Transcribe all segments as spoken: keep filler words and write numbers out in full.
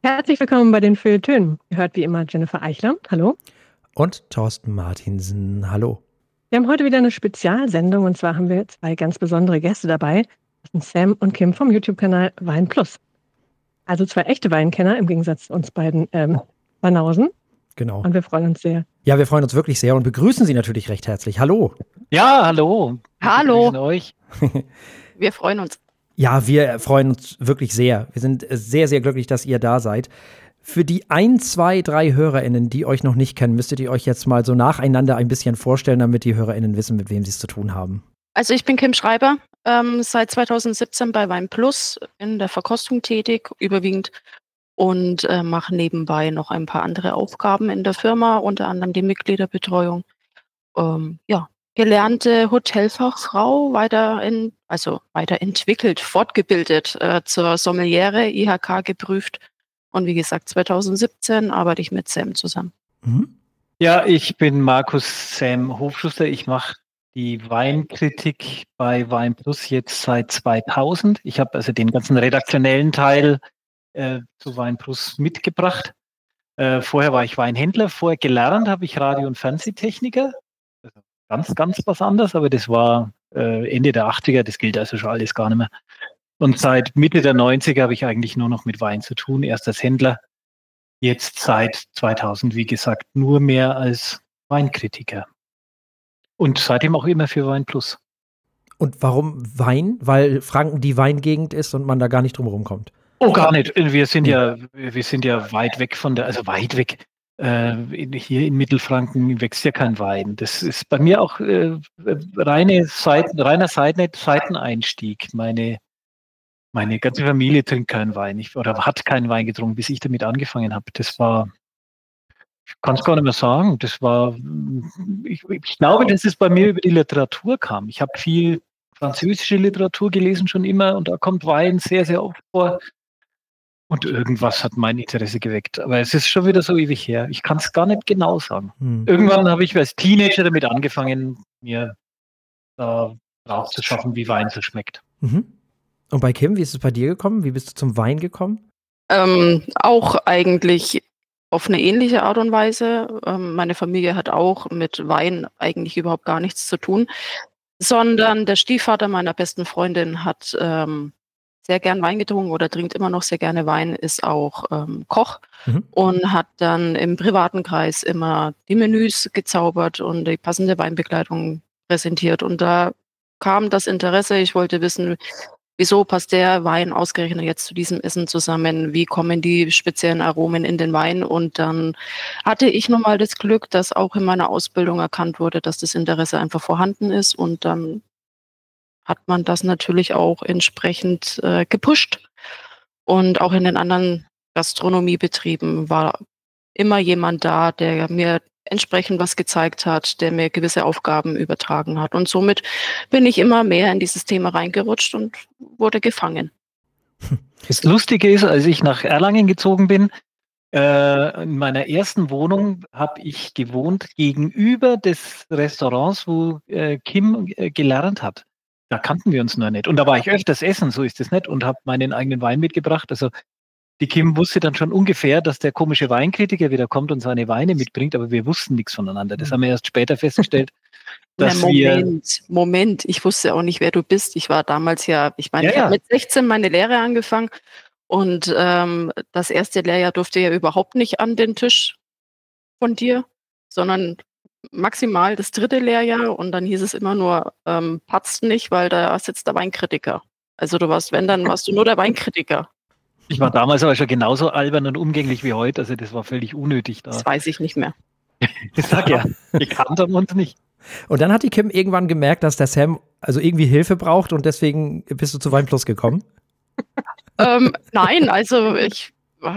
Herzlich willkommen bei den Feuilletönen. Ihr hört wie immer Jennifer Eichler. Hallo. Und Thorsten Martinsen. Hallo. Wir haben heute wieder eine Spezialsendung und zwar haben wir zwei ganz besondere Gäste dabei. Das sind Sam und Kim vom YouTube-Kanal Wein Plus. Also zwei echte Weinkenner im Gegensatz zu uns beiden ähm, Banausen. Genau. Und wir freuen uns sehr. Ja, wir freuen uns wirklich sehr und begrüßen Sie natürlich recht herzlich. Hallo. Ja, hallo. Wir Hallo. begrüßen euch. Wir freuen uns. Ja, wir freuen uns wirklich sehr. Wir sind sehr, sehr glücklich, dass ihr da seid. Für die ein, zwei, drei HörerInnen, die euch noch nicht kennen, müsstet ihr euch jetzt mal so nacheinander ein bisschen vorstellen, damit die HörerInnen wissen, mit wem sie es zu tun haben. Also ich bin Kim Schreiber, ähm, seit zweitausendsiebzehn bei Wein Plus in der Verkostung tätig, überwiegend, und äh, mache nebenbei noch ein paar andere Aufgaben in der Firma, unter anderem die Mitgliederbetreuung. Ähm, ja, gelernte Hotelfachfrau, weiter in, also weiterentwickelt, fortgebildet äh, zur Sommeliere, I H K geprüft. Und wie gesagt, zweitausendsiebzehn arbeite ich mit Sam zusammen. Mhm. Ja, ich bin Markus Sam Hofschuster. Ich mache die Weinkritik bei Wein Plus jetzt seit zweitausend. Ich habe also den ganzen redaktionellen Teil äh, zu Wein Plus mitgebracht. Äh, vorher war ich Weinhändler. Vorher gelernt habe ich Radio- und Fernsehtechniker. Also ganz, ganz was anderes, aber das war äh, Ende der achtziger. Das gilt also schon alles gar nicht mehr. Und seit Mitte der neunziger habe ich eigentlich nur noch mit Wein zu tun. Erst als Händler, jetzt seit zweitausend, wie gesagt, nur mehr als Weinkritiker. Und seitdem auch immer für Wein Plus. Und warum Wein? Weil Franken die Weingegend ist und man da gar nicht drum herum kommt. Oh, gar nicht. Wir sind ja, wir sind ja weit weg von der, also weit weg. Äh, in, hier in Mittelfranken wächst ja kein Wein. Das ist bei mir auch äh, reine Seiten, reiner Seiten, Seiteneinstieg. Meine, meine ganze Familie trinkt keinen Wein. Ich, oder hat keinen Wein getrunken, bis ich damit angefangen habe. Das war, ich kann es gar nicht mehr sagen. Das war, ich, ich glaube, dass es bei mir über die Literatur kam. Ich habe viel französische Literatur gelesen schon immer und da kommt Wein sehr, sehr oft vor. Und irgendwas hat mein Interesse geweckt. Aber es ist schon wieder so ewig her. Ich kann es gar nicht genau sagen. Hm. Irgendwann habe ich als Teenager damit angefangen, mir da rauszuschaffen, wie Wein so schmeckt. Mhm. Und bei Kim, wie ist es bei dir gekommen? Wie bist du zum Wein gekommen? Ähm, auch eigentlich auf eine ähnliche Art und Weise. Ähm, meine Familie hat auch mit Wein eigentlich überhaupt gar nichts zu tun, sondern der Stiefvater meiner besten Freundin hat ähm, sehr gern Wein getrunken oder trinkt immer noch sehr gerne Wein, ist auch ähm, Koch mhm. und hat dann im privaten Kreis immer die Menüs gezaubert und die passende Weinbegleitung präsentiert. Und da kam das Interesse, ich wollte wissen, wieso passt der Wein ausgerechnet jetzt zu diesem Essen zusammen? Wie kommen die speziellen Aromen in den Wein? Und dann hatte ich nochmal das Glück, dass auch in meiner Ausbildung erkannt wurde, dass das Interesse einfach vorhanden ist. Und dann hat man das natürlich auch entsprechend äh, gepusht. Und auch in den anderen Gastronomiebetrieben war immer jemand da, der mir entsprechend was gezeigt hat, der mir gewisse Aufgaben übertragen hat. Und somit bin ich immer mehr in dieses Thema reingerutscht und wurde gefangen. Das Lustige ist, als ich nach Erlangen gezogen bin, äh, in meiner ersten Wohnung habe ich gewohnt gegenüber des Restaurants, wo äh, Kim äh, gelernt hat. Da kannten wir uns noch nicht. Und da war ich öfters essen, so ist es nicht, und habe meinen eigenen Wein mitgebracht. Also die Kim wusste dann schon ungefähr, dass der komische Weinkritiker wieder kommt und seine Weine mitbringt, aber wir wussten nichts voneinander. Das haben wir erst später festgestellt. Dass Na, Moment, wir Moment, ich wusste auch nicht, wer du bist. Ich war damals ja, ich meine, Ja, ich habe ja. mit sechzehn meine Lehre angefangen und ähm, das erste Lehrjahr durfte ja überhaupt nicht an den Tisch von dir, sondern maximal das dritte Lehrjahr und dann hieß es immer nur, ähm, patzt nicht, weil da sitzt der Weinkritiker. Also du warst, wenn, dann warst du nur der Weinkritiker. Ich war damals aber schon genauso albern und umgänglich wie heute, also das war völlig unnötig da. Das weiß ich nicht mehr. Ich sag ja, gekannt haben wir uns nicht. Und dann hat die Kim irgendwann gemerkt, dass der Sam also irgendwie Hilfe braucht und deswegen bist du zu Wein Plus gekommen? ähm, nein, also ich,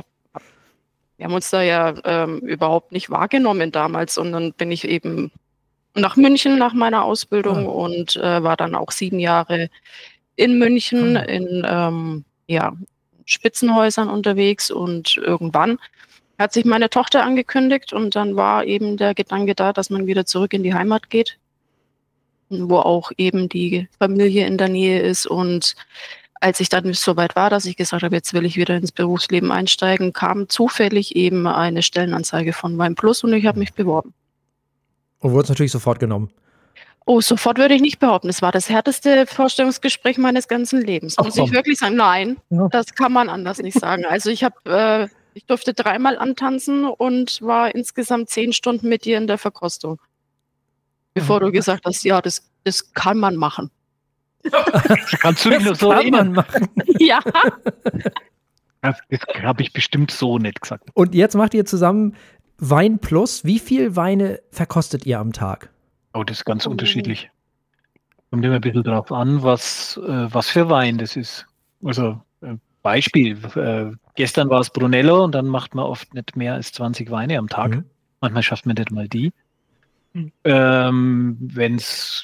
wir haben uns da ja ähm, überhaupt nicht wahrgenommen damals und dann bin ich eben nach München nach meiner Ausbildung ah. und äh, war dann auch sieben Jahre in München ah. in ähm, ja, Spitzenhäusern unterwegs und irgendwann hat sich meine Tochter angekündigt und dann war eben der Gedanke da, dass man wieder zurück in die Heimat geht, wo auch eben die Familie in der Nähe ist und als ich dann soweit war, dass ich gesagt habe, jetzt will ich wieder ins Berufsleben einsteigen, kam zufällig eben eine Stellenanzeige von Wein Plus und ich habe mich beworben. Und wurde es natürlich sofort genommen. Oh, sofort würde ich nicht behaupten. Es war das härteste Vorstellungsgespräch meines ganzen Lebens. Ach, Muss komm. ich wirklich sagen, nein, Ja. das kann man anders nicht sagen. Also ich habe, äh, ich durfte dreimal antanzen und war insgesamt zehn Stunden mit dir in der Verkostung. Bevor du gesagt hast, ja, das, das kann man machen. Kannst du dich noch Das so kann erinnern? man machen. Ja, Das habe ich bestimmt so nicht gesagt. Und jetzt macht ihr zusammen Wein Plus. Wie viel Weine verkostet ihr am Tag? Oh, das ist ganz Oh. unterschiedlich. Kommt immer ein bisschen drauf an, was, äh, was für Wein das ist. Also äh, Beispiel, äh, gestern war es Brunello und dann macht man oft nicht mehr als zwanzig Weine am Tag. Mhm. Manchmal schafft man nicht mal die. Mhm. Ähm, Wenn es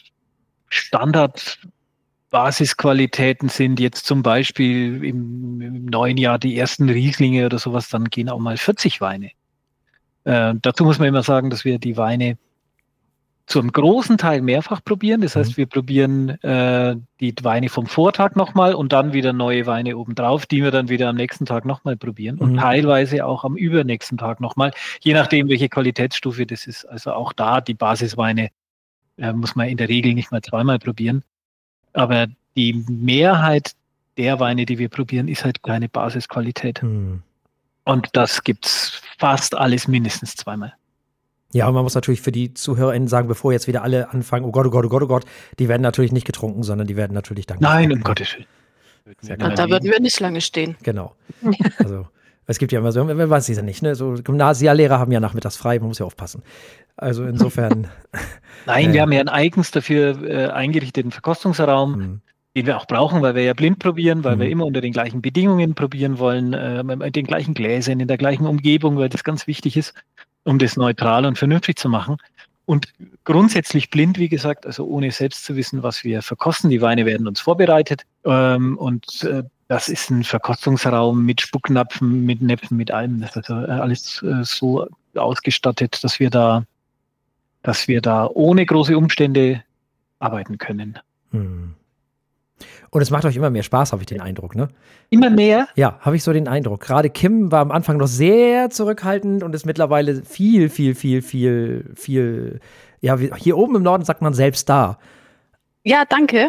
Standard-Basisqualitäten sind, jetzt zum Beispiel im, im neuen Jahr die ersten Rieslinge oder sowas, dann gehen auch mal vierzig Weine. Äh, dazu muss man immer sagen, dass wir die Weine zum großen Teil mehrfach probieren. Das heißt, Mhm. wir probieren äh, die Weine vom Vortag nochmal und dann wieder neue Weine obendrauf, die wir dann wieder am nächsten Tag nochmal probieren und Mhm. teilweise auch am übernächsten Tag nochmal, je nachdem, welche Qualitätsstufe das ist. Also auch da die Basisweine äh, muss man in der Regel nicht mal zweimal probieren. Aber die Mehrheit der Weine, die wir probieren, ist halt keine Basisqualität. Mhm. Und das gibt's fast alles mindestens zweimal. Ja, und man muss natürlich für die ZuhörerInnen sagen, bevor jetzt wieder alle anfangen, oh Gott, oh Gott, oh Gott, oh Gott, die werden natürlich nicht getrunken, sondern die werden natürlich dann Nein, um getrunken. Gottes Willen. Sehr und da würden wir nicht lange stehen. Genau. Also, es gibt ja immer so, man weiß es ja nicht, ne? So Gymnasiallehrer haben ja nachmittags frei, man muss ja aufpassen. Also insofern. Nein, Äh. wir haben ja einen eigens dafür äh, eingerichteten Verkostungsraum, hm. den wir auch brauchen, weil wir ja blind probieren, weil Mhm. wir immer unter den gleichen Bedingungen probieren wollen, äh, mit den gleichen Gläsern, in der gleichen Umgebung, weil das ganz wichtig ist, um das neutral und vernünftig zu machen. Und grundsätzlich blind, wie gesagt, also ohne selbst zu wissen, was wir verkosten. Die Weine werden uns vorbereitet ähm, und äh, das ist ein Verkostungsraum mit Spucknapfen, mit Näpfen, mit allem. Das ist also alles äh, so ausgestattet, dass wir da, dass wir da ohne große Umstände arbeiten können. Hm. Und es macht euch immer mehr Spaß, habe ich den Eindruck, ne? Immer mehr? Ja, habe ich so den Eindruck. Gerade Kim war am Anfang noch sehr zurückhaltend und ist mittlerweile viel, viel, viel, viel, viel, ja, wie- hier oben im Norden sagt man selbst da. Ja, danke.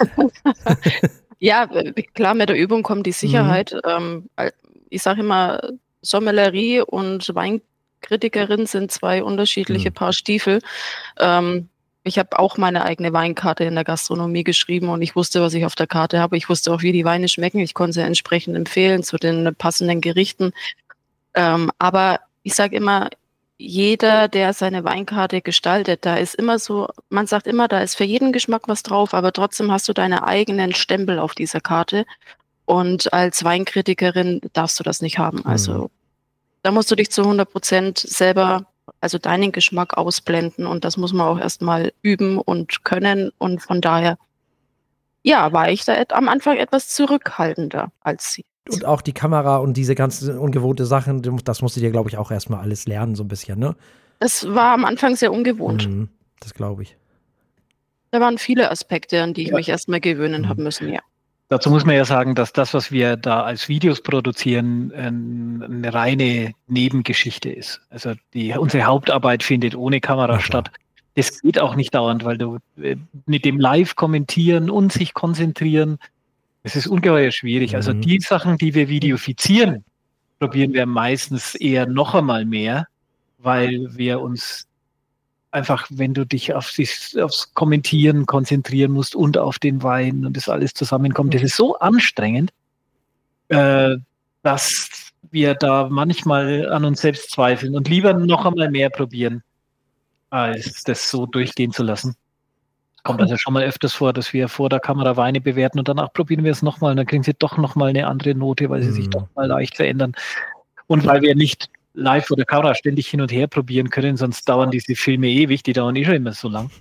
Ja, äh, klar, mit der Übung kommt die Sicherheit. Ähm, al- ich sage immer, Sommelerie und Weinkritikerin sind zwei unterschiedliche Mhm. Paar Stiefel. Ähm, ich habe auch meine eigene Weinkarte in der Gastronomie geschrieben und ich wusste, was ich auf der Karte habe. Ich wusste auch, wie die Weine schmecken. Ich konnte sie entsprechend empfehlen zu den passenden Gerichten. Ähm, aber ich sage immer, jeder, der seine Weinkarte gestaltet, da ist immer so, man sagt immer, da ist für jeden Geschmack was drauf, aber trotzdem hast du deine eigenen Stempel auf dieser Karte. Und als Weinkritikerin darfst du das nicht haben. Also da musst du dich zu hundert Prozent selber, also deinen Geschmack ausblenden und das muss man auch erstmal üben und können. Und von daher, ja, war ich da et- am Anfang etwas zurückhaltender als sie. Und auch die Kamera und diese ganzen ungewohnte Sachen, das musstet ihr, glaube ich, auch erstmal alles lernen, so ein bisschen, ne? Das war am Anfang sehr ungewohnt. Mhm. Das glaube ich. Da waren viele Aspekte, an die ich Ja. mich erstmal gewöhnen Mhm. haben müssen, ja. Dazu muss man ja sagen, dass das, was wir da als Videos produzieren, ähm, eine reine Nebengeschichte ist. Also die, unsere Hauptarbeit findet ohne Kamera Na klar. statt. Das geht auch nicht dauernd, weil du äh, mit dem Live kommentieren und sich konzentrieren, das ist ungeheuer schwierig. Also Mhm. die Sachen, die wir videofizieren, probieren wir meistens eher noch einmal mehr, weil wir uns einfach, wenn du dich auf das, aufs Kommentieren konzentrieren musst und auf den Wein und das alles zusammenkommt, das ist so anstrengend, äh, dass wir da manchmal an uns selbst zweifeln und lieber noch einmal mehr probieren, als das so durchgehen zu lassen. Kommt also schon mal öfters vor, dass wir vor der Kamera Weine bewerten und danach probieren wir es nochmal und dann kriegen sie doch nochmal eine andere Note, weil sie sich Mhm. doch mal leicht verändern. Und weil wir nicht live vor der Kamera ständig hin und her probieren können, sonst dauern diese Filme ewig, die dauern eh schon immer so lang.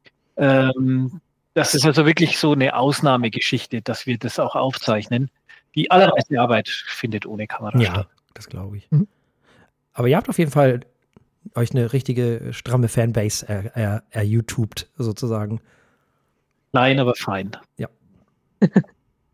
Ähm, das ist also wirklich so eine Ausnahmegeschichte, dass wir das auch aufzeichnen. Die allermeiste Arbeit findet ohne Kamera Ja, statt. das glaube ich. Mhm. Aber ihr habt auf jeden Fall euch eine richtige stramme Fanbase er, er, er YouTubed sozusagen. Klein, aber fein.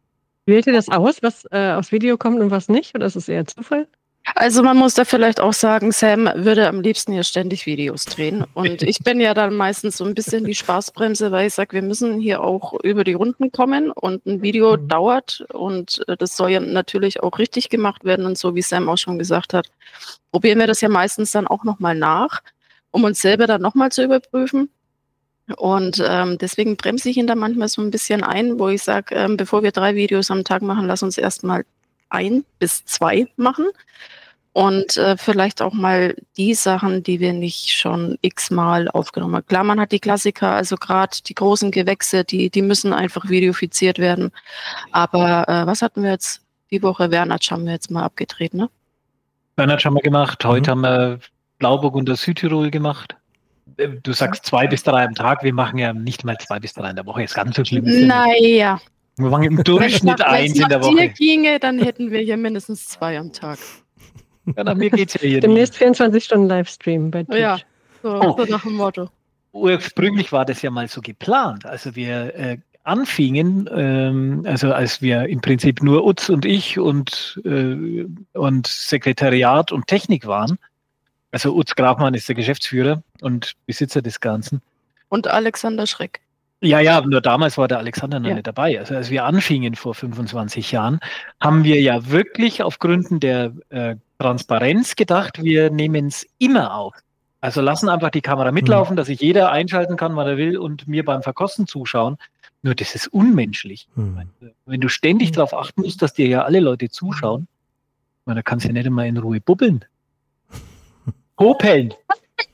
Wählt ihr das aus, was äh, aufs Video kommt und was nicht? Oder ist es eher Zufall? Also man muss da vielleicht auch sagen, Sam würde am liebsten hier ständig Videos drehen. Und ich bin ja dann meistens so ein bisschen die Spaßbremse, weil ich sage, wir müssen hier auch über die Runden kommen und ein Video Mhm. dauert und äh, das soll ja natürlich auch richtig gemacht werden. Und so wie Sam auch schon gesagt hat, probieren wir das ja meistens dann auch nochmal nach, um uns selber dann nochmal zu überprüfen. Und ähm, deswegen bremse ich ihn da manchmal so ein bisschen ein, wo ich sage, ähm, bevor wir drei Videos am Tag machen, lass uns erstmal ein bis zwei machen. Und äh, vielleicht auch mal die Sachen, die wir nicht schon x-mal aufgenommen haben. Klar, man hat die Klassiker, also gerade die großen Gewächse, die, die müssen einfach videofiziert werden. Aber äh, was hatten wir jetzt die Woche? Wernatsch haben wir jetzt mal abgedreht, ne? Bernhard haben wir gemacht, heute Mhm. haben wir Blauburg und das Südtirol gemacht. Äh, Du sagst zwei bis drei am Tag, wir machen ja nicht mal zwei bis drei in der Woche, ist ganz so schlimm. Ist ja nicht. Naja, Wir machen im wenn es Durchschnitt nach, wenn's eins in nach der dir Woche. ginge, dann hätten wir hier mindestens zwei am Tag. Ja, nach mir geht's ja hier nicht. Demnächst vierundzwanzig Stunden Livestream bei Twitch. Ja, so, Oh. so nach dem Motto. Ursprünglich war das ja mal so geplant. Also wir äh, anfingen, ähm, also als wir im Prinzip nur Utz und ich und, äh, und Sekretariat und Technik waren. Also Utz Grafmann ist der Geschäftsführer und Besitzer des Ganzen. Und Alexander Schreck. Ja, ja, nur damals war der Alexander noch Ja. nicht dabei. Also als wir anfingen vor fünfundzwanzig Jahren, haben wir ja wirklich auf Gründen der äh, Transparenz gedacht, wir nehmen es immer auf. Also lassen einfach die Kamera mitlaufen, dass sich jeder einschalten kann, wann er will und mir beim Verkosten zuschauen. Nur das ist unmenschlich. Hm. Wenn du ständig darauf achten musst, dass dir ja alle Leute zuschauen, na, da kannst du ja nicht einmal in Ruhe bubbeln. Popeln.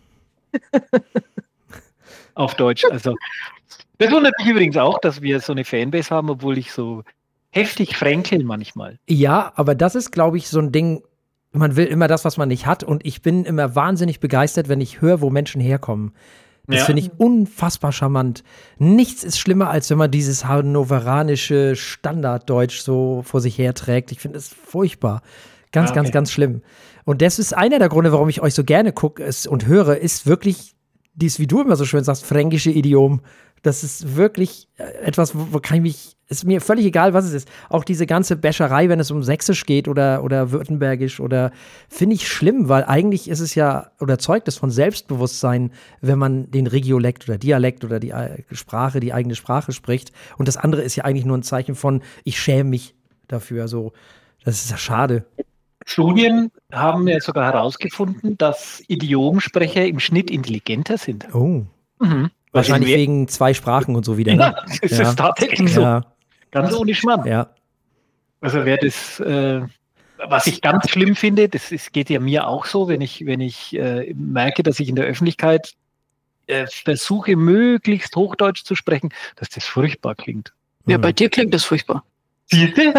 Auf Deutsch. Also das wundert mich übrigens auch, dass wir so eine Fanbase haben, obwohl ich so heftig fränkel manchmal. Ja, aber das ist, glaube ich, so ein Ding, man will immer das, was man nicht hat. Und ich bin immer wahnsinnig begeistert, wenn ich höre, wo Menschen herkommen. Das Ja. finde ich unfassbar charmant. Nichts ist schlimmer, als wenn man dieses hannoveranische Standarddeutsch so vor sich herträgt. Ich finde es furchtbar. Ganz, Ah, ganz, okay. ganz schlimm. Und das ist einer der Gründe, warum ich euch so gerne gucke und höre, ist wirklich dies, wie du immer so schön sagst, fränkische Idiom. Das ist wirklich äh, etwas, wo, wo kann ich mich, ist mir völlig egal, was es ist. Auch diese ganze Bäscherei, wenn es um Sächsisch geht oder, oder Württembergisch oder, finde ich schlimm, weil eigentlich ist es ja, oder zeugt es von Selbstbewusstsein, wenn man den Regiolekt oder Dialekt oder die äh, Sprache, die eigene Sprache spricht. Und das andere ist ja eigentlich nur ein Zeichen von, ich schäme mich dafür. So, das ist ja schade. Studien haben ja sogar herausgefunden, dass Idiomsprecher im Schnitt intelligenter sind. Oh. Mhm. Wahrscheinlich Weil sie wegen zwei Sprachen und so wieder. mehr, Ne? ja, es Ja. ist tatsächlich so. Ja, Ganz ohne Schmarrn. ja. Also wer das, äh, was ich ganz schlimm finde, das ist, geht ja mir auch so, wenn ich, wenn ich äh, merke, dass ich in der Öffentlichkeit äh, versuche, möglichst Hochdeutsch zu sprechen, dass das furchtbar klingt. Ja, Mhm. bei dir klingt das furchtbar. Siehste?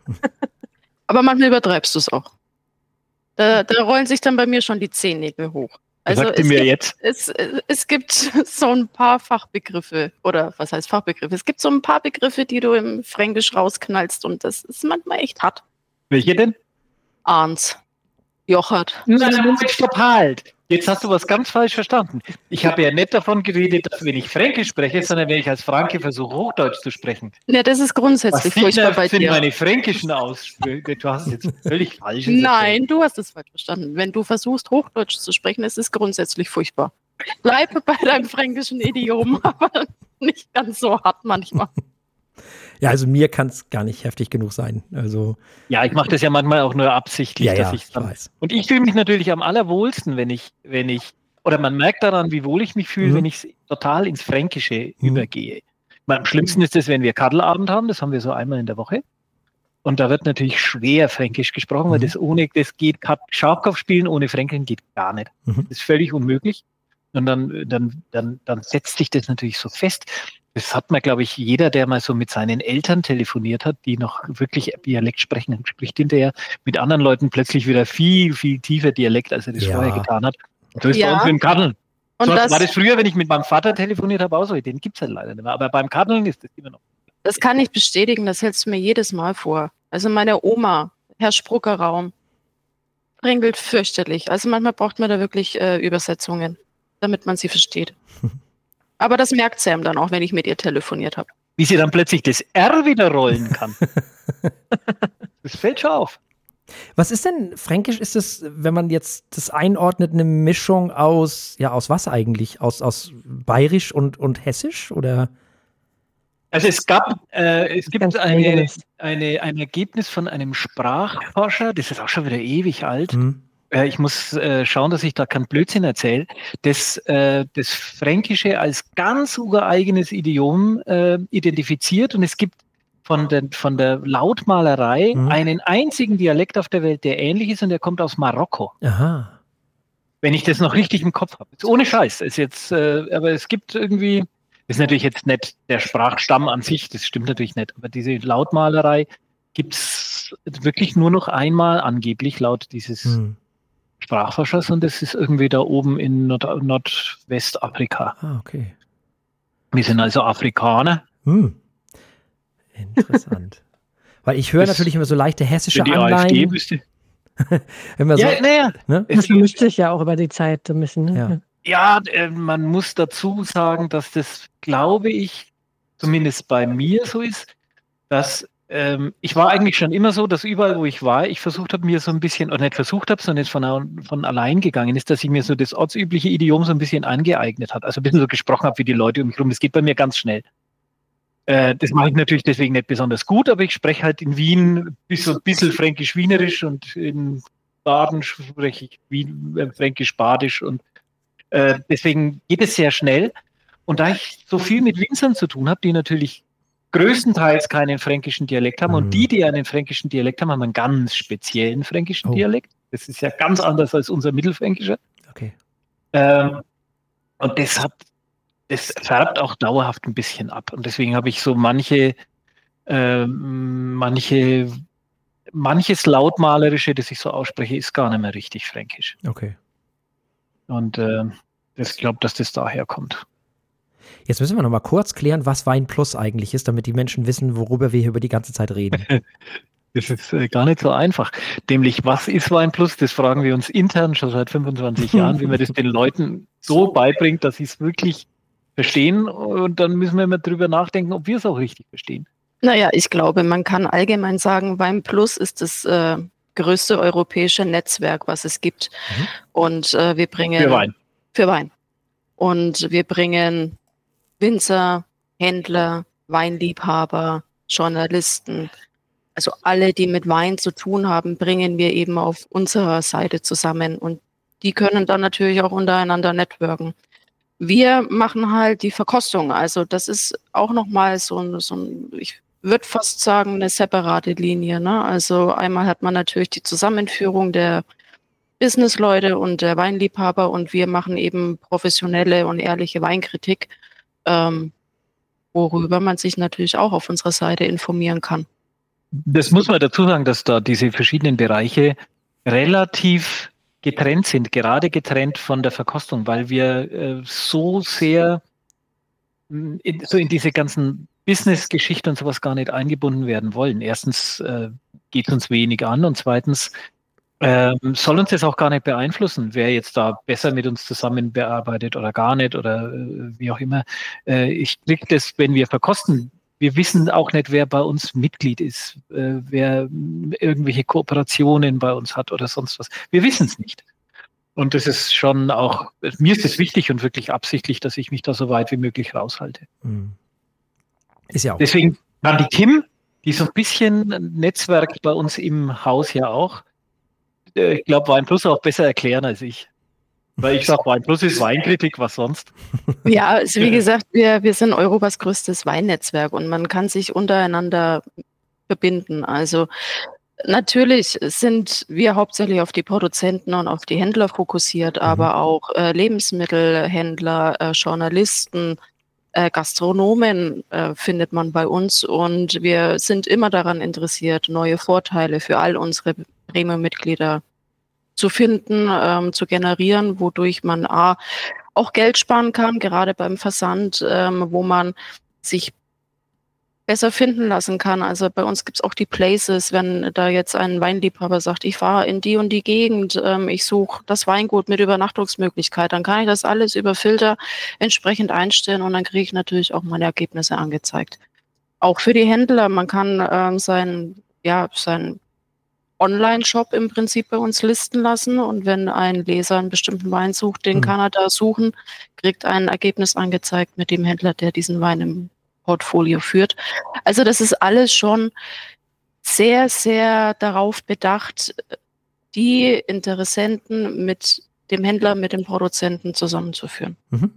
Aber manchmal übertreibst du es auch. Da, da rollen sich dann bei mir schon die Zehennägel hoch. Also Sagte es mir gibt, jetzt. es, es gibt so ein paar Fachbegriffe, oder was heißt Fachbegriffe? Es gibt so ein paar Begriffe, die du im Fränkisch rausknallst und das ist manchmal echt hart. Welche denn? Arns, Jochert. Nein, Moment, stopp, halt. Jetzt hast du was ganz falsch verstanden. Ich habe ja nicht davon geredet, dass wenn ich Fränkisch spreche, sondern wenn ich als Franke versuche, Hochdeutsch zu sprechen. Ja, das ist Was grundsätzlich dich furchtbar bei nervt, sind dir. meine fränkischen Aussprüche. Du hast es jetzt völlig falsch. Nein, du hast es falsch verstanden. Wenn du versuchst, Hochdeutsch zu sprechen, ist es grundsätzlich furchtbar. Bleibe bei deinem fränkischen Idiom, aber nicht ganz so hart manchmal. Ja, also mir kann es gar nicht heftig genug sein. Also, Ja, ich mache das ja manchmal auch nur absichtlich, ja, dass ja, ich ich dann. weiß. Und ich fühle mich natürlich am allerwohlsten, wenn ich, wenn ich, oder man merkt daran, wie wohl ich mich fühle, Mhm. wenn ich total ins Fränkische Mhm. übergehe. Ich meine, am schlimmsten ist es, wenn wir Kaddelabend haben, das haben wir so einmal in der Woche. Und da wird natürlich schwer Fränkisch gesprochen, weil Mhm. das ohne, das geht, Kat- Schafkopf spielen ohne Fränkeln geht gar nicht. Mhm. Das ist völlig unmöglich. Und dann, dann, dann, dann setzt sich das natürlich so fest. Das hat man, glaube ich, jeder, der mal so mit seinen Eltern telefoniert hat, die noch wirklich Dialekt sprechen, und spricht hinterher mit anderen Leuten plötzlich wieder viel, viel tiefer Dialekt, als er das Ja. vorher getan hat. So ist Ja. bei uns mit dem Kaddeln. Und So das, war das früher, wenn ich mit meinem Vater telefoniert habe, auch so. Den gibt es halt leider nicht mehr. Aber beim Kaddeln ist das immer noch. das kann ich bestätigen, das hältst du mir jedes Mal vor. Also meine Oma, Herr Spruckerraum, fränkelt fürchterlich. Also manchmal braucht man da wirklich äh, Übersetzungen, damit man sie versteht. Aber das merkt Sam dann auch, wenn ich mit ihr telefoniert habe. wie sie dann plötzlich das R wieder rollen kann. Das fällt schon auf. Was ist denn Fränkisch? Ist das, wenn man jetzt das einordnet, eine Mischung aus, ja, aus was eigentlich? Aus, aus Bayerisch und, und Hessisch? Oder? Also es gab, äh, es gibt Ganz eine, eigenes. eine, ein Ergebnis von einem Sprachforscher, das ist auch schon wieder ewig alt. Hm. Äh, ich muss äh, schauen, dass ich da keinen Blödsinn erzähle, das, äh, das Fränkische als ganz ureigenes Idiom äh, identifiziert und es gibt von, den, von der Lautmalerei Mhm. einen einzigen Dialekt auf der Welt, der ähnlich ist und der kommt aus Marokko. Aha. Wenn ich das noch richtig im Kopf habe. Ist ohne Scheiß. Ist jetzt, äh, aber es gibt irgendwie, das ist natürlich jetzt nicht der Sprachstamm an sich, das stimmt natürlich nicht, aber diese Lautmalerei gibt es wirklich nur noch einmal angeblich laut dieses Hm. Sprachforschers und das ist irgendwie da oben in Nord Nordwestafrika. Ah, okay. Wir sind also Afrikaner. Hm. Interessant. Weil ich höre Das- natürlich immer so leichte hessische Die A F D Anleihen. wüsste. Immer so, Ja, naja. ne? Es- Das vermischt sich ja auch über die Zeit so ein bisschen. Ne? Ja. Ja, äh, man muss dazu sagen, dass das, glaube ich, zumindest bei mir so ist, dass ähm, ich war eigentlich schon immer so, dass überall, wo ich war, ich versucht habe, mir so ein bisschen, oder nicht versucht habe, sondern jetzt von, von allein gegangen ist, dass ich mir so das ortsübliche Idiom so ein bisschen angeeignet habe. Also ein bisschen so gesprochen habe wie die Leute um mich rum. Das geht bei mir ganz schnell. Äh, das mache ich natürlich deswegen nicht besonders gut, aber ich spreche halt in Wien bis so ein bisschen fränkisch-wienerisch und in Baden spreche ich Wien, äh, fränkisch-badisch und äh, deswegen geht es sehr schnell. Und da ich so viel mit Winzern zu tun habe, die natürlich größtenteils keinen fränkischen Dialekt haben Mhm. und die, die einen fränkischen Dialekt haben, haben einen ganz speziellen fränkischen Oh. Dialekt. Das ist ja ganz anders als unser mittelfränkischer. Okay. Ähm, und das hat, das färbt auch dauerhaft ein bisschen ab. Und deswegen habe ich so manche, ähm, manche, manches Lautmalerische, das ich so ausspreche, ist gar nicht mehr richtig fränkisch. Okay. Und äh, ich glaube, dass das daher kommt. Jetzt müssen wir noch mal kurz klären, was Wein Plus eigentlich ist, damit die Menschen wissen, worüber wir hier über die ganze Zeit reden. Das ist äh, gar nicht so einfach. Nämlich, was ist Wein Plus? Das fragen wir uns intern schon seit fünfundzwanzig Jahren, wie man das den Leuten so beibringt, dass sie es wirklich verstehen. Und dann müssen wir immer drüber nachdenken, ob wir es auch richtig verstehen. Naja, ich glaube, man kann allgemein sagen, Wein Plus ist das äh, größte europäische Netzwerk, was es gibt. Mhm. Und äh, wir bringen Für Wein. für Wein. Und wir bringen Winzer, Händler, Weinliebhaber, Journalisten, also alle, die mit Wein zu tun haben, bringen wir eben auf unserer Seite zusammen. Und die können dann natürlich auch untereinander networken. Wir machen halt die Verkostung. Also das ist auch nochmal so ein, so ein, ich würde fast sagen, eine separate Linie. Ne? Also einmal hat man natürlich die Zusammenführung der Businessleute und der Weinliebhaber und wir machen eben professionelle und ehrliche Weinkritik, ähm, worüber man sich natürlich auch auf unserer Seite informieren kann. Das muss man dazu sagen, dass da diese verschiedenen Bereiche relativ getrennt sind, gerade getrennt von der Verkostung, weil wir äh, so sehr mh, in, so in diese ganzen Business-Geschichten und sowas gar nicht eingebunden werden wollen. Erstens äh, geht es uns wenig an und zweitens ähm, soll uns das auch gar nicht beeinflussen, wer jetzt da besser mit uns zusammen bearbeitet oder gar nicht oder äh, wie auch immer. Äh, ich kriege das, wenn wir verkosten, wir wissen auch nicht, wer bei uns Mitglied ist, äh, wer m, irgendwelche Kooperationen bei uns hat oder sonst was. Wir wissen es nicht. Und das ist schon auch, mir ist es wichtig und wirklich absichtlich, dass ich mich da so weit wie möglich raushalte. Hm. Ist ja auch. Deswegen kann die Kim, die so ein bisschen Netzwerk bei uns im Haus ja auch, äh, ich glaube, Wein Plus auch besser erklären als ich. Weil ich sage, Wein Plus ist Weinkritik, was sonst? Ja, also wie gesagt, wir, wir sind Europas größtes Weinnetzwerk und man kann sich untereinander verbinden. Also natürlich sind wir hauptsächlich auf die Produzenten und auf die Händler fokussiert, Mhm. aber auch äh, Lebensmittelhändler, äh, Journalisten, äh, Gastronomen äh, findet man bei uns und wir sind immer daran interessiert, neue Vorteile für all unsere Premium-Mitglieder zu finden, ähm, zu generieren, wodurch man A, auch Geld sparen kann, gerade beim Versand, ähm, wo man sich besser finden lassen kann. Also bei uns gibt es auch die Places, wenn da jetzt ein Weinliebhaber sagt, ich fahre in die und die Gegend, ähm, ich suche das Weingut mit Übernachtungsmöglichkeit, dann kann ich das alles über Filter entsprechend einstellen und dann kriege ich natürlich auch meine Ergebnisse angezeigt. auch für die Händler. Man kann ähm, seinen ja, sein Online-Shop im Prinzip bei uns listen lassen und wenn ein Leser einen bestimmten Wein sucht, den Mhm. kann er da suchen, kriegt ein Ergebnis angezeigt mit dem Händler, der diesen Wein im Portfolio führt. Also das ist alles schon sehr, sehr darauf bedacht, die Interessenten mit dem Händler, mit dem Produzenten zusammenzuführen. Mhm.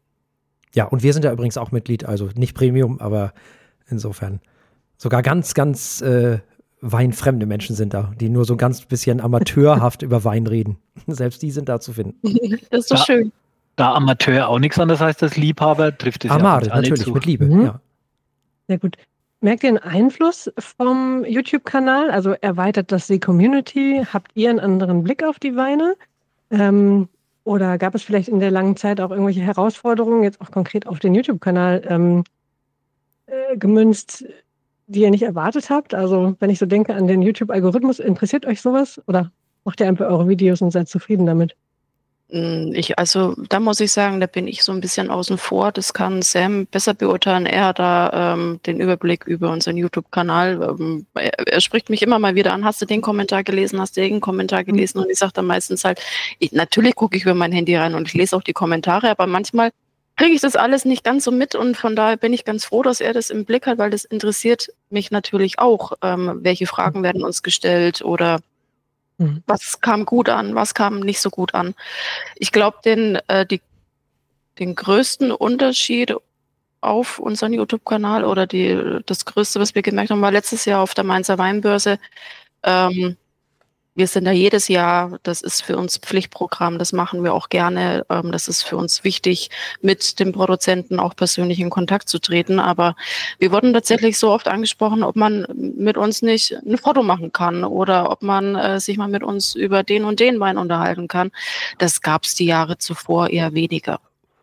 Ja, und wir sind ja übrigens auch Mitglied, also nicht Premium, aber insofern sogar ganz, ganz äh, weinfremde Menschen sind da, die nur so ganz bisschen amateurhaft über Wein reden. Selbst die sind da zu finden. Das ist doch Ja. schön. Da Amateur auch nichts anderes heißt als Liebhaber, trifft es ja Amare, uns alle natürlich, zu. mit Liebe, Mhm. ja. Sehr gut. Merkt ihr einen Einfluss vom YouTube-Kanal? Also erweitert das die Community? Habt ihr einen anderen Blick auf die Weine? Ähm, oder gab es vielleicht in der langen Zeit auch irgendwelche Herausforderungen, jetzt auch konkret auf den YouTube-Kanal ähm, äh, gemünzt, die ihr nicht erwartet habt? Also wenn ich so denke an den YouTube-Algorithmus, interessiert euch sowas? Oder macht ihr einfach eure Videos und seid zufrieden damit? Mm, Ich, also da muss ich sagen, da bin ich so ein bisschen außen vor. Das kann Sam besser beurteilen. Er hat da ähm, den Überblick über unseren YouTube-Kanal. Ähm, er, er spricht mich immer mal wieder an. Hast du den Kommentar gelesen? Hast du den Kommentar gelesen? Und ich sage dann meistens halt, ich, natürlich gucke ich über mein Handy rein und ich lese auch die Kommentare, aber manchmal kriege ich das alles nicht ganz so mit und von daher bin ich ganz froh, dass er das im Blick hat, weil das interessiert mich natürlich auch. Ähm, welche Fragen werden uns gestellt oder Mhm. was kam gut an, was kam nicht so gut an. Ich glaube, den, äh, die, den größten Unterschied auf unseren YouTube-Kanal oder die, das Größte, was wir gemerkt haben, war letztes Jahr auf der Mainzer Weinbörse. Ähm, wir sind da jedes Jahr, das ist für uns Pflichtprogramm, das machen wir auch gerne. Ähm, das ist für uns wichtig, mit dem Produzenten auch persönlich in Kontakt zu treten. Aber wir wurden tatsächlich so oft angesprochen, ob man mit uns nicht ein Foto machen kann oder ob man äh, sich mal mit uns über den und den Wein unterhalten kann. Das gab es die Jahre zuvor eher weniger.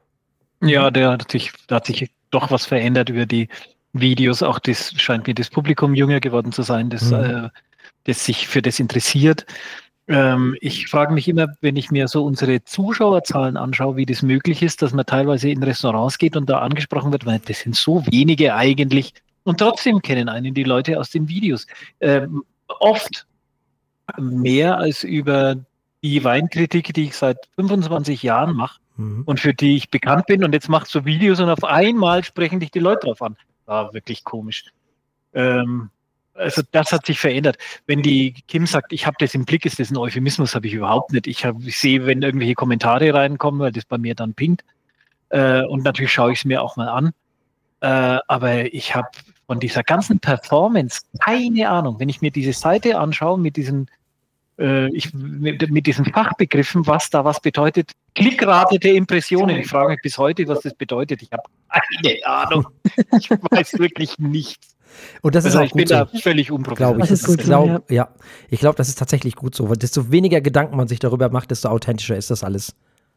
Ja, der hat sich, da hat sich doch was verändert über die Videos. Auch das scheint mir das Publikum jünger geworden zu sein, das, Mhm. äh, das sich für das interessiert. Ähm, ich frage mich immer, wenn ich mir so unsere Zuschauerzahlen anschaue, wie das möglich ist, dass man teilweise in Restaurants geht und da angesprochen wird, weil das sind so wenige eigentlich. Und trotzdem kennen einen die Leute aus den Videos. Ähm, oft mehr als über die Weinkritik, die ich seit fünfundzwanzig Jahren mache. Mhm. Und für die ich bekannt bin und jetzt machst du Videos und auf einmal sprechen dich die Leute drauf an. War wirklich komisch. Ähm, also das hat sich verändert. Wenn die Kim sagt, ich habe das im Blick, ist das ein Euphemismus, habe ich überhaupt nicht. Ich, hab, ich sehe, wenn irgendwelche Kommentare reinkommen, weil das bei mir dann pinkt. Äh, und natürlich schaue ich es mir auch mal an. Äh, aber ich habe von dieser ganzen Performance keine Ahnung. Wenn ich mir diese Seite anschaue mit diesen Ich, mit, mit diesen Fachbegriffen, was da was bedeutet. Klickrate der Impressionen. Ich frage mich bis heute, was das bedeutet. Ich habe keine Ahnung. Ich weiß wirklich nichts. Und das ist Also auch ich gut bin so, da völlig glaube unprofessionell. ich. Das ist gut so, glaub, ja. Ich glaube, das ist tatsächlich gut so, weil desto weniger Gedanken man sich darüber macht, desto authentischer ist das alles.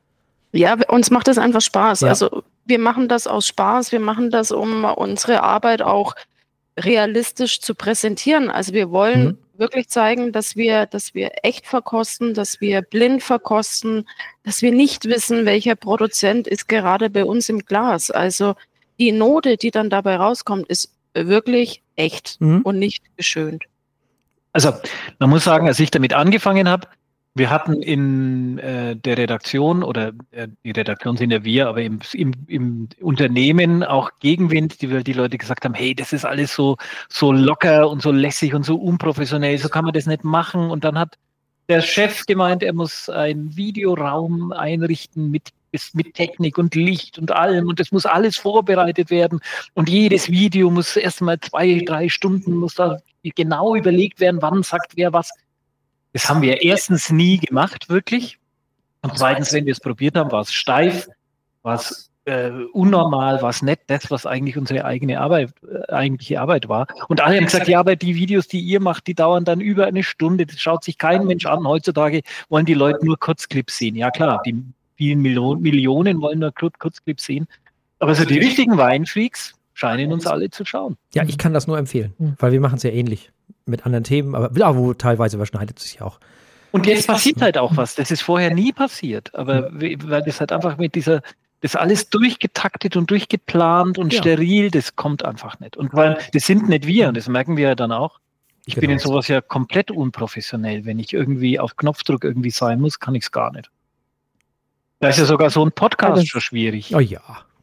Ja, uns macht das einfach Spaß. Ja. Also wir machen das aus Spaß, wir machen das, um unsere Arbeit auch realistisch zu präsentieren. Also wir wollen Mhm. wirklich zeigen, dass wir, dass wir echt verkosten, dass wir blind verkosten, dass wir nicht wissen, welcher Produzent ist gerade bei uns im Glas. Also die Note, die dann dabei rauskommt, ist wirklich echt Mhm. und nicht geschönt. Also man muss sagen, als ich damit angefangen habe, wir hatten in äh, der Redaktion oder äh, die Redaktion sind ja wir, aber im, im, im Unternehmen auch Gegenwind, die, die Leute gesagt haben, hey, das ist alles so, so locker und so lässig und so unprofessionell, so kann man das nicht machen. Und dann hat der Chef gemeint, er muss einen Videoraum einrichten mit, mit Technik und Licht und allem und das muss alles vorbereitet werden und jedes Video muss erstmal zwei, drei Stunden, muss da genau überlegt werden, wann sagt wer was. Das haben wir erstens nie gemacht, wirklich. Und zweitens, wenn wir es probiert haben, war es steif, war es äh, unnormal, war es nicht das, was eigentlich unsere eigene Arbeit, äh, eigentliche Arbeit war. Und alle haben gesagt, ja, aber die Videos, die ihr macht, die dauern dann über eine Stunde. Das schaut sich kein Mensch an. Heutzutage wollen die Leute nur Kurzclips sehen. Ja klar, die vielen Millionen, Millionen wollen nur Kurzclips sehen. Aber so die richtigen Weinfreaks scheinen uns alle zu schauen. Ja, ich kann das nur empfehlen, Mhm. weil wir machen es ja ähnlich mit anderen Themen, aber ja, wo teilweise überschneidet es sich auch. Und jetzt passiert halt auch was. Das ist vorher nie passiert. Aber weil das halt einfach mit dieser, Das alles durchgetaktet und durchgeplant und Ja. steril, das kommt einfach nicht. Und weil das sind nicht wir, und das merken wir ja dann auch. Ich bin Genau. in sowas ja komplett unprofessionell. Wenn ich irgendwie auf Knopfdruck irgendwie sein muss, kann ich es gar nicht. Da ist ja sogar so ein Podcast Ja, das- schon schwierig. Oh ja.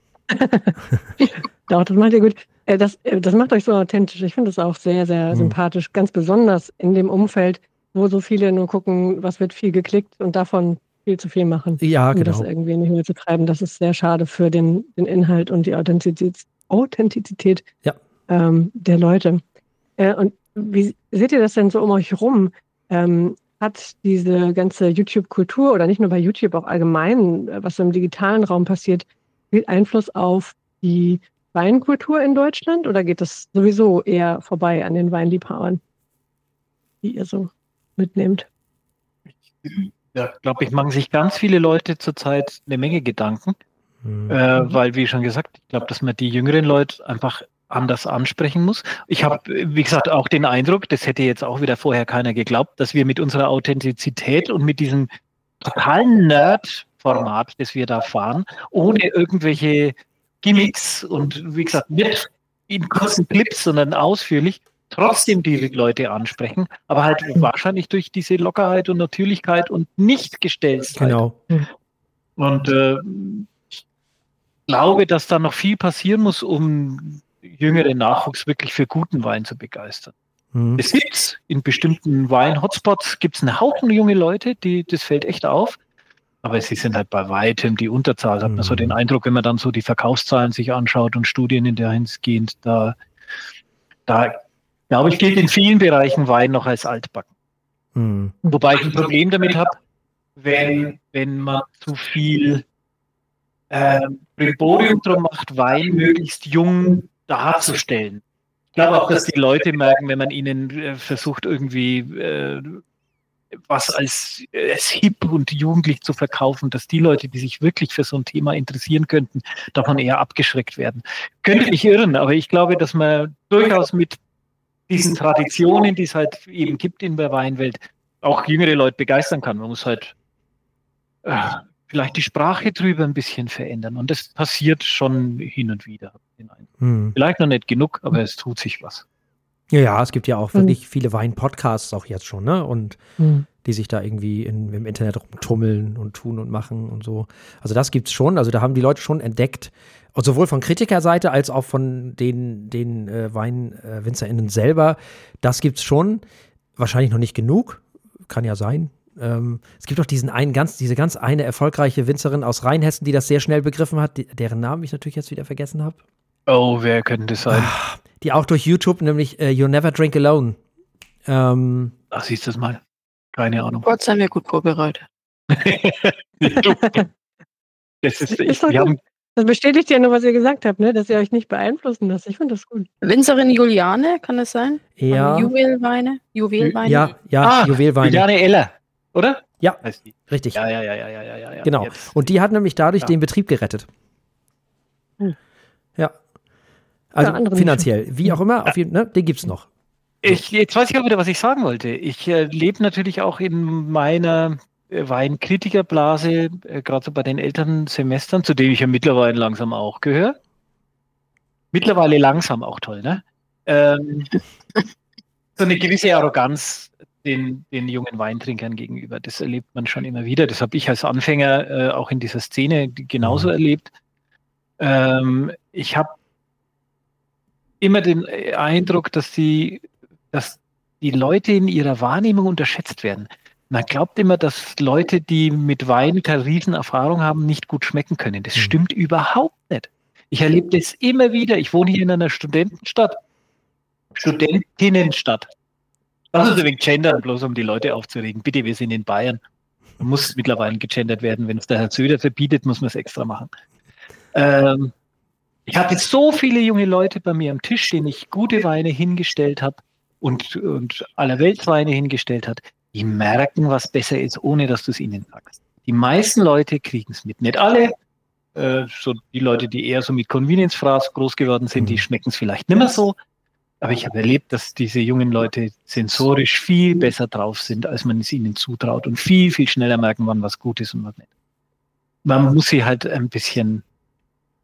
Doch, das macht ihr gut. Äh, Das, äh, das macht euch so authentisch. Ich finde das auch sehr, sehr Mhm. sympathisch. Ganz besonders in dem Umfeld, wo so viele nur gucken, was wird viel geklickt und davon viel zu viel machen. Ja, Um das genau. irgendwie in die Höhe zu treiben. Das ist sehr schade für den, den Inhalt und die Authentizität, Authentizität Ja. ähm, der Leute. Äh, und wie seht ihr das denn so um euch rum? Ähm, hat diese ganze YouTube-Kultur oder nicht nur bei YouTube, auch allgemein, äh, was so im digitalen Raum passiert, viel Einfluss auf die Weinkultur in Deutschland oder geht das sowieso eher vorbei an den Weinliebhabern, die ihr so mitnehmt? Ja, glaube ich, machen sich ganz viele Leute zurzeit eine Menge Gedanken, Mhm. äh, weil, wie schon gesagt, ich glaube, dass man die jüngeren Leute einfach anders ansprechen muss. Ich habe, wie gesagt, auch den Eindruck, das hätte jetzt auch wieder vorher keiner geglaubt, dass wir mit unserer Authentizität und mit diesem totalen Nerd-Format, das wir da fahren, ohne irgendwelche Gimmicks und, wie gesagt, nicht in kurzen Clips, sondern ausführlich, trotzdem die Leute ansprechen, aber halt wahrscheinlich durch diese Lockerheit und Natürlichkeit und Nicht-Gestelltheit. Genau. Und äh, ich glaube, dass da noch viel passieren muss, um jüngeren Nachwuchs wirklich für guten Wein zu begeistern. Mhm. Es gibt's in bestimmten Wein-Hotspots gibt's einen Haufen junge Leute, die das fällt echt auf. Aber sie sind halt bei weitem die Unterzahl. Da hat man so Mhm. den Eindruck, wenn man dann so die Verkaufszahlen sich anschaut und Studien in der Hinsicht gehend, da, da glaube ich, gilt in vielen Bereichen Wein noch als altbacken. Mhm. Wobei ich ein Problem damit habe, wenn, wenn man zu viel ähm, Brimborium drum macht, Wein möglichst jung darzustellen. Ich glaube auch, dass die Leute merken, wenn man ihnen äh, versucht, irgendwie äh, was als, als hip und jugendlich zu verkaufen, dass die Leute, die sich wirklich für so ein Thema interessieren könnten, davon eher abgeschreckt werden. Könnte mich irren, aber ich glaube, dass man durchaus mit diesen Traditionen, die es halt eben gibt in der Weinwelt, auch jüngere Leute begeistern kann. Man muss halt äh, vielleicht die Sprache drüber ein bisschen verändern. Und das passiert schon hin und wieder. Mhm. Vielleicht noch nicht genug, aber es tut sich was. Ja, ja, es gibt ja auch Mhm. wirklich viele Wein-Podcasts auch jetzt schon, ne? Und Hm. die sich da irgendwie in, im Internet rumtummeln und tun und machen und so. Also das gibt's schon. Also da haben die Leute schon entdeckt, und sowohl von Kritikerseite als auch von den, den äh, WeinwinzerInnen selber. Das gibt's schon. Wahrscheinlich noch nicht genug. Kann ja sein. Ähm, es gibt auch diesen einen ganz, diese ganz eine erfolgreiche Winzerin aus Rheinhessen, die das sehr schnell begriffen hat, die, deren Namen ich natürlich jetzt wieder vergessen habe. Oh, wer könnte das sein? Die auch durch YouTube, nämlich äh, You Never Drink Alone. Ähm, Ach, siehst du das mal? Keine Ahnung. Gott sei mir gut vorbereitet. Das ist, Ist ich, doch wir gut. haben, Das bestätigt ja nur, was ihr gesagt habt, ne? Dass ihr euch nicht beeinflussen lasst. Ich finde das gut. Winzerin Juliane, kann das sein? ja, Von Juwelweine? Juwelweine? ja, ja, ah, Juwelweine. Juliane Eller, oder? Ja, Heißt die. richtig. Ja, ja, ja, ja, ja, ja, ja, ja. Genau. Jetzt. Und die hat nämlich dadurch Ja. den Betrieb gerettet. Hm. Ja. Also Ja, andere finanziell. Wie auch immer, auf jeden, ne, den gibt's noch. Ich, jetzt weiß ich auch wieder, was ich sagen wollte. Ich äh, lebe natürlich auch in meiner äh, Weinkritikerblase, äh, gerade so bei den älteren Semestern, zu denen ich ja mittlerweile langsam auch gehöre. Mittlerweile langsam auch toll, ne? Ähm, so eine gewisse Arroganz den, den jungen Weintrinkern gegenüber. Das erlebt man schon immer wieder. Das habe ich als Anfänger äh, auch in dieser Szene genauso Mhm. erlebt. Ähm, ich habe immer den Eindruck, dass die, dass die Leute in ihrer Wahrnehmung unterschätzt werden. Man glaubt immer, dass Leute, die mit Wein keine Riesenerfahrung haben, nicht gut schmecken können. Das Mhm. stimmt überhaupt nicht. Ich erlebe das immer wieder. Ich wohne hier in einer Studentenstadt. Studentinnenstadt. Das ist ein wenig gendern, bloß um die Leute aufzuregen. Bitte, wir sind in Bayern. Muss mittlerweile gegendert werden. Wenn es der Herr Söder verbietet, muss man es extra machen. Ähm, ich hatte so viele junge Leute bei mir am Tisch, denen ich gute Weine hingestellt habe und, und allerweltsweine hingestellt hat. Die merken, was besser ist, ohne dass du es ihnen sagst. Die meisten Leute kriegen es mit. Nicht alle. Äh, so die Leute, die eher so mit Convenience-Fraß groß geworden sind, die schmecken es vielleicht nicht mehr so. Aber ich habe erlebt, dass diese jungen Leute sensorisch viel besser drauf sind, als man es ihnen zutraut und viel, viel schneller merken, wann was gut ist und was nicht. Man muss sie halt ein bisschen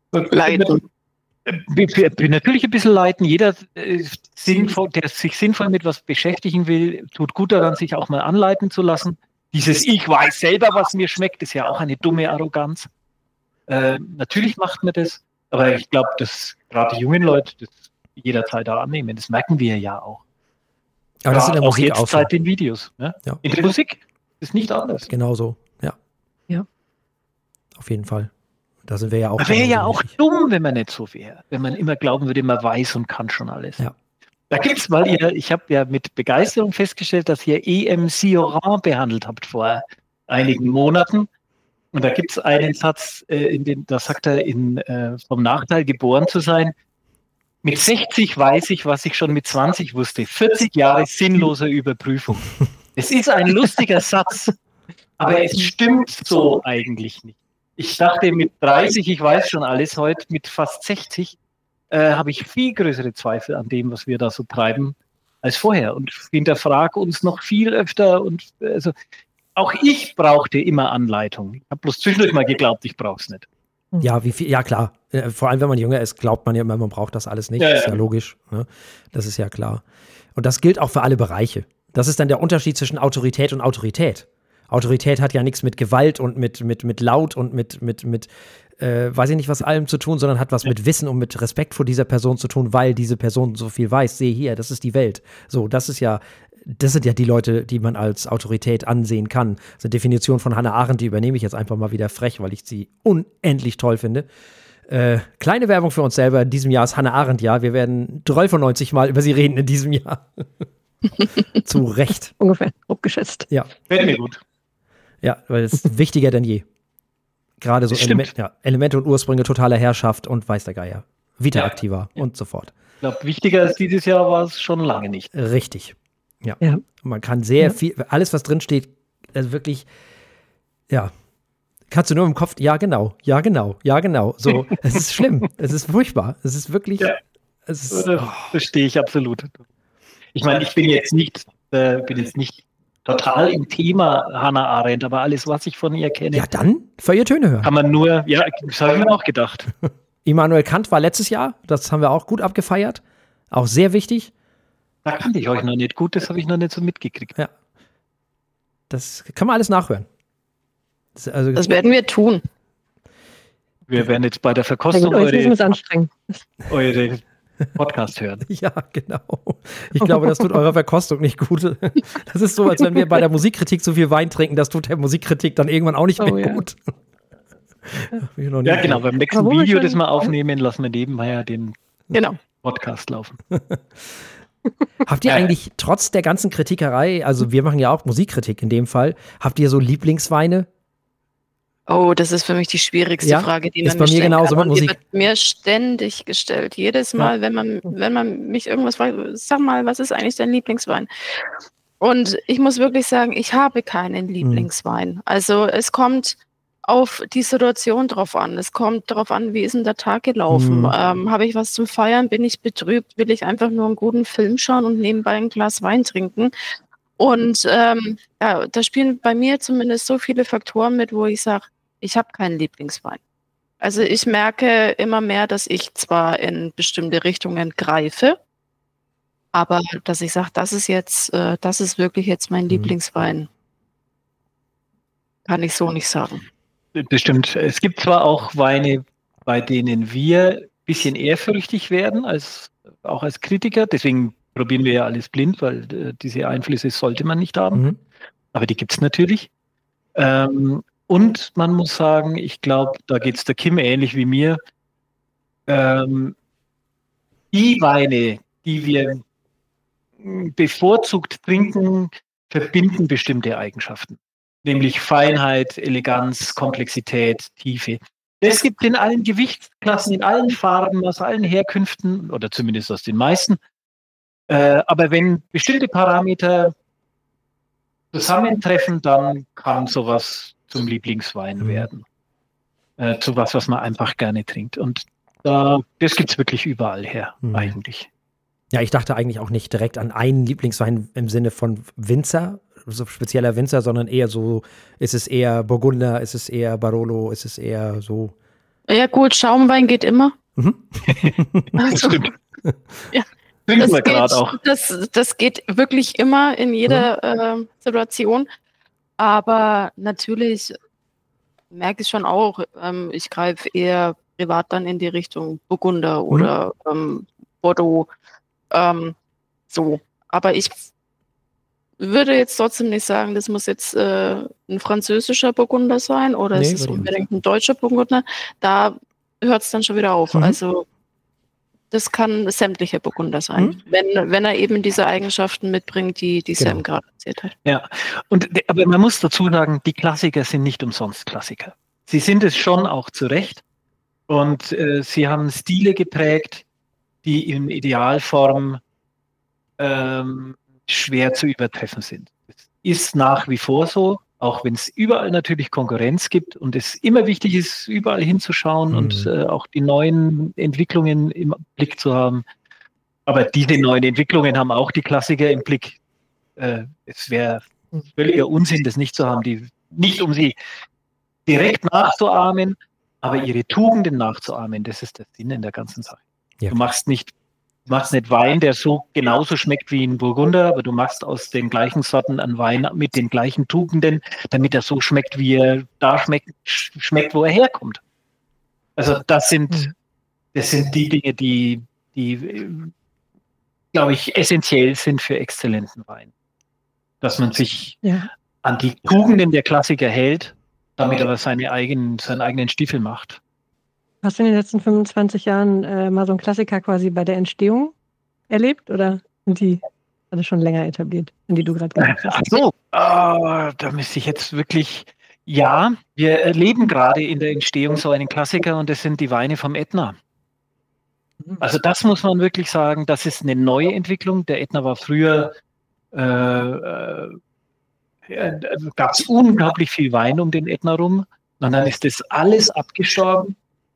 Leiden. Natürlich ein bisschen leiten. Jeder, äh, sinnvoll, der sich sinnvoll mit was beschäftigen will, tut gut daran, sich auch mal anleiten zu lassen. Dieses Ich weiß selber, was mir schmeckt, ist ja auch eine dumme Arroganz. Äh, natürlich macht man das, aber ich glaube, dass gerade die jungen Leute das jederzeit auch annehmen. Das merken wir ja auch. Aber das ist in der auch Musik jetzt auch so. seit den Videos. Ne? Ja. In der Musik ist nicht anders. Genau so, ja. Ja. Auf jeden Fall. Da sind wir ja auch. Wäre ja genauso auch wichtig. dumm, wenn man nicht so wäre. Wenn man immer glauben würde, man weiß und kann schon alles. Ja. Da gibt's, weil ihr, ich habe ja mit Begeisterung festgestellt, dass ihr E M Cioran behandelt habt vor einigen Monaten. Und da gibt's einen Satz, äh, in den, da sagt er, in, äh, vom Nachteil geboren zu sein. Mit sechzig weiß ich, was ich schon mit zwanzig wusste. vierzig Jahre sinnloser Überprüfung. Es ist ein lustiger Satz, aber es stimmt so eigentlich nicht. Ich dachte mit dreißig, ich weiß schon alles, heute mit fast sechzig äh, habe ich viel größere Zweifel an dem, was wir da so treiben, als vorher und hinterfrage uns noch viel öfter und also auch ich brauchte immer Anleitung. Ich habe bloß zwischendurch mal geglaubt, ich brauche es nicht. Ja, wie viel, ja klar. Äh, Vor allem, wenn man jünger ist, glaubt man ja immer, man braucht das alles nicht. Ja, ist ja. ja logisch. Ne? Das ist ja klar. Und das gilt auch für alle Bereiche. Das ist dann der Unterschied zwischen Autorität und Autorität. Autorität hat ja nichts mit Gewalt und mit, mit, mit Laut und mit, mit, mit äh, weiß ich nicht was allem zu tun, sondern hat was mit Wissen und mit Respekt vor dieser Person zu tun, weil diese Person so viel weiß. Sehe hier, das ist die Welt. So, das ist ja, das sind ja die Leute, die man als Autorität ansehen kann. Das ist eine Definition von Hannah Arendt, die übernehme ich jetzt einfach mal wieder frech, weil ich sie unendlich toll finde. Äh, kleine Werbung für uns selber. In diesem Jahr ist Hannah Arendt Jahr. Wir werden dreiundneunzig Mal über sie reden in diesem Jahr. Zu Recht. Ungefähr, grob geschätzt. Ja. Fällt mir gut. Ja, weil es ist wichtiger denn je. Gerade so Das Element, stimmt. ja, Elemente und Ursprünge totaler Herrschaft und weiß der Geier. Vita Ja. Activa und so fort. Ich glaube, wichtiger als dieses Jahr war es schon lange nicht. Richtig. Ja. Ja. Und man kann sehr Ja. viel, alles, was drin steht, also wirklich, ja, kannst du nur im Kopf, ja, genau, ja, genau, ja, genau. So, es ist schlimm, es ist furchtbar, es ist wirklich, Ja. es ist, Das oh, verstehe ich absolut. Ich meine, ich bin jetzt nicht, äh, bin jetzt nicht total im Thema Hannah Arendt, aber alles, was ich von ihr kenne, ja, dann Feuilletöne hören. kann man nur, ja, das habe ich mir auch gedacht. Immanuel Kant war letztes Jahr, das haben wir auch gut abgefeiert, auch sehr wichtig. Da kannte ich euch noch nicht gut, das habe ich noch nicht so mitgekriegt. Ja. Das kann man alles nachhören. Das, also, Das werden wir tun. Wir werden jetzt bei der Na Verkostung gut, aber jetzt müssen wir es eure, anstrengen. eure Podcast hören. ja, genau. Ich glaube, das tut eurer Verkostung nicht gut. Das ist so, als wenn wir bei der Musikkritik zu viel Wein trinken. Das tut der Musikkritik dann irgendwann auch nicht mehr Oh, ja. gut. Hab ich noch nie Ja, genau, beim nächsten Aber wo wir Video, schon- das wir aufnehmen, lassen wir nebenbei ja den Genau. Podcast laufen. Habt ihr Ja. eigentlich trotz der ganzen Kritikerei, also wir machen ja auch Musikkritik in dem Fall, habt ihr so Lieblingsweine? Oh, das ist für mich die schwierigste Ja, Frage, die ist man bei mir mir stellen genauso kann. mit Und die Musik. wird mir ständig gestellt. Jedes Mal, wenn man, wenn man mich irgendwas fragt, sag mal, was ist eigentlich dein Lieblingswein? Und ich muss wirklich sagen, ich habe keinen Lieblingswein. Also es kommt auf die Situation drauf an. Es kommt darauf an, wie ist denn der Tag gelaufen? Mhm. Ähm, habe ich was zum Feiern? Bin ich betrübt? Will ich einfach nur einen guten Film schauen und nebenbei ein Glas Wein trinken? Und ähm, ja, da spielen bei mir zumindest so viele Faktoren mit, wo ich sage, ich habe keinen Lieblingswein. Also ich merke immer mehr, dass ich zwar in bestimmte Richtungen greife, aber dass ich sage, das ist jetzt, äh, das ist wirklich jetzt mein Mhm. Lieblingswein, kann ich so nicht sagen. Das stimmt. Es gibt zwar auch Weine, bei denen wir ein bisschen ehrfürchtig werden, als, auch als Kritiker. Deswegen probieren wir ja alles blind, weil äh, diese Einflüsse sollte man nicht haben. Mhm. Aber die gibt es natürlich. Ähm, und man muss sagen, ich glaube, da geht es der Kim ähnlich wie mir. Ähm, die Weine, die wir mh, bevorzugt trinken, verbinden bestimmte Eigenschaften. Nämlich Feinheit, Eleganz, Komplexität, Tiefe. Das gibt in allen Gewichtsklassen, in allen Farben, aus allen Herkünften oder zumindest aus den meisten. Äh, aber wenn bestimmte Parameter zusammentreffen, dann kann sowas zum Lieblingswein Mhm. werden. Äh, zu was, was man einfach gerne trinkt. Und da, das gibt es wirklich überall her, Mhm. eigentlich. Ja, ich dachte eigentlich auch nicht direkt an einen Lieblingswein im Sinne von Winzer, so spezieller Winzer, sondern eher so, ist es eher Burgunder, ist es eher Barolo, ist es eher so, Ja gut, Schaumwein geht immer. Mhm. Also, Stimmt. ja, Trinken das wir geht, gerade auch. das, das geht wirklich immer in jeder äh, Situation. Aber natürlich merke ich schon auch, ähm, ich greife eher privat dann in die Richtung Burgunder Mhm. oder ähm, Bordeaux. Ähm, so. Aber ich würde jetzt trotzdem nicht sagen, das muss jetzt äh, ein französischer Burgunder sein oder Nee, es ist würde ich auch nicht unbedingt ein deutscher Burgunder. Da hört es dann schon wieder auf. Mhm. Also das kann sämtlicher Burgunder sein, Mhm. wenn, wenn er eben diese Eigenschaften mitbringt, die, die Genau. Sam gerade erzählt hat. Ja, und de- aber man muss dazu sagen, die Klassiker sind nicht umsonst Klassiker. Sie sind es schon auch zu Recht und äh, sie haben Stile geprägt, die in Idealform ähm, schwer zu übertreffen sind. Das ist nach wie vor so, auch wenn es überall natürlich Konkurrenz gibt und es immer wichtig ist, überall hinzuschauen und Mhm. äh, auch die neuen Entwicklungen im Blick zu haben. Aber diese neuen Entwicklungen haben auch die Klassiker im Blick. Äh, es wäre völliger Unsinn, das nicht zu haben, die, nicht um sie direkt nachzuahmen, aber ihre Tugenden nachzuahmen, das ist der Sinn in der ganzen Sache. Ja. Du machst nicht, du machst nicht Wein, der so genauso schmeckt wie ein Burgunder, aber du machst aus den gleichen Sorten einen Wein mit den gleichen Tugenden, damit er so schmeckt, wie er da schmeckt, schmeckt, wo er herkommt. Also das sind, das sind die Dinge, die, die, glaube ich, essentiell sind für exzellenten Wein. Dass man sich Ja. an die Tugenden der Klassiker hält, damit aber seine eigenen, seinen eigenen Stiefel macht. Hast du in den letzten fünfundzwanzig Jahren äh, mal so einen Klassiker quasi bei der Entstehung erlebt oder sind die alle schon länger etabliert, an die du gerade gesagt hast? Ach so, ah, da müsste ich jetzt wirklich, ja, wir erleben gerade in der Entstehung so einen Klassiker und das sind die Weine vom Ätna. Also das muss man wirklich sagen, das ist eine neue Entwicklung. Der Ätna war früher, äh, äh, gab es unglaublich viel Wein um den Ätna rum und dann ist das alles abgestorben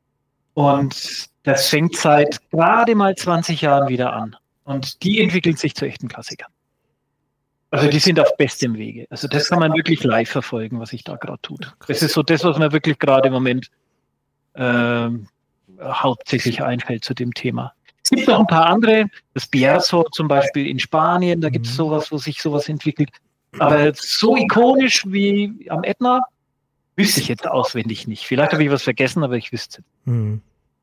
und das fängt seit gerade mal zwanzig Jahren wieder an und die entwickeln sich zu echten Klassikern. Also die sind auf bestem Wege. Also das kann man wirklich live verfolgen, was sich da gerade tut. Das ist so das, was mir wirklich gerade im Moment ähm, hauptsächlich einfällt zu dem Thema. Es gibt noch ein paar andere, das Bierzo zum Beispiel in Spanien, da gibt es sowas, wo sich sowas entwickelt. Aber so ikonisch wie am Ätna wüsste ich jetzt auswendig nicht. Vielleicht habe ich was vergessen, aber ich wüsste es. Mhm.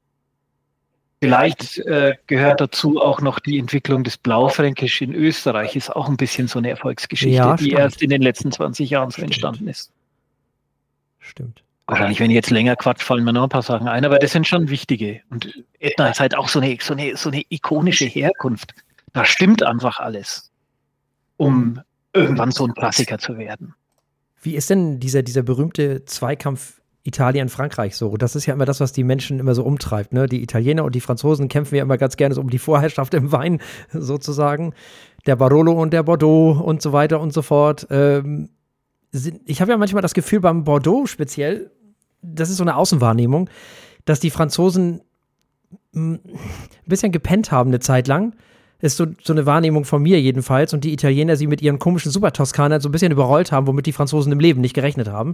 Vielleicht äh, gehört dazu auch noch die Entwicklung des Blaufränkisch in Österreich, ist auch ein bisschen so eine Erfolgsgeschichte, Ja, die stimmt. erst in den letzten zwanzig Jahren so Stimmt. entstanden ist. Stimmt. Wahrscheinlich, wenn ich jetzt länger quatsch, fallen mir noch ein paar Sachen ein, aber das sind schon wichtige. Und Ätna ist halt auch so eine, so eine, so eine ikonische Herkunft. Da stimmt einfach alles, um irgendwann so ein Klassiker zu werden. Wie ist denn dieser, dieser berühmte Zweikampf Italien-Frankreich so? Das ist ja immer das, was die Menschen immer so umtreibt. Ne? Die Italiener und die Franzosen kämpfen ja immer ganz gerne so um die Vorherrschaft im Wein sozusagen. Der Barolo und der Bordeaux und so weiter und so fort. Ähm, sind, ich habe ja manchmal das Gefühl, beim Bordeaux speziell, das ist so eine Außenwahrnehmung, dass die Franzosen mh, ein bisschen gepennt haben eine Zeit lang. Ist so, so eine Wahrnehmung von mir jedenfalls. Und die Italiener sie mit ihren komischen Super-Toskanern so ein bisschen überrollt haben, womit die Franzosen im Leben nicht gerechnet haben.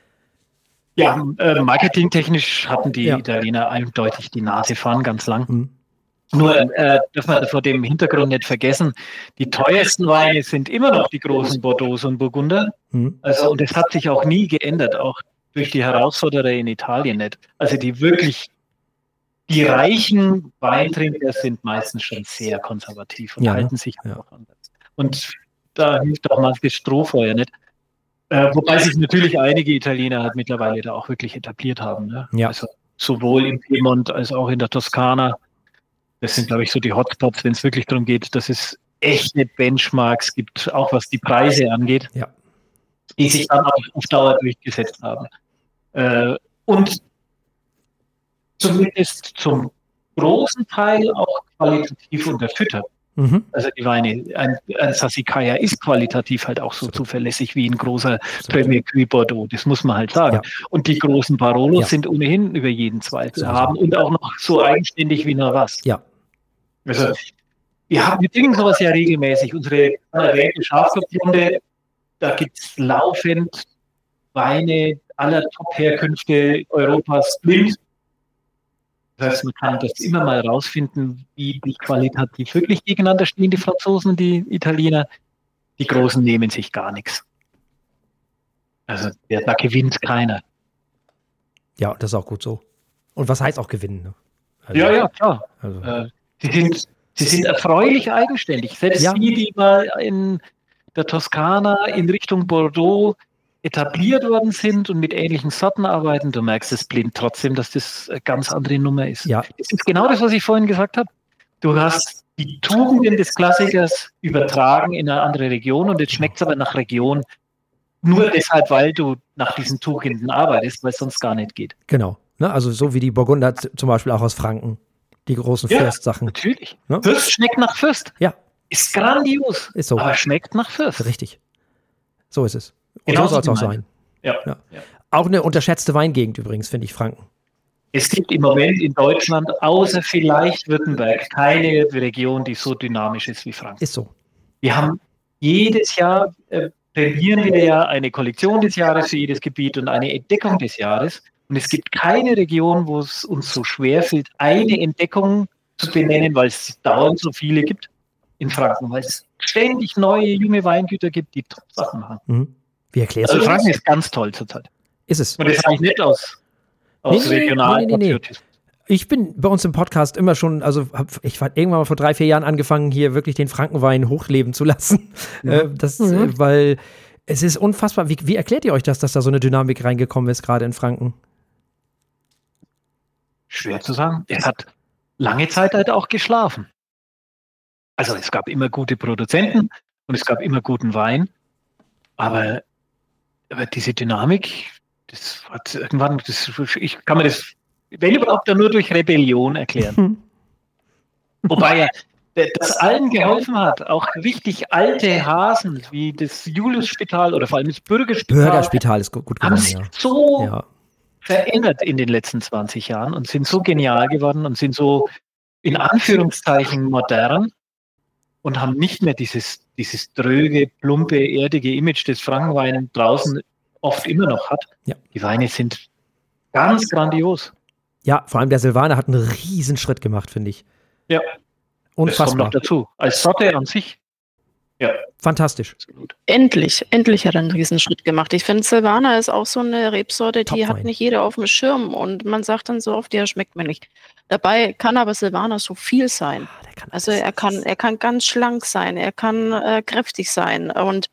Ja, äh, marketingtechnisch hatten die Ja. Italiener eindeutig die Nase vorn ganz lang. Mhm. Nur äh, darf man vor dem Hintergrund nicht vergessen, die teuersten Weine sind immer noch die großen Bordeaux und Burgunder. Mhm. Also, und es hat sich auch nie geändert, auch durch die Herausforderer in Italien nicht. Also die wirklich, die reichen Weintrinker sind meistens schon sehr konservativ und Ja, ne? halten sich Ja. einfach anders. Und da hilft auch mal das Strohfeuer nicht. Äh, wobei sich natürlich einige Italiener halt mittlerweile da auch wirklich etabliert haben. Ne? Ja. Also sowohl im Piemont als auch in der Toskana. Das sind, glaube ich, so die Hotspots, wenn es wirklich darum geht, dass es echte Benchmarks gibt, auch was die Preise angeht, Ja. die sich dann auch auf Dauer durchgesetzt haben. Äh, und zumindest zum großen Teil auch qualitativ unterfüttert. Mhm. Also die Weine, ein, ein Sassicaia ist qualitativ halt auch so zuverlässig wie ein großer Premier Cru Bordeaux, das muss man halt sagen. Ja. Und die großen Barolos Ja. sind ohnehin über jeden Zweifel Sowieso. haben und auch noch so eigenständig wie nur was. Ja. Also wir haben wir trinken sowas ja regelmäßig. Unsere erwähnte Schafsburgunde, da gibt es laufend Weine aller Top-Herkünfte Europas blind. Das heißt, man kann das immer mal rausfinden, wie die qualitativ wirklich gegeneinander stehen, die Franzosen und die Italiener. Die Großen nehmen sich gar nichts. Also der, da gewinnt keiner. Ja, das ist auch gut so. Und was heißt auch gewinnen? Ne? Also, ja, ja, klar. Also. Äh, sie, sind, sie sind erfreulich eigenständig. Selbst Ja. die, die mal in der Toskana in Richtung Bordeaux etabliert worden sind und mit ähnlichen Sorten arbeiten, du merkst es blind trotzdem, dass das eine ganz andere Nummer ist. Ja. Das ist genau das, was ich vorhin gesagt habe. Du hast die Tugenden des Klassikers übertragen in eine andere Region und jetzt schmeckt es aber nach Region nur deshalb, weil du nach diesen Tugenden arbeitest, weil es sonst gar nicht geht. Genau. Ne? Also so wie die Burgunder z- zum Beispiel auch aus Franken. Die großen Ja, Fürstsachen. Natürlich. Ne? Fürst schmeckt nach Fürst. Ja, Ist grandios. ist so. Aber schmeckt nach Fürst. Richtig. So ist es. Und Genau so soll es so auch gemeint. sein. Ja. Ja. Ja. Auch eine unterschätzte Weingegend übrigens, finde ich, Franken. Es gibt im Moment in Deutschland, außer vielleicht Württemberg, keine Region, die so dynamisch ist wie Franken. Ist so. Wir haben jedes Jahr, äh, prämieren wir ja eine Kollektion des Jahres für jedes Gebiet und eine Entdeckung des Jahres. Und es gibt keine Region, wo es uns so schwerfällt, eine Entdeckung zu benennen, weil es dauernd so viele gibt in Franken, weil es ständig neue, junge Weingüter gibt, die Top-Sachen machen. Mhm. Wie erklärst Also du das? Franken ist ganz toll zurzeit. Ist es. Und das sage ich nicht aus, aus Nee, nee, regionalen nee, nee, nee. Patriotismus. Ich bin bei uns im Podcast immer schon, also hab, ich war irgendwann mal vor drei, vier Jahren angefangen, hier wirklich den Frankenwein hochleben zu lassen. Mhm. Äh, das, Mhm. äh, weil es ist unfassbar. Wie, wie erklärt ihr euch das, dass da so eine Dynamik reingekommen ist, gerade in Franken? Schwer zu sagen. Es hat lange Zeit halt auch geschlafen. Also es gab immer gute Produzenten und es gab immer guten Wein. Aber, aber diese Dynamik, das hat irgendwann, das, ich kann mir das, wenn überhaupt, dann nur durch Rebellion erklären. Wobei ja das allen geholfen hat, auch richtig alte Hasen wie das Julius-Spital oder vor allem das Bürgerspital, Bürgerspital ist gut, gut haben geworden, sich ja. so ja. verändert in den letzten zwanzig Jahren und sind so genial geworden und sind so in Anführungszeichen modern und haben nicht mehr dieses, dieses dröge, plumpe, erdige Image, das Frankenwein draußen oft immer noch hat. Ja. Die Weine sind ganz grandios. Ja, vor allem der Silvaner hat einen riesen Schritt gemacht, finde ich. Ja, das kommt Unfassbar. noch dazu. Als Sorte an sich, ja, Fantastisch. absolut. Endlich, endlich hat er einen Riesenschritt gemacht. Ich finde, Silvaner ist auch so eine Rebsorte, die Top-Wein. hat nicht jeder auf dem Schirm und man sagt dann so oft, ja, schmeckt mir nicht. Dabei kann aber Silvaner so viel sein. Ah, der kann Also alles. er kann, er kann ganz schlank sein, er kann äh, kräftig sein und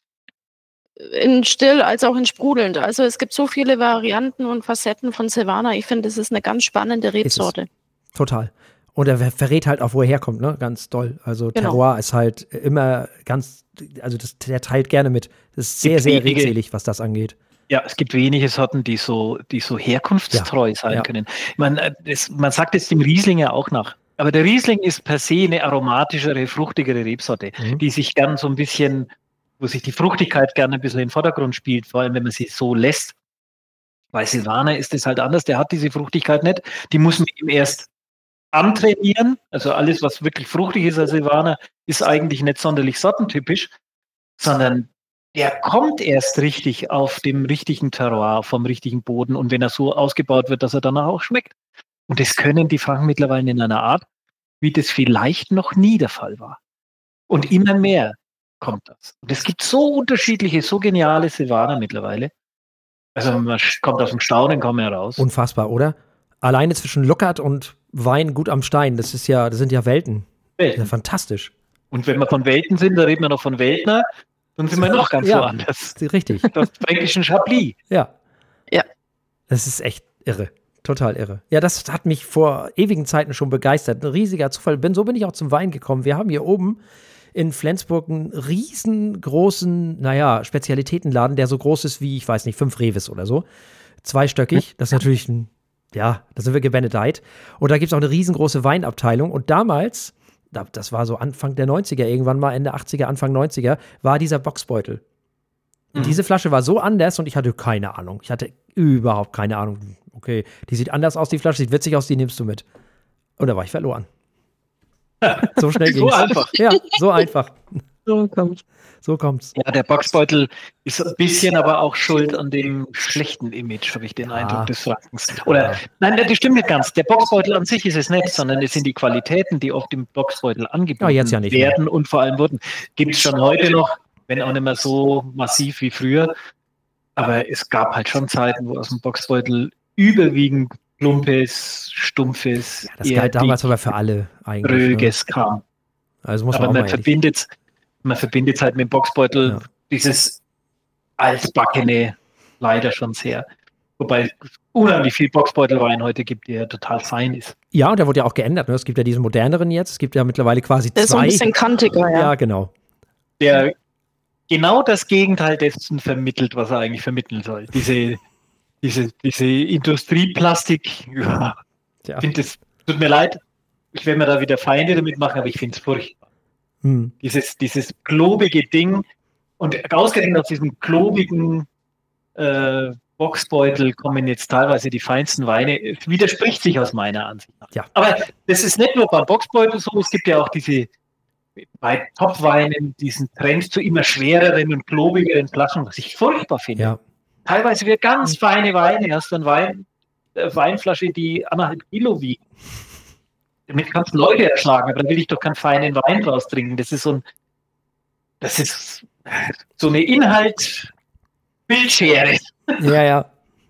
in still als auch in sprudelnd. Also es gibt so viele Varianten und Facetten von Silvaner. Ich finde, das ist eine ganz spannende Rebsorte. Total. Und er ver- verrät halt auch, wo er herkommt, ne? Ganz doll. Also Genau. Terroir ist halt immer ganz, also das, der teilt gerne mit. Das ist sehr, Gibt sehr wenige- redselig, was das angeht. Ja, es gibt wenige Sorten, die so, die so herkunftstreu sein ja. können. Man, äh, das, man sagt es dem Riesling ja auch nach. Aber der Riesling ist per se eine aromatischere, fruchtigere Rebsorte, Mhm. die sich gern so ein bisschen, wo sich die Fruchtigkeit gerne ein bisschen in den Vordergrund spielt, vor allem wenn man sie so lässt. Bei Silvaner ist es halt anders, der hat diese Fruchtigkeit nicht. Die muss man ihm erst antrainieren. Also alles, was wirklich fruchtig ist als Silvaner, ist eigentlich nicht sonderlich sortentypisch, sondern der kommt erst richtig auf dem richtigen Terroir, vom richtigen Boden und wenn er so ausgebaut wird, dass er danach auch schmeckt. Und das können die Franken mittlerweile in einer Art, wie das vielleicht noch nie der Fall war. Und immer mehr kommt das. Und es gibt so unterschiedliche, so geniale Silvaner mittlerweile. Also man sch- kommt aus dem Staunen kaum mehr raus. Unfassbar, oder? Alleine zwischen Luckert und Wein gut am Stein, das ist ja, das sind ja Welten. Das ist ja fantastisch. Und wenn wir von Welten sind, da reden wir noch von Weltner, dann sind wir noch ganz Ja. woanders. Richtig. Das fränkischen Chablis. Ja. Ja. Das ist echt irre. Total irre. Ja, das hat mich vor ewigen Zeiten schon begeistert. Ein riesiger Zufall. Bin, so bin ich auch zum Wein gekommen. Wir haben hier oben in Flensburg einen riesengroßen, naja, Spezialitätenladen, der so groß ist wie, ich weiß nicht, fünf Reves oder so. Zweistöckig. Das ist natürlich ein, ja, da sind wir gebenedeit. Und da gibt es auch eine riesengroße Weinabteilung. Und damals, da- das war so Anfang der neunziger, irgendwann mal Ende achtziger, Anfang neunziger, war dieser Boxbeutel. Und diese Flasche war so anders und ich hatte keine Ahnung. Ich hatte überhaupt keine Ahnung. Okay, die sieht anders aus, die Flasche, sieht witzig aus, die nimmst du mit. Und da war ich verloren. So schnell So ging's. einfach. Ja, so einfach. So kommt's. So kommt's. Ja, der Boxbeutel ist ein bisschen aber auch schuld an dem schlechten Image, habe ich den Ja. Eindruck des Frankens. Oder, nein, das stimmt nicht ganz. Der Boxbeutel an sich ist es nicht, sondern es sind die Qualitäten, die oft im Boxbeutel angeboten Ja, jetzt ja nicht werden mehr. Und vor allem wurden. Gibt es schon heute noch, wenn auch nicht mehr so massiv wie früher. Aber es gab halt schon Zeiten, wo aus dem Boxbeutel überwiegend plumpes, stumpfes, Ja, das galt damals aber für alle eigentlich. Dröges ne? kam. Also muss man aber auch man mal verbindet man verbindet halt mit dem Boxbeutel ja. dieses altbackene leider schon sehr. Wobei es unheimlich viel Boxbeutelwein heute gibt, der total fein ist. Ja, und der wurde ja auch geändert. Ne? Es gibt ja diesen moderneren jetzt. Es gibt ja mittlerweile quasi der zwei. Der ist so ein bisschen kantiger, ja. Ja, genau. Der genau das Gegenteil dessen vermittelt, was er eigentlich vermitteln soll. Diese, diese, diese Industrieplastik, ja, ja. Find das, tut mir leid, ich werde mir da wieder Feinde damit machen, aber ich finde es furchtbar. Hm. Dieses, dieses klobige Ding und ausgerechnet aus diesem klobigen äh, Boxbeutel kommen jetzt teilweise die feinsten Weine. Es widerspricht sich aus meiner Ansicht nach. Ja. Aber das ist nicht nur beim Boxbeutel so, es gibt ja auch diese bei Topweinen diesen Trend zu immer schwereren und klobigeren Flaschen, was ich furchtbar finde. Ja. Teilweise wird ganz feine Weine, hast du eine Wein, äh, Weinflasche, die anderthalb Kilo wiegt. Damit kannst du Leute erschlagen, aber dann will ich doch keinen feinen Wein draus trinken. Das ist so ein, das ist so eine Inhalt-Bildschere. Ja, ja.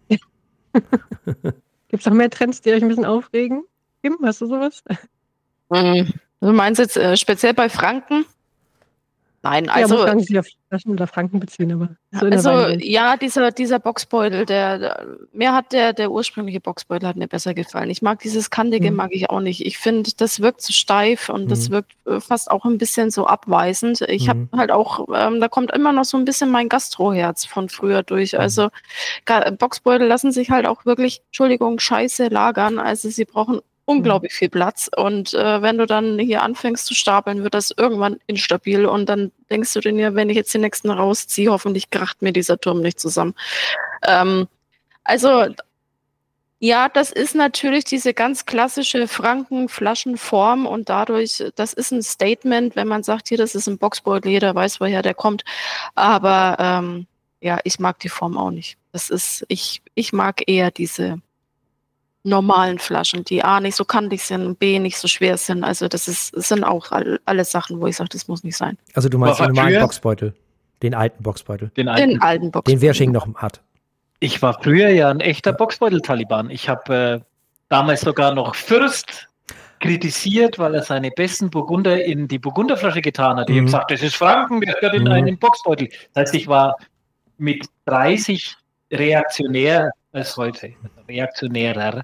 Gibt es noch mehr Trends, die euch ein bisschen aufregen? Kim, hast du sowas? Mhm. Du meinst jetzt äh, speziell bei Franken? Nein, also. Ja, muss gar nicht auf Flaschen oder Franken beziehen, aber. So also, ja, dieser, dieser Boxbeutel, der, der, mir hat der, der ursprüngliche Boxbeutel hat mir besser gefallen. Ich mag dieses Kantige, mhm. mag ich auch nicht. Ich finde, das wirkt zu steif und mhm. das wirkt äh, fast auch ein bisschen so abweisend. Ich mhm. habe halt auch, ähm, da kommt immer noch so ein bisschen mein Gastroherz von früher durch. Mhm. Also, Boxbeutel lassen sich halt auch wirklich, Entschuldigung, scheiße lagern. Also, sie brauchen unglaublich viel Platz und äh, wenn du dann hier anfängst zu stapeln, wird das irgendwann instabil und dann denkst du dir, wenn ich jetzt den nächsten rausziehe, hoffentlich kracht mir dieser Turm nicht zusammen. Ähm, also ja, das ist natürlich diese ganz klassische Frankenflaschenform und dadurch, das ist ein Statement, wenn man sagt, hier, das ist ein Boxbeutel, jeder weiß, woher der kommt, aber ähm, ja, ich mag die Form auch nicht. Das ist, ich, ich mag eher diese normalen Flaschen, die A nicht so kantig sind, B nicht so schwer sind. Also das ist, das sind auch all, alle Sachen, wo ich sage, das muss nicht sein. Also du meinst den normalen Boxbeutel, den alten Boxbeutel. Den alten, den alten Boxbeutel. Den Wersching noch hat. Ich war früher ja ein echter Boxbeutel-Taliban. Ich habe äh, damals sogar noch Fürst kritisiert, weil er seine besten Burgunder in die Burgunderflasche getan hat. Ich mhm. habe gesagt, das ist Franken, das gehört in mhm. einen Boxbeutel. Das heißt, ich war mit dreißig reaktionär als heute. Reaktionärer.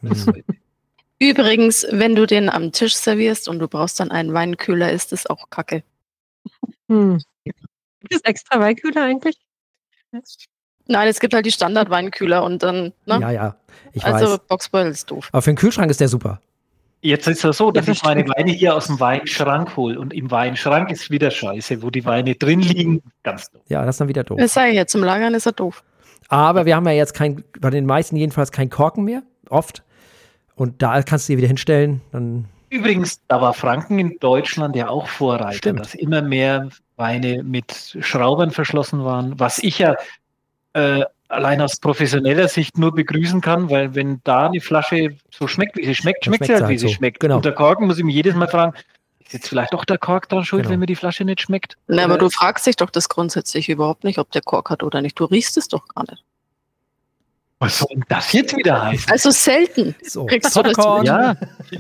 Übrigens, wenn du den am Tisch servierst und du brauchst dann einen Weinkühler, ist das auch Kacke. Hm. Gibt es extra Weinkühler eigentlich? Nein, es gibt halt die Standard-Weinkühler und dann, ne? Ja, ja, ich also weiß. Boxbeutel ist doof. Aber für den Kühlschrank ist der super. Jetzt ist es so, dass ja, ich meine Weine hier aus dem Weinschrank hole und im Weinschrank ist wieder scheiße, wo die Weine drin liegen, ganz doof. Ja, das ist dann wieder doof. Das sage ich jetzt, zum Lagern ist er doof. Aber wir haben ja jetzt kein, bei den meisten jedenfalls kein Korken mehr, oft. Und da kannst du die wieder hinstellen. Dann Übrigens, da war Franken in Deutschland ja auch Vorreiter, Stimmt. dass immer mehr Weine mit Schraubern verschlossen waren, was ich ja äh, allein aus professioneller Sicht nur begrüßen kann, weil wenn da eine Flasche so schmeckt, wie sie schmeckt, schmeckt sie halt, wie sie so. schmeckt. Genau. Und der Korken muss ich mich jedes Mal fragen, ist jetzt vielleicht doch der Kork dran schuld, genau. wenn mir die Flasche nicht schmeckt? Na, aber du fragst dich doch das grundsätzlich überhaupt nicht, ob der Kork hat oder nicht. Du riechst es doch gar nicht. Was soll denn das jetzt wieder heißen? Also selten so, kriegst du das mit. Ja.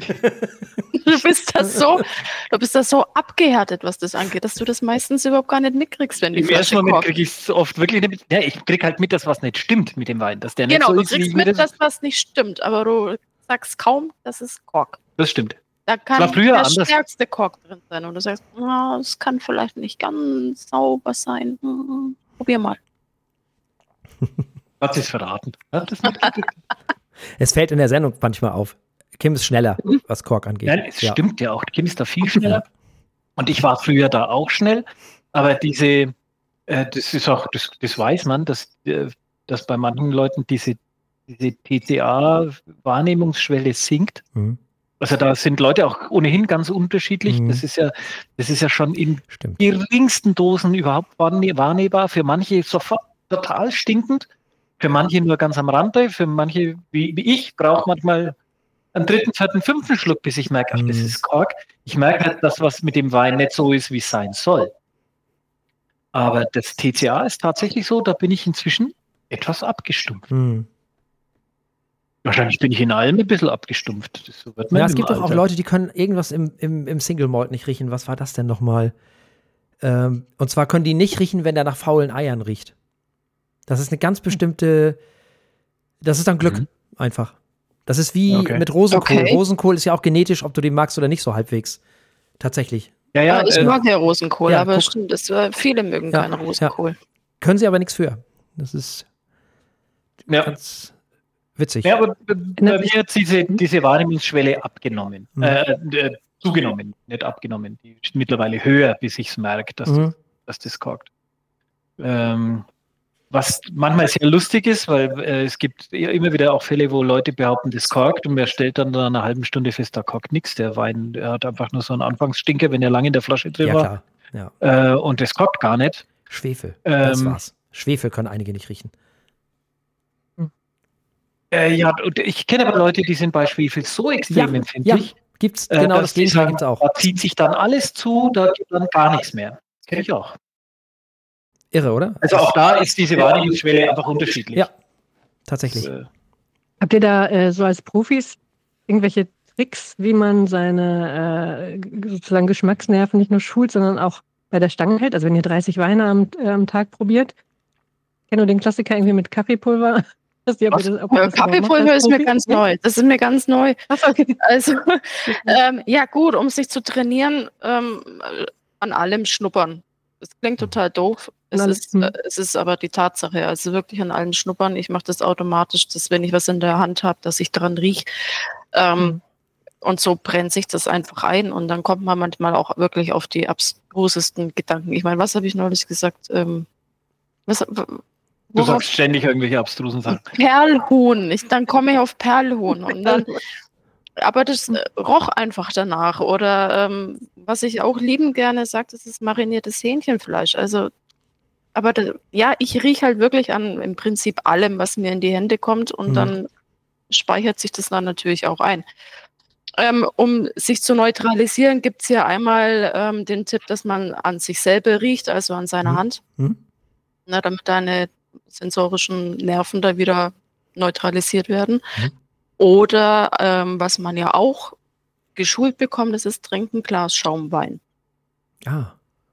Du bist das so, du bist das so abgehärtet, was das angeht, dass du das meistens überhaupt gar nicht mitkriegst, wenn die Im Flasche ersten Moment korkt. kriege ich es oft wirklich nicht. Ja, ich kriege halt mit, dass was nicht stimmt mit dem Wein, dass der Genau, nicht so du ist, kriegst wie mit, das, dass was nicht stimmt, aber du sagst kaum, das ist Kork. Das stimmt. Da kann war früher der anders. stärkste Kork drin sein und du sagst, oh, es kann vielleicht nicht ganz sauber sein. Hm, probier mal. Hat sie es verraten? Hat das es fällt in der Sendung manchmal auf. Kim ist schneller, was Kork angeht. Ja, es ja. stimmt ja auch. Kim ist da viel schneller. Und ich war früher da auch schnell. Aber diese, äh, das ist auch, das, das weiß man, dass, äh, dass bei manchen Leuten diese, diese T C A-Wahrnehmungsschwelle sinkt. Mhm. Also da sind Leute auch ohnehin ganz unterschiedlich. Mhm. Das ist ja, das ist ja schon in Stimmt. geringsten Dosen überhaupt wahrne- wahrnehmbar. Für manche sofort total stinkend, für manche nur ganz am Rande, für manche wie, wie ich brauche manchmal einen dritten, vierten, fünften Schluck, bis ich merke, ach, das Mhm. ist Kork. Ich merke halt, dass was mit dem Wein nicht so ist, wie es sein soll. Aber das T C A ist tatsächlich so, da bin ich inzwischen etwas abgestumpft. Mhm. Wahrscheinlich bin ich in allem ein bisschen abgestumpft. Das so wird man Ja, es im gibt doch auch Alter. Leute, die können irgendwas im, im, im Single Malt nicht riechen. Was war das denn nochmal? Ähm, und zwar können die nicht riechen, wenn der nach faulen Eiern riecht. Das ist eine ganz bestimmte, das ist dann Glück, Mhm. einfach. Das ist wie Okay. mit Rosenkohl. Okay. Rosenkohl ist ja auch genetisch, ob du den magst oder nicht, so halbwegs. Tatsächlich. Ja, Ja, ja, ich äh, mag ja Rosenkohl, ja, aber guck. stimmt, es, äh, viele mögen Ja, keinen Rosenkohl. Können sie aber nichts für. Das ist ja. ganz witzig. Ja, aber b- bei mir hat diese, diese Wahrnehmungsschwelle abgenommen. Mhm. Äh, äh, zugenommen, nicht abgenommen. Die ist mittlerweile höher, bis ich es merke, dass, Mhm. das, dass das korkt. Ähm, was manchmal sehr lustig ist, weil äh, es gibt ja immer wieder auch Fälle, wo Leute behaupten, das korkt und wer stellt dann nach einer halben Stunde fest, da korkt nichts. Der Wein, der hat einfach nur so einen Anfangsstinker, wenn er lange in der Flasche drin Ja, war. klar. Ja. Äh, und das korkt gar nicht. Schwefel. Das Ähm, war's. Schwefel können einige nicht riechen. Äh, ja, und ich kenne aber Leute, die sind bei Schwefel so extrem Ja, empfindlich. Gibt's, Äh, genau dass das die Gegenteil sagen, gibt's auch. Da zieht sich dann alles zu, da gibt dann gar nichts mehr. Das kenne ich auch. Irre, oder? Also auch da ist diese Wahrnehmungsschwelle einfach unterschiedlich. Ja, tatsächlich. Das, äh, Habt ihr da äh, so als Profis irgendwelche Tricks, wie man seine äh, g- sozusagen Geschmacksnerven nicht nur schult, sondern auch bei der Stange hält? Also wenn ihr dreißig Weine am, äh, am Tag probiert, kennt ihr den Klassiker irgendwie mit Kaffeepulver? Dass ihr, ob Was? ihr das, ob ihr Äh, das überhaupt macht Kaffeepulver als ist mir Profi? ganz Nee? neu. Das ist mir ganz neu. Ach, okay. Also, ähm, ja gut, um sich zu trainieren, ähm, äh, an allem schnuppern. Das klingt total doof. Es An allem, ist, hm. äh, es ist aber die Tatsache. Also wirklich an allem schnuppern. Ich mache das automatisch, dass wenn ich was in der Hand habe, dass ich dran rieche. Ähm, Hm. Und so brennt sich das einfach ein. Und dann kommt man manchmal auch wirklich auf die abstrusesten Gedanken. Ich meine, was habe ich neulich gesagt? Ähm, was, w- du worauf? sagst ständig irgendwelche abstrusen Sachen. Perlhuhn. Ich, dann komme ich auf Perlhuhn. Und dann, aber das äh, roch einfach danach. Oder ähm, was ich auch liebend gerne sage, das ist mariniertes Hähnchenfleisch. Also, aber da, ja, ich rieche halt wirklich an im Prinzip allem, was mir in die Hände kommt. Und Mhm. dann speichert sich das dann natürlich auch ein. Ähm, um sich zu neutralisieren, gibt es hier einmal ähm, den Tipp, dass man an sich selber riecht, also an seiner Mhm. Hand, Hm? ne, damit deine sensorischen Nerven da wieder neutralisiert werden. Mhm. Oder ähm, was man ja auch geschult bekommt, das ist Trinken Glas Schaumwein. Ah.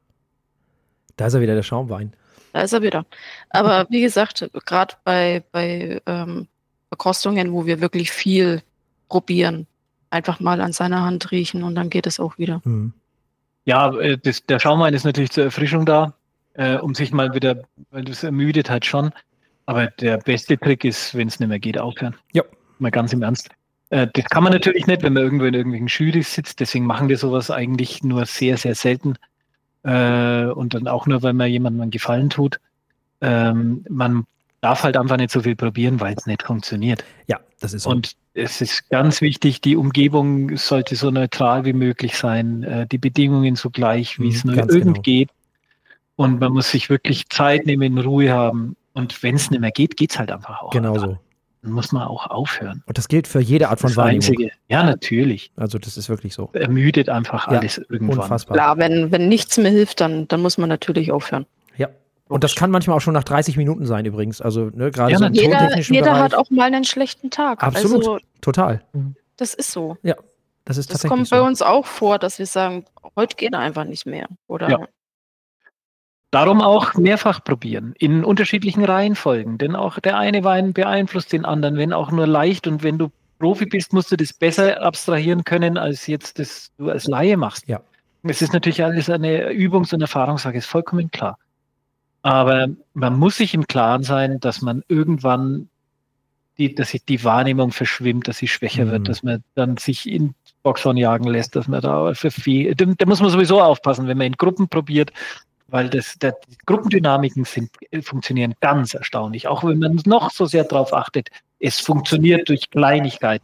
Da ist er wieder, der Schaumwein. Da ist er wieder. Aber wie gesagt, gerade bei, bei ähm, Verkostungen, wo wir wirklich viel probieren, einfach mal an seiner Hand riechen und dann geht es auch wieder. Mhm. Ja, äh, das, der Schaumwein ist natürlich zur Erfrischung da, äh, um sich mal wieder, weil das ermüdet halt schon. Aber der beste Trick ist, wenn es nicht mehr geht, aufhören. Ja. Mal ganz im Ernst. Äh, das kann man natürlich nicht, wenn man irgendwo in irgendwelchen Jurys sitzt. Deswegen machen wir sowas eigentlich nur sehr, sehr selten. Äh, und dann auch nur, weil man jemandem einen Gefallen tut. Ähm, man darf halt einfach nicht so viel probieren, weil es nicht funktioniert. Ja, das ist so. Und es ist ganz wichtig, die Umgebung sollte so neutral wie möglich sein, äh, die Bedingungen so gleich, wie Mhm, es nur ganz irgend genau. geht. Und man muss sich wirklich Zeit nehmen, Ruhe haben. Und wenn es nicht mehr geht, geht es halt einfach auch. Genau einfach. so. Dann muss man auch aufhören. Und das gilt für jede Art von Das Wahrnehmung. Einzige. Ja, natürlich. Also das ist wirklich so. Ermüdet einfach Ja, alles irgendwann. Unfassbar. Klar, wenn, wenn nichts mehr hilft, dann, dann muss man natürlich aufhören. Ja. Und das kann manchmal auch schon nach dreißig Minuten sein übrigens. Also ne, gerade Ja, so im natürlich. Jeder, tontechnischen jeder Bereich. hat auch mal einen schlechten Tag. Absolut. Also Total. das ist so. Das ist Das tatsächlich kommt bei so. uns auch vor, dass wir sagen, heute geht einfach nicht mehr. Oder Ja. Darum auch mehrfach probieren, in unterschiedlichen Reihenfolgen. Denn auch der eine Wein beeinflusst den anderen, wenn auch nur leicht. Und wenn du Profi bist, musst du das besser abstrahieren können, als jetzt das du als Laie machst. Ja. Es ist natürlich alles eine Übungs- und Erfahrungssache, ist vollkommen klar. Aber man muss sich im Klaren sein, dass man irgendwann, die, dass sich die Wahrnehmung verschwimmt, dass sie schwächer Mhm. wird, dass man dann sich in Boxhorn jagen lässt, dass man da für viel, da, da muss man sowieso aufpassen, wenn man in Gruppen probiert, weil das, der, die Gruppendynamiken sind, funktionieren ganz erstaunlich. Auch wenn man noch so sehr darauf achtet, es funktioniert durch Kleinigkeiten.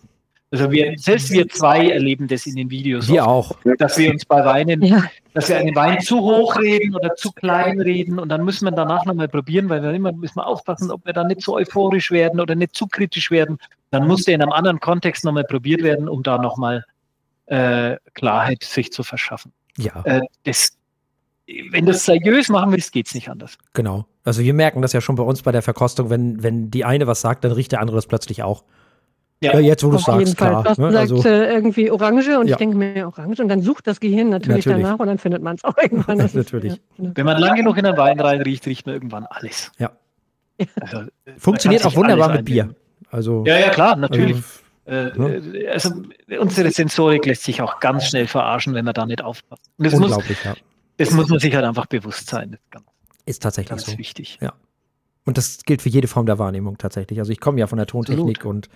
Also wir, selbst wir zwei erleben das in den Videos. Wir oft, auch. Dass wir uns bei Weinen, Ja. dass wir einen Wein zu hoch reden oder zu klein reden und dann müssen wir danach nochmal probieren, weil wir immer müssen wir aufpassen, ob wir dann nicht zu euphorisch werden oder nicht zu kritisch werden. Dann muss der in einem anderen Kontext nochmal probiert werden, um da nochmal äh, Klarheit sich zu verschaffen. Ja, Äh, das, wenn du es seriös machen willst, geht es nicht anders. genau. Also wir merken das ja schon bei uns bei der Verkostung, wenn, wenn die eine was sagt, dann riecht der andere das plötzlich auch. Ja, Ja, jetzt wo du Auf sagst, jeden Fall. klar. Thorsten Ne? sagt Also, äh, irgendwie Orange und Ja. ich denke mir Orange und dann sucht das Gehirn natürlich, Natürlich. danach und dann findet man es auch irgendwann. Das ist- Natürlich. ja, genau. wenn man lang genug in einen Wein rein riecht, riecht man irgendwann alles. Ja. Also, äh, Funktioniert man auch kann sich wunderbar alles mit Bier. einbilden. Also, Ja, ja, klar, natürlich. also Äh, also unsere Sensorik lässt sich auch ganz schnell verarschen, wenn man da nicht aufpasst. Und das muss, unglaublich, ja. das muss man sich halt einfach bewusst sein. Das ist ganz, Ist tatsächlich ganz so. wichtig. Und das gilt für jede Form der Wahrnehmung tatsächlich. Also ich komme ja von der Tontechnik und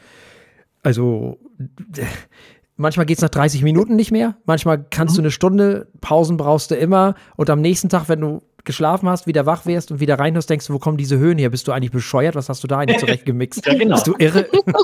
also äh, manchmal geht es nach dreißig Minuten nicht mehr. Manchmal kannst du eine Stunde, Pausen brauchst du immer. Und am nächsten Tag, wenn du geschlafen hast, wieder wach wärst und wieder reinhörst, denkst du, wo kommen diese Höhen her? Bist du eigentlich bescheuert? Was hast du da eigentlich zurechtgemixt? Ja, genau. Bist du irre?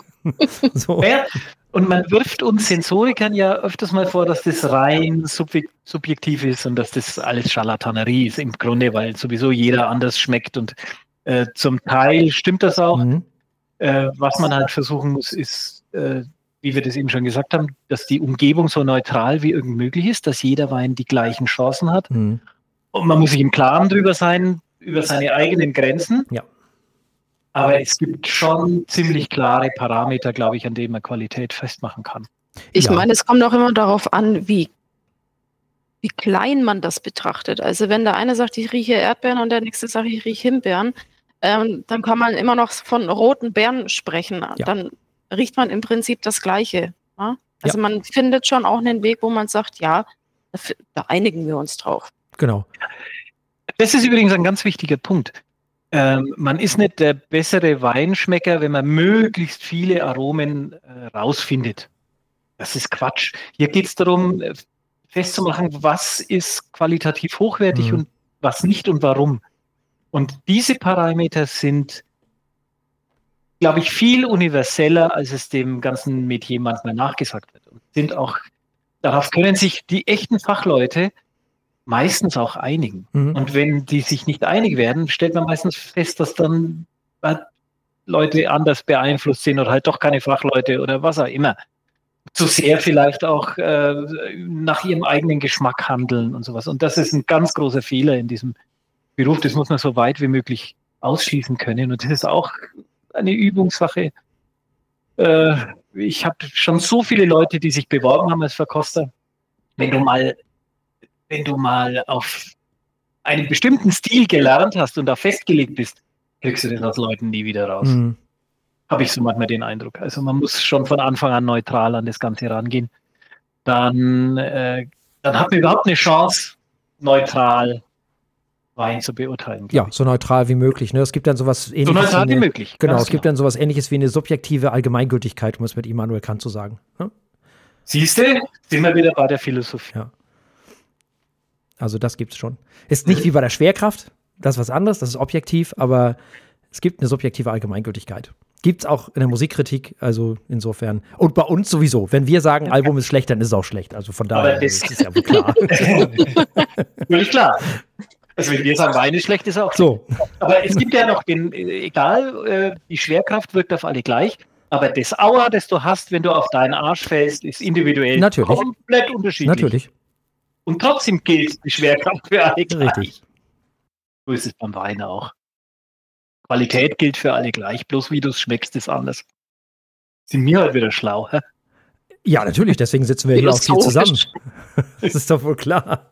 so. Ja, und man wirft uns Sensorikern ja öfters mal vor, dass das rein subjek- subjektiv ist und dass das alles Scharlatanerie ist im Grunde, weil sowieso jeder anders schmeckt und äh, zum Teil stimmt das auch. Mhm. Äh, was man halt versuchen muss, ist, äh, wie wir das eben schon gesagt haben, dass die Umgebung so neutral wie irgend möglich ist, dass jeder Wein die gleichen Chancen hat. Mhm. Und man muss sich im Klaren drüber sein, über seine eigenen Grenzen. Ja. Aber es gibt schon ziemlich klare Parameter, glaube ich, an denen man Qualität festmachen kann. Ich Ja. meine, es kommt auch immer darauf an, wie, wie klein man das betrachtet. Also wenn der eine sagt, ich rieche Erdbeeren und der nächste sagt, ich rieche Himbeeren, ähm, dann kann man immer noch von roten Beeren sprechen. Ja. Dann riecht man im Prinzip das Gleiche. Ja? Also man findet schon auch einen Weg, wo man sagt, ja, da, fi- da einigen wir uns drauf. Genau. Das ist übrigens ein ganz wichtiger Punkt. Ähm, man ist nicht der bessere Weinschmecker, wenn man möglichst viele Aromen äh, rausfindet. Das ist Quatsch. Hier geht es darum, äh, festzumachen, was ist qualitativ hochwertig Mhm. und was nicht und warum. Und diese Parameter sind, glaube ich, viel universeller, als es dem ganzen Metier manchmal nachgesagt wird. Und sind auch, darauf können sich die echten Fachleute meistens auch einigen. Mhm. Und wenn die sich nicht einig werden, stellt man meistens fest, dass dann äh, Leute anders beeinflusst sind oder halt doch keine Fachleute oder was auch immer. Zu sehr vielleicht auch äh, nach ihrem eigenen Geschmack handeln und sowas. Und das ist ein ganz großer Fehler in diesem Beruf. Das muss man so weit wie möglich ausschließen können. Und das ist auch eine Übungssache. Äh, ich habe schon so viele Leute, die sich beworben haben als Verkoster. Wenn du mal wenn du mal auf einen bestimmten Stil gelernt hast und da festgelegt bist, kriegst du das aus Leuten nie wieder raus. Mhm. Habe ich so manchmal den Eindruck. Also man muss schon von Anfang an neutral an das Ganze rangehen. Dann, äh, dann hat man überhaupt eine Chance, neutral Wein zu beurteilen. Ja, glaub ich. so neutral wie möglich. Ne? Es gibt dann sowas So ähnliches. neutral wie wie eine, möglich. Genau, ganz es gibt dann sowas ähnliches wie eine subjektive Allgemeingültigkeit, um es mit Immanuel Kant zu sagen. Ne? Siehst du, sind wir wieder bei der Philosophie. Ja. Also das gibt's schon. Ist nicht wie bei der Schwerkraft, das ist was anderes, das ist objektiv, aber es gibt eine subjektive Allgemeingültigkeit. Gibt's auch in der Musikkritik, also insofern. Und bei uns sowieso. Wenn wir sagen, Album ist schlecht, dann ist es auch schlecht. Also von daher Aber das- ist es ja wohl klar. Völlig klar. Also wenn wir sagen, Wein ist schlecht, ist er auch schlecht. So, Aber es gibt ja noch den, äh, egal, äh, die Schwerkraft wirkt auf alle gleich, aber das Aua, das du hast, wenn du auf deinen Arsch fällst, ist individuell Natürlich. komplett unterschiedlich. natürlich. Und trotzdem gilt die Schwerkraft für alle gleich. Richtig. So ist es beim Wein auch. Qualität gilt für alle gleich, bloß wie du es schmeckst, ist anders. Sind wir halt wieder schlau, hä? Ja, natürlich, deswegen sitzen wir hier auch hier zusammen. Das ist doch wohl klar.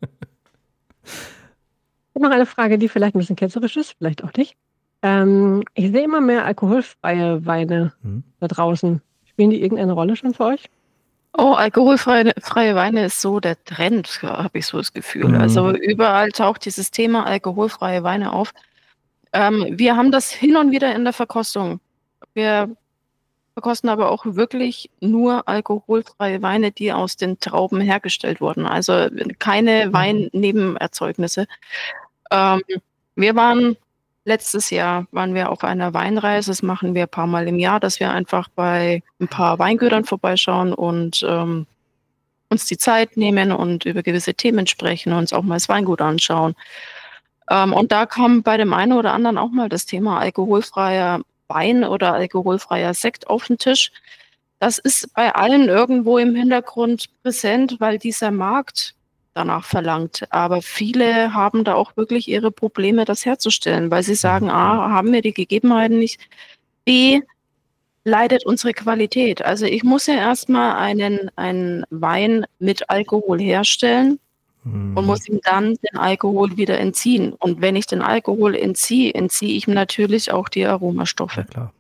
Ich habe noch eine Frage, die vielleicht ein bisschen ketzerisch ist, vielleicht auch nicht. Ähm, ich sehe immer mehr alkoholfreie Weine Hm. da draußen. Spielen die irgendeine Rolle schon für euch? Oh, alkoholfreie freie Weine ist so der Trend, habe ich so das Gefühl. Mhm. Also überall taucht dieses Thema alkoholfreie Weine auf. Ähm, wir haben das hin und wieder in der Verkostung. Wir verkosten aber auch wirklich nur alkoholfreie Weine, die aus den Trauben hergestellt wurden. Also keine Weinnebenerzeugnisse. Ähm, wir waren letztes Jahr waren wir auf einer Weinreise. Das machen wir ein paar Mal im Jahr, dass wir einfach bei ein paar Weingütern vorbeischauen und ähm, uns die Zeit nehmen und über gewisse Themen sprechen und uns auch mal das Weingut anschauen. Ähm, und da kam bei dem einen oder anderen auch mal das Thema alkoholfreier Wein oder alkoholfreier Sekt auf den Tisch. Das ist bei allen irgendwo im Hintergrund präsent, weil dieser Markt danach verlangt. Aber viele haben da auch wirklich ihre Probleme, das herzustellen, weil sie sagen, A, haben wir die Gegebenheiten nicht, B, leidet unsere Qualität. Also ich muss ja erstmal einen, einen Wein mit Alkohol herstellen Hm. und muss ihm dann den Alkohol wieder entziehen. Und wenn ich den Alkohol entziehe, entziehe ich ihm natürlich auch die Aromastoffe. Ja, klar.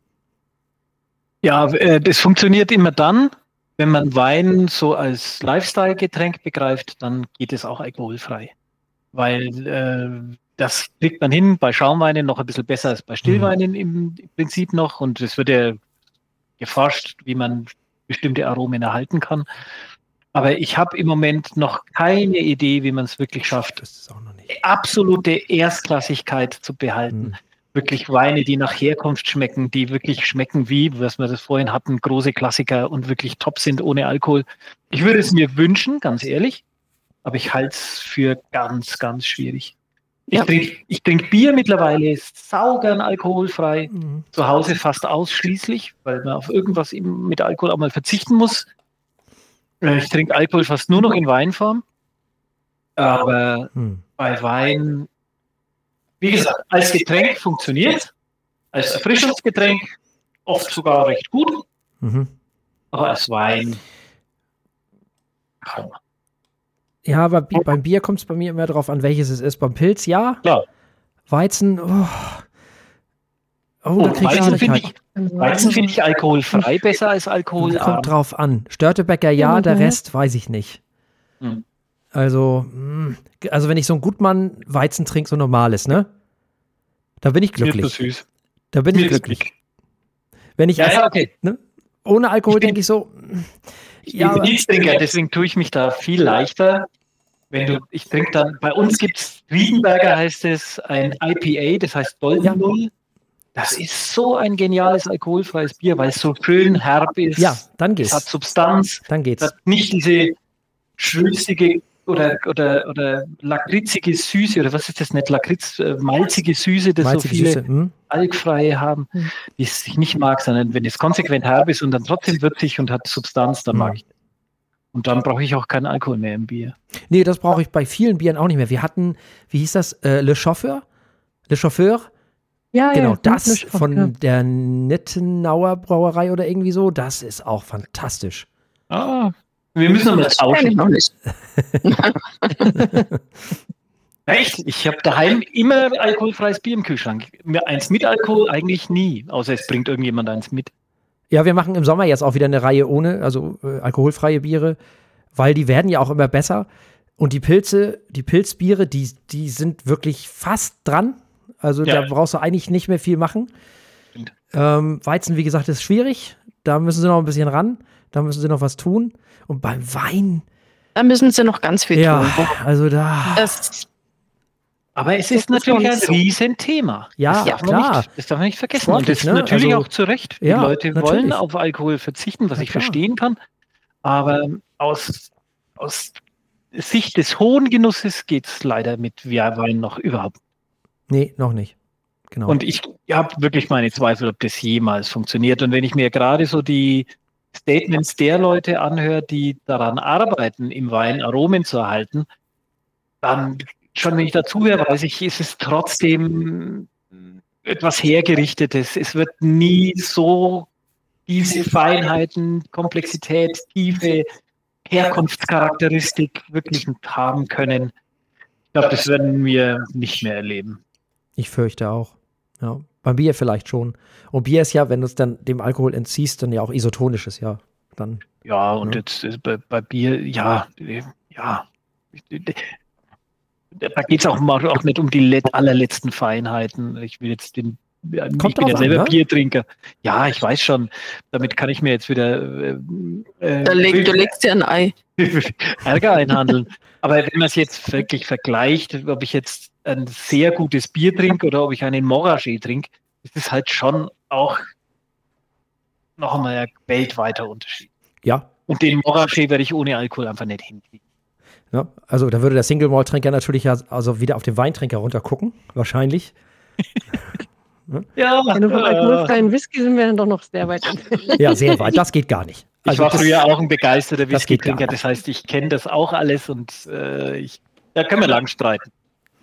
Ja, äh, das funktioniert immer dann, wenn man Wein so als Lifestyle-Getränk begreift, dann geht es auch alkoholfrei. Weil äh, das kriegt man hin bei Schaumweinen noch ein bisschen besser als bei Stillweinen im Prinzip noch. Und es wird ja geforscht, wie man bestimmte Aromen erhalten kann. Aber ich habe im Moment noch keine Idee, wie man es wirklich schafft, Das ist auch noch nicht. absolute Erstklassigkeit zu behalten. Hm. Wirklich Weine, die nach Herkunft schmecken, die wirklich schmecken wie, was wir das vorhin hatten, große Klassiker und wirklich top sind ohne Alkohol. Ich würde es mir wünschen, ganz ehrlich, aber ich halte es für ganz, ganz schwierig. Ich Ja. trinke ich trink Bier mittlerweile saugern alkoholfrei, Mhm. zu Hause fast ausschließlich, weil man auf irgendwas eben mit Alkohol auch mal verzichten muss. Äh, Ich trinke Alkohol fast nur noch in Weinform, aber Hm. bei Wein, wie gesagt, als Getränk funktioniert, als Erfrischungsgetränk oft sogar recht gut, Mhm. aber als Wein kaum. Ja, aber Bi- beim Bier kommt es bei mir immer darauf an, welches es ist. Beim Pilz, ja. Klar. Weizen, oh. Oh, Oh, da krieg ich Weizen finde Schwierigkeiten. ich, Weizen finde ich alkoholfrei besser als alkoholarm. Kommt drauf an. Störtebecker, ja, Mhm. der Rest weiß ich nicht. Hm. Also, mh, also wenn ich so ein Gutmann Weizen trinke, so normales, ne? Da bin ich Mir ist glücklich. das süß. Da bin Mir ich ist glücklich. Wenn ich Ja, ja, okay. ne? ohne Alkohol Ich bin- denke ich so, mh, Ich ja, bin aber- Pilztrinker, deswegen tue ich mich da viel leichter. Wenn du, ich trinke dann, bei uns gibt es Riedenberger, heißt es, ein I P A, das heißt Golden Null. Das ist so ein geniales alkoholfreies Bier, weil es so schön herb ist. ja, dann Es hat geht's. Substanz. Dann Es geht's. hat nicht diese schwülstige oder, oder, oder lakritzige Süße, oder was ist das nicht? Lakritz, äh, malzige Süße, das Malzige so viele Süße, hm? Alkfreie haben, Hm. die es ich nicht mag, sondern wenn es konsequent herb ist und dann trotzdem würzig und hat Substanz, dann Hm. mag ich das. Und dann brauche ich auch keinen Alkohol mehr im Bier. Nee, das brauche ich bei vielen Bieren auch nicht mehr. Wir hatten, wie hieß das? Äh, Le Chauffeur? Le Chauffeur? Ja, Genau, ja, das nicht von ja. der Nettenauer Brauerei oder irgendwie so, das ist auch fantastisch. Ah, wir müssen noch mal Kenn ich tauschen. noch nicht. Echt? Ich habe daheim immer alkoholfreies Bier im Kühlschrank. Mir eins mit Alkohol eigentlich nie, außer es bringt irgendjemand eins mit. Ja, wir machen im Sommer jetzt auch wieder eine Reihe ohne, also äh, alkoholfreie Biere, weil die werden ja auch immer besser. Und die Pilze, die Pilzbiere, die, die sind wirklich fast dran. Also Ja. da brauchst du eigentlich nicht mehr viel machen. Stimmt. Ähm, Weizen, wie gesagt, ist schwierig. Da müssen sie noch ein bisschen ran. Da müssen sie noch was tun. Und beim Wein, Da müssen sie noch ganz viel ja, tun. also da. Das, Aber es ist Das ist natürlich noch ein nicht so. Riesenthema. Ja, das darf man klar. Nicht, das darf man nicht vergessen. Sportlich, Und das ne? natürlich Also- auch zu Recht. Die Ja, Leute natürlich. wollen auf Alkohol verzichten, was Na ich klar. verstehen kann. Aber aus, aus Sicht des hohen Genusses geht es leider mit Wein noch überhaupt. Nee, noch nicht. Genau. Und ich habe wirklich meine Zweifel, ob das jemals funktioniert. Und wenn ich mir gerade so die Statements der Leute anhöre, die daran arbeiten, im Wein Aromen zu erhalten, dann schon, wenn ich dazuhöre, weiß ich, ist es trotzdem etwas Hergerichtetes. Es wird nie so diese Feinheiten, Komplexität, Tiefe, Herkunftscharakteristik wirklich haben können. Ich glaube, das werden wir nicht mehr erleben. Ich fürchte auch. Ja. Beim Bier vielleicht schon. Und Bier ist ja, wenn du es dann dem Alkohol entziehst, dann ja auch isotonisches, ja. Dann. Ja, und Ja. jetzt ist bei, bei Bier, ja, äh, ja. Da geht es auch, mal- auch nicht um die let, allerletzten Feinheiten. Ich will jetzt den, ja, ich Kommt bin ja drauf selber an, ne? Biertrinker. Ja, ich weiß schon. Damit kann ich mir jetzt wieder äh, äh, da leg, du legst dir ein Ei. Ärger einhandeln. Aber wenn man es jetzt wirklich vergleicht, ob ich jetzt ein sehr gutes Bier trinke oder ob ich einen Moraschi trinke, ist es halt schon auch noch einmal ein weltweiter Unterschied. Ja. Und den Moraschi werde ich ohne Alkohol einfach nicht hinkriegen. Ja, also da würde der Single-Malt-Trinker natürlich ja also wieder auf den Weintrinker runtergucken, wahrscheinlich. Ja, Wenn du vom alkoholfreien Whisky sind wir dann doch noch sehr weit entfernt. Ja, sehr weit. Das geht gar nicht. Ich Also war das, früher auch ein begeisterter das geht Whisky-Trinker, gar nicht. das heißt, ich kenne das auch alles und äh, ich, da können wir lang streiten.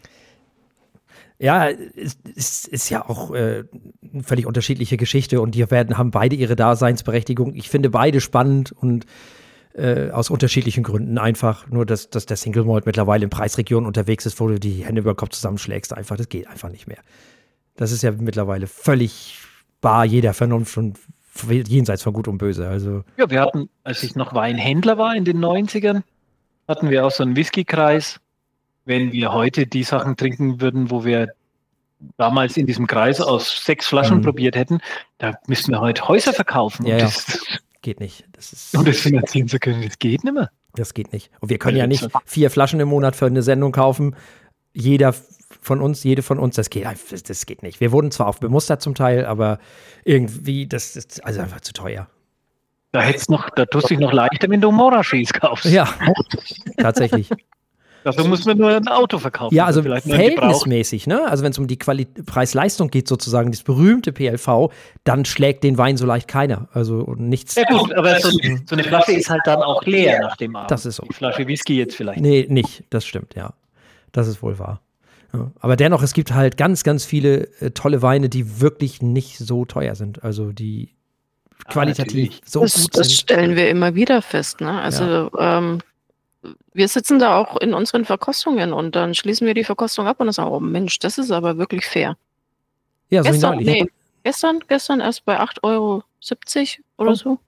Ja, es ist, ist ja auch äh, eine völlig unterschiedliche Geschichte und die werden, haben beide ihre Daseinsberechtigung. Ich finde beide spannend und äh, aus unterschiedlichen Gründen einfach. Nur, dass, dass der Single Malt mittlerweile in Preisregionen unterwegs ist, wo du die Hände über den Kopf zusammenschlägst. Einfach, das geht einfach nicht mehr. Das ist ja mittlerweile völlig bar jeder Vernunft und jenseits von Gut und Böse. Also Ja, wir hatten, als ich noch Weinhändler war in den neunzigern, hatten wir auch so einen Whisky-Kreis. Wenn wir heute die Sachen trinken würden, wo wir damals in diesem Kreis aus sechs Flaschen Mhm. probiert hätten, da müssten wir heute Häuser verkaufen. Ja, und, ja. das, geht nicht. Das ist, und das finanzieren zu können, das geht nicht mehr. das geht nicht. Und wir können ja nicht vier Flaschen im Monat für eine Sendung kaufen. Jeder von uns, jede von uns, das geht, das, das geht nicht. Wir wurden zwar auch bemustert zum Teil, aber irgendwie, das ist also einfach zu teuer. Da hätt's noch, da tust du dich noch leichter, wenn du Moraschis kaufst. Ja, tatsächlich. Dafür muss man nur ein Auto verkaufen. Ja, also vielleicht nur ein Gebrauch. verhältnismäßig, ne? Also wenn es um die Quali- Preis-Leistung geht, sozusagen, das berühmte P L V, dann schlägt den Wein so leicht keiner. Also nichts. Ja gut, aber so, so eine Flasche ist halt dann auch leer nach dem Abend. Das ist so. Die Flasche Whisky jetzt vielleicht. Nee, nicht. Das stimmt, ja. Das ist wohl wahr. Ja. Aber dennoch, es gibt halt ganz, ganz viele äh, tolle Weine, die wirklich nicht so teuer sind. Also die qualitativ natürlich. so Das, gut das sind. stellen wir immer wieder fest. Ne? Also ähm, wir sitzen da auch in unseren Verkostungen und dann schließen wir die Verkostung ab und dann sagen, oh Mensch, das ist aber wirklich fair. Ja, so wie Gestern, neulich. nee, gestern, gestern erst bei acht Euro siebzig oder Oh. so.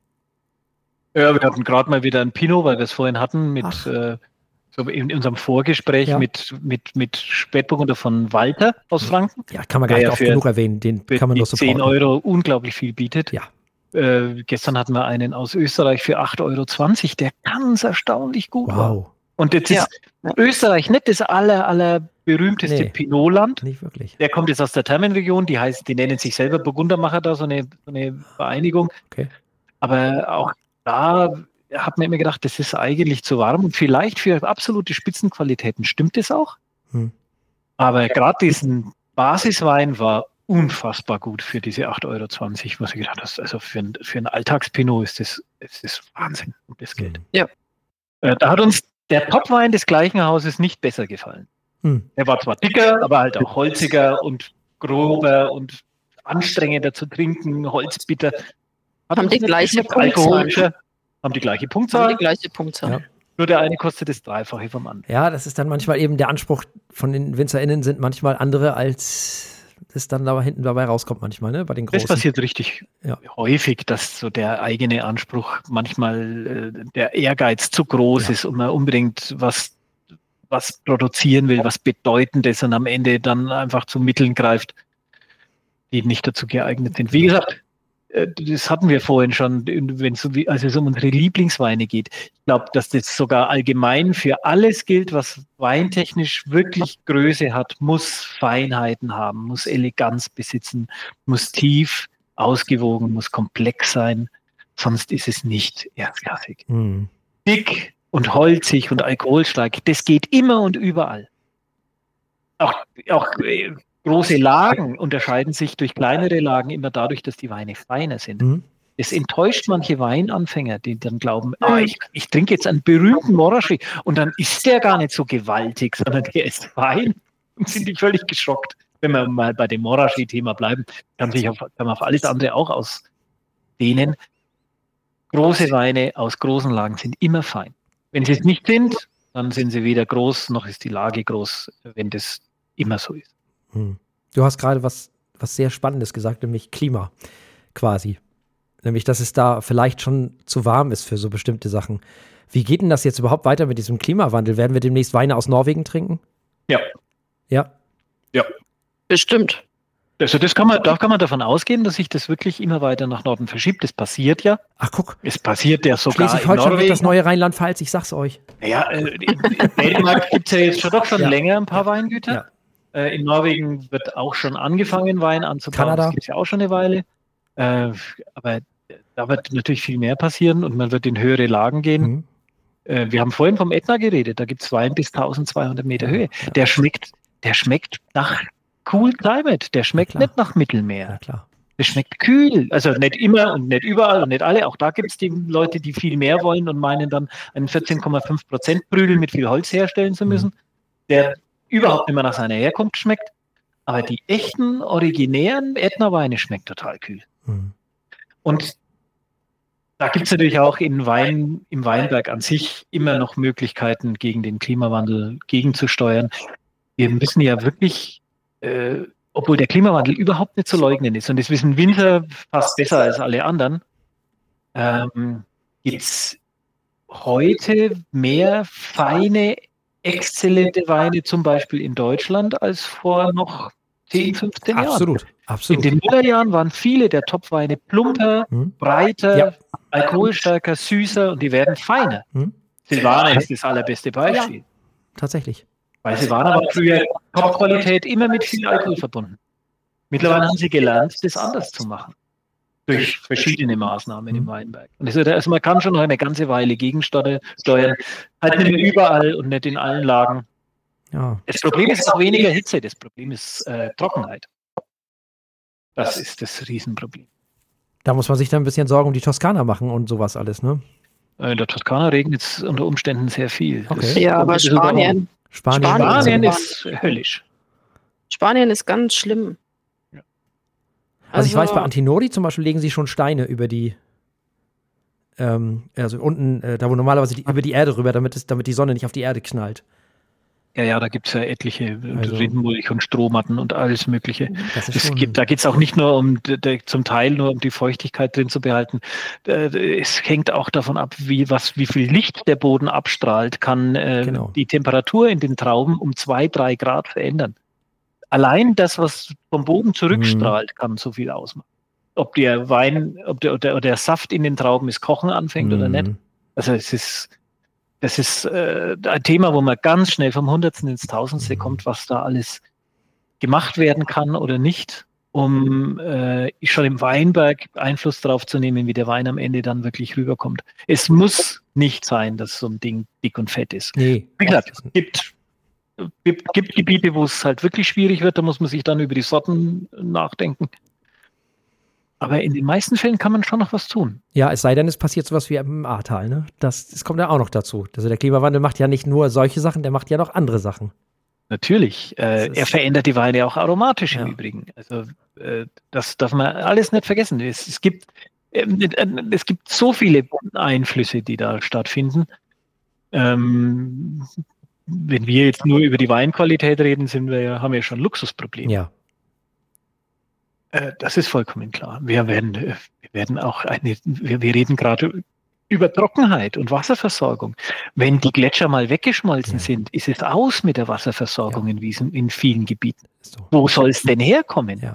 Ja, wir hatten gerade mal wieder ein Pinot, weil wir es vorhin hatten, mit Ach. äh, so in unserem Vorgespräch Ja. mit, mit, mit Spätburgunder von Walter aus Franken, Ja, kann man gar Ja, nicht ja, oft für- genug erwähnen. Den für kann man die nur zehn supporten. Euro unglaublich viel bietet. Ja. Äh, gestern hatten wir einen aus Österreich für acht Euro zwanzig, der ganz erstaunlich gut war. Wow. Und jetzt Ja. ist Österreich nicht das aller, aller berühmteste Nee. Pinotland. Nicht wirklich. Der kommt jetzt aus der Thermenregion, die heißt, die nennen sich selber Burgundermacher da, so eine, so eine Vereinigung. Okay. Aber auch da hat man immer gedacht, das ist eigentlich zu warm und vielleicht für absolute Spitzenqualitäten stimmt es auch. Hm. Aber gerade diesen Basiswein war unfassbar gut für diese acht Euro zwanzig, was ich gedacht habe. Also für ein, für ein Alltagspinot ist das, ist das Wahnsinn, um das Geld. Hm. Ja. Äh, da hat uns der Topwein des gleichen Hauses nicht besser gefallen. Hm. Er war zwar dicker, aber halt auch holziger und grober und anstrengender zu trinken, holzbitter. Hat Haben uns die nicht gleiche geschmeckt, Punktzahl. alkoholischer, haben die gleiche Haben Punktzahl, die gleiche Punktzahl. Ja. nur der eine kostet das Dreifache vom anderen. Ja, das ist dann manchmal eben der Anspruch von den WinzerInnen sind manchmal andere, als es dann da hinten dabei rauskommt manchmal, ne? Bei den Das Großen. passiert richtig Ja. häufig, dass so der eigene Anspruch manchmal äh, der Ehrgeiz zu groß Ja. ist und man unbedingt was, was produzieren will, was Bedeutendes und am Ende dann einfach zu Mitteln greift, die nicht dazu geeignet sind. Wie gesagt, äh, das hatten wir vorhin schon, wenn es so wie, als es um unsere Lieblingsweine geht. Ich glaube, dass das sogar allgemein für alles gilt, was weintechnisch wirklich Größe hat, muss Feinheiten haben, muss Eleganz besitzen, muss tief, ausgewogen, muss komplex sein. Sonst ist es nicht erstklassig. Hm. Dick und holzig und alkoholstark, das geht immer und überall. Auch, auch äh, große Lagen unterscheiden sich durch kleinere Lagen immer dadurch, dass die Weine feiner sind. Hm. Es enttäuscht manche Weinanfänger, die dann glauben, ah, ich, ich trinke jetzt einen berühmten Moraschi und dann ist der gar nicht so gewaltig, sondern der ist fein und sind die völlig geschockt. Wenn wir mal bei dem Moraschi-Thema bleiben, kann, sich auf, kann man auf alles andere auch ausdehnen. Große Weine aus großen Lagen sind immer fein. Wenn sie es nicht sind, dann sind sie weder groß, noch ist die Lage groß, wenn das immer so ist. Hm. Du hast gerade was, was sehr Spannendes gesagt, nämlich Klima quasi. Nämlich, dass es da vielleicht schon zu warm ist für so bestimmte Sachen. Wie geht denn das jetzt überhaupt weiter mit diesem Klimawandel? Werden wir demnächst Weine aus Norwegen trinken? Ja. Ja? Bestimmt. Also das kann man, da kann man davon ausgehen, dass sich das wirklich immer weiter nach Norden verschiebt. Das passiert ja. Ach, guck. Es passiert ja sogar in Schleswig-Holstein wird das Norwegen. neue Rheinland-Pfalz, ich sag's euch. Ja, äh, in in Dänemark gibt es ja jetzt schon doch schon Ja. länger ein paar Weingüter. Ja. Äh, in Norwegen wird auch schon angefangen, Wein anzubauen. Kanada. Das gibt es ja auch schon eine Weile. Äh, aber da wird natürlich viel mehr passieren und man wird in höhere Lagen gehen. Mhm. Äh, wir haben vorhin vom Ätna geredet. Da gibt es Wein bis eintausendzweihundert Meter Ja, Höhe. ja. Der schmeckt, der schmeckt nach Cool Climate. Der schmeckt klar. nicht nach Mittelmeer. Ja, klar. Das schmeckt kühl. Also nicht immer und nicht überall und nicht alle. Auch da gibt es die Leute, die viel mehr wollen und meinen dann, einen vierzehn Komma fünf Prozent Brüdel mit viel Holz herstellen zu müssen, der überhaupt nicht mehr nach seiner Herkunft schmeckt. Aber die echten, originären Ätna-Weine schmecken total kühl. Mhm. Und da gibt es natürlich auch in Wein, im Weinberg an sich immer noch Möglichkeiten, gegen den Klimawandel gegenzusteuern. Wir müssen ja wirklich, äh, obwohl der Klimawandel überhaupt nicht zu leugnen ist, und das wissen Winzer fast besser als alle anderen, ähm, gibt es heute mehr feine, exzellente Weine zum Beispiel in Deutschland als vor noch zehn, fünfzehn Jahren. Absolut, In absolut. den Nullerjahren waren viele der Top-Weine plumper, Mhm. breiter, Ja. alkoholstärker, süßer und die werden feiner. Mhm. Silvaner ist das allerbeste Beispiel. Tatsächlich. Weil Silvaner war früher Top-Qualität immer mit viel Alkohol verbunden. Mittlerweile haben sie gelernt, das anders zu machen. Durch verschiedene Maßnahmen im Weinberg. Und das, also man kann schon noch eine ganze Weile gegensteuern, halt nicht überall und nicht in allen Lagen. Ja. Das Problem ist auch weniger Hitze, das Problem ist äh, Trockenheit. Das ist das Riesenproblem. Da muss man sich dann ein bisschen Sorgen um die Toskana machen und sowas alles, ne? In der Toskana regnet es unter Umständen sehr viel. Okay. Das Ja, kommt aber ein bisschen drauf an. Spanien, Spanien. Spanien- Spanien Spanien. ist höllisch. Spanien ist ganz schlimm. Ja. Also ich weiß, bei Antinori zum Beispiel legen sie schon Steine über die, ähm, also unten, äh, da wo normalerweise die, über die Erde rüber, damit, es, damit die Sonne nicht auf die Erde knallt. Ja, ja, da gibt es ja etliche Also- Rindenmulch und Strohmatten und alles Mögliche. Das ist Es schon, gibt, da geht es auch nicht nur um, d- d- zum Teil nur um die Feuchtigkeit drin zu behalten. Äh, Es hängt auch davon ab, wie, was, wie viel Licht der Boden abstrahlt, kann äh, Genau. die Temperatur in den Trauben um zwei, drei Grad verändern. Allein das, was vom Boden zurückstrahlt, kann so viel ausmachen. Ob der Wein, ob der, oder, oder der Saft in den Trauben das Kochen anfängt oder nicht. Mhm. Also es ist, das ist äh, ein Thema, wo man ganz schnell vom Hundertsten ins Tausendste kommt, was da alles gemacht werden kann oder nicht, um äh, schon im Weinberg Einfluss darauf zu nehmen, wie der Wein am Ende dann wirklich rüberkommt. Es muss nicht sein, dass so ein Ding dick und fett ist. Nee. Wie gesagt, es gibt, gibt, gibt Gebiete, wo es halt wirklich schwierig wird, da muss man sich dann über die Sorten nachdenken. Aber in den meisten Fällen kann man schon noch was tun. Ja, es sei denn, es passiert sowas wie im Ahrtal, ne? Das, das kommt ja auch noch dazu. Also der Klimawandel macht ja nicht nur solche Sachen, der macht ja noch andere Sachen. Natürlich. Äh, Das ist- er verändert die Weine auch aromatisch Ja. im Übrigen. Also äh, das darf man alles nicht vergessen. Es, es, gibt, ähm, äh, es gibt so viele Einflüsse, die da stattfinden. Ähm, wenn wir jetzt nur über die Weinqualität reden, sind wir ja, haben wir schon Luxusprobleme. Ja. Äh, das ist vollkommen klar. Wir werden, äh, wir werden auch eine, wir, wir reden gerade über Trockenheit und Wasserversorgung. Wenn die Gletscher mal weggeschmolzen Ja. sind, ist es aus mit der Wasserversorgung in, Wiesen, in vielen Gebieten. Ist so. Wo soll es denn herkommen? Ja.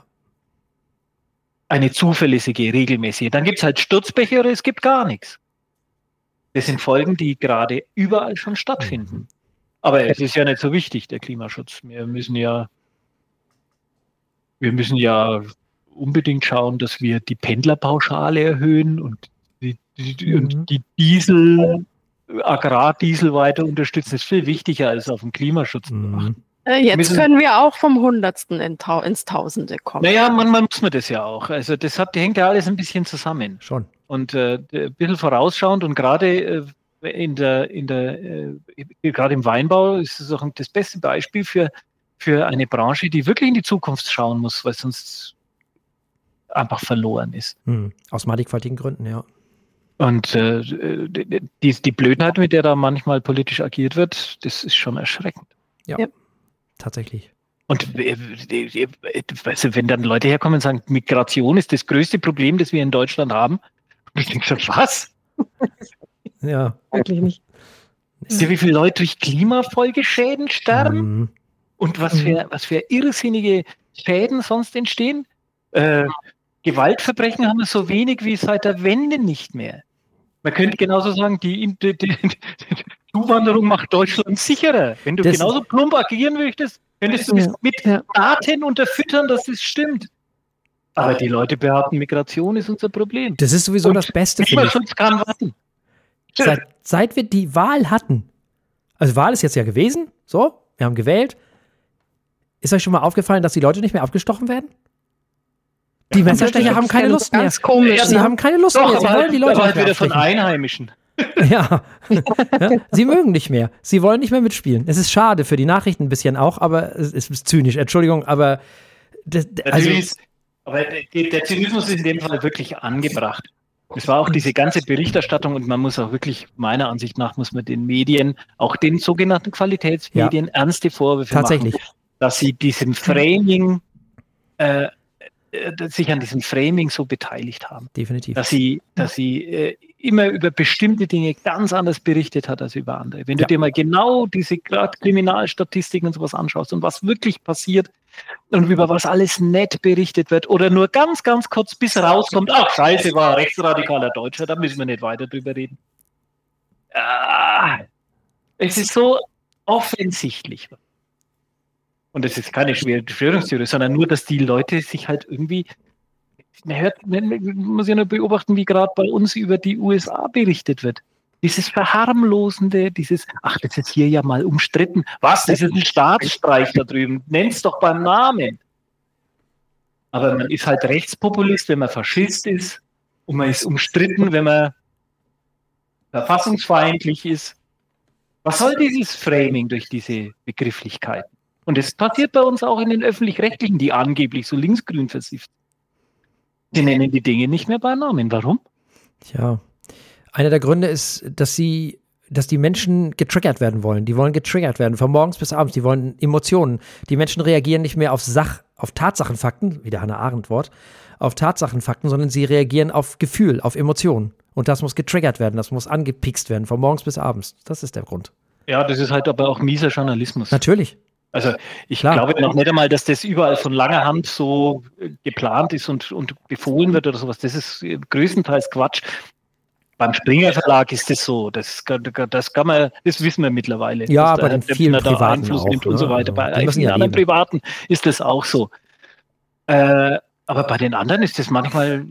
Eine zuverlässige, regelmäßige. Dann gibt es halt Sturzbäche oder es gibt gar nichts. Das sind Folgen, die gerade überall schon stattfinden. Aber es ist ja nicht so wichtig, der Klimaschutz. Wir müssen ja, wir müssen ja unbedingt schauen, dass wir die Pendlerpauschale erhöhen und die, die, die, Mhm. und die Diesel, Agrardiesel weiter unterstützen. Das ist viel wichtiger, als auf den Klimaschutz zu Mhm. achten. Äh, Jetzt müssen- können wir auch vom Hundertsten in Tau ins Tausende kommen. Naja, manchmal muss man das ja auch. Also das hat, hängt ja alles ein bisschen zusammen. Schon. Und äh, ein bisschen vorausschauend und gerade äh, in der, in der, äh, gerade im Weinbau ist es auch das beste Beispiel für, für eine Branche, die wirklich in die Zukunft schauen muss, weil sonst einfach verloren ist. Mhm. Aus mannigfaltigen Gründen, ja. Und äh, die, die Blödheit, mit der da manchmal politisch agiert wird, das ist schon erschreckend. Tatsächlich. Und äh, äh, weißt du, wenn dann Leute herkommen und sagen, Migration ist das größte Problem, das wir in Deutschland haben, und ich denke so, was? Ja. Wirklich nicht. Wisst ihr, wie viele Leute durch Klimafolgeschäden sterben? Mhm. Und was für, was für irrsinnige Schäden sonst entstehen? Äh, Gewaltverbrechen haben wir so wenig wie seit der Wende nicht mehr. Man könnte genauso sagen, die, die, die, die Zuwanderung macht Deutschland sicherer. Wenn du Das- genauso plump agieren möchtest, Könntest du Ja, das mit ja. Daten unterfüttern, dass das stimmt? Aber die Leute behaupten, Migration ist unser Problem. Das ist sowieso Und das Beste, finde ich. Klimaschutz kann warten. Seit, seit wir die Wahl hatten, also Wahl ist jetzt ja gewesen, so, wir haben gewählt. Ist euch schon mal aufgefallen, dass die Leute nicht mehr abgestochen werden? Die Messerstecher haben keine Lust mehr. Ganz komisch. Sie ne? haben keine Lust Doch, mehr. Sie aber wollen halt, die Leute aber nicht halt mehr wieder von abstechen. Einheimischen. Ja. Ja. Sie mögen nicht mehr. Sie wollen nicht mehr mitspielen. Es ist schade für die Nachrichten ein bisschen auch, aber es ist zynisch. Entschuldigung, aber das, also, Natürlich ist, aber der, der Zynismus ist in dem Fall wirklich angebracht. Es war auch diese ganze Berichterstattung und man muss auch wirklich, meiner Ansicht nach, muss man den Medien, auch den sogenannten Qualitätsmedien, ernste Vorwürfe tatsächlich. machen, dass sie diesem Framing, äh, äh, sich an diesem Framing so beteiligt haben. Definitiv. Dass sie, dass sie äh, immer über bestimmte Dinge ganz anders berichtet hat als über andere. Wenn du Ja. dir mal genau diese gerade Kriminalstatistiken und sowas anschaust und was wirklich passiert und über was alles nett berichtet wird oder nur ganz, ganz kurz bis rauskommt, ach scheiße, war ein rechtsradikaler Deutscher, da müssen wir nicht weiter drüber reden. Ah, es ist so offensichtlich. Und es ist keine schwere Verschwörungstheorie, sondern nur, dass die Leute sich halt irgendwie, man hört, man muss ja nur beobachten, wie gerade bei uns über die U S A berichtet wird. Dieses Verharmlosende, dieses, ach, das ist hier ja mal umstritten. Was, das ist ein Staatsstreich da drüben. Nenn's doch beim Namen. Aber man ist halt Rechtspopulist, wenn man Faschist ist. Und man ist umstritten, wenn man verfassungsfeindlich ist. Was soll dieses Framing durch diese Begrifflichkeiten? Und es passiert bei uns auch in den Öffentlich-Rechtlichen, die angeblich so linksgrün versifft. Sie nennen die Dinge nicht mehr bei Namen. Warum? Tja. Einer der Gründe ist, dass sie, dass die Menschen getriggert werden wollen. Die wollen getriggert werden, von morgens bis abends. Die wollen Emotionen. Die Menschen reagieren nicht mehr auf Sach, auf Tatsachenfakten, wie der Hannah Arendt Wort, auf Tatsachenfakten, sondern sie reagieren auf Gefühl, auf Emotionen. Und das muss getriggert werden, das muss angepikst werden, von morgens bis abends. Das ist der Grund. Ja, das ist halt aber auch mieser Journalismus. Natürlich. Also ich Klar. glaube noch nicht einmal, dass das überall von langer Hand so äh, geplant ist und, und befohlen wird oder sowas. Das ist äh, größtenteils Quatsch. Beim Springer Verlag ist das so. Das, das kann man, das wissen wir mittlerweile. Ja, dass bei der den vielen Deppner da Privaten Einfluss auch, nimmt und ne? so weiter. Also, die Bei müssen vielen ja anderen reden. Privaten ist das auch so. Äh, aber bei den anderen ist das manchmal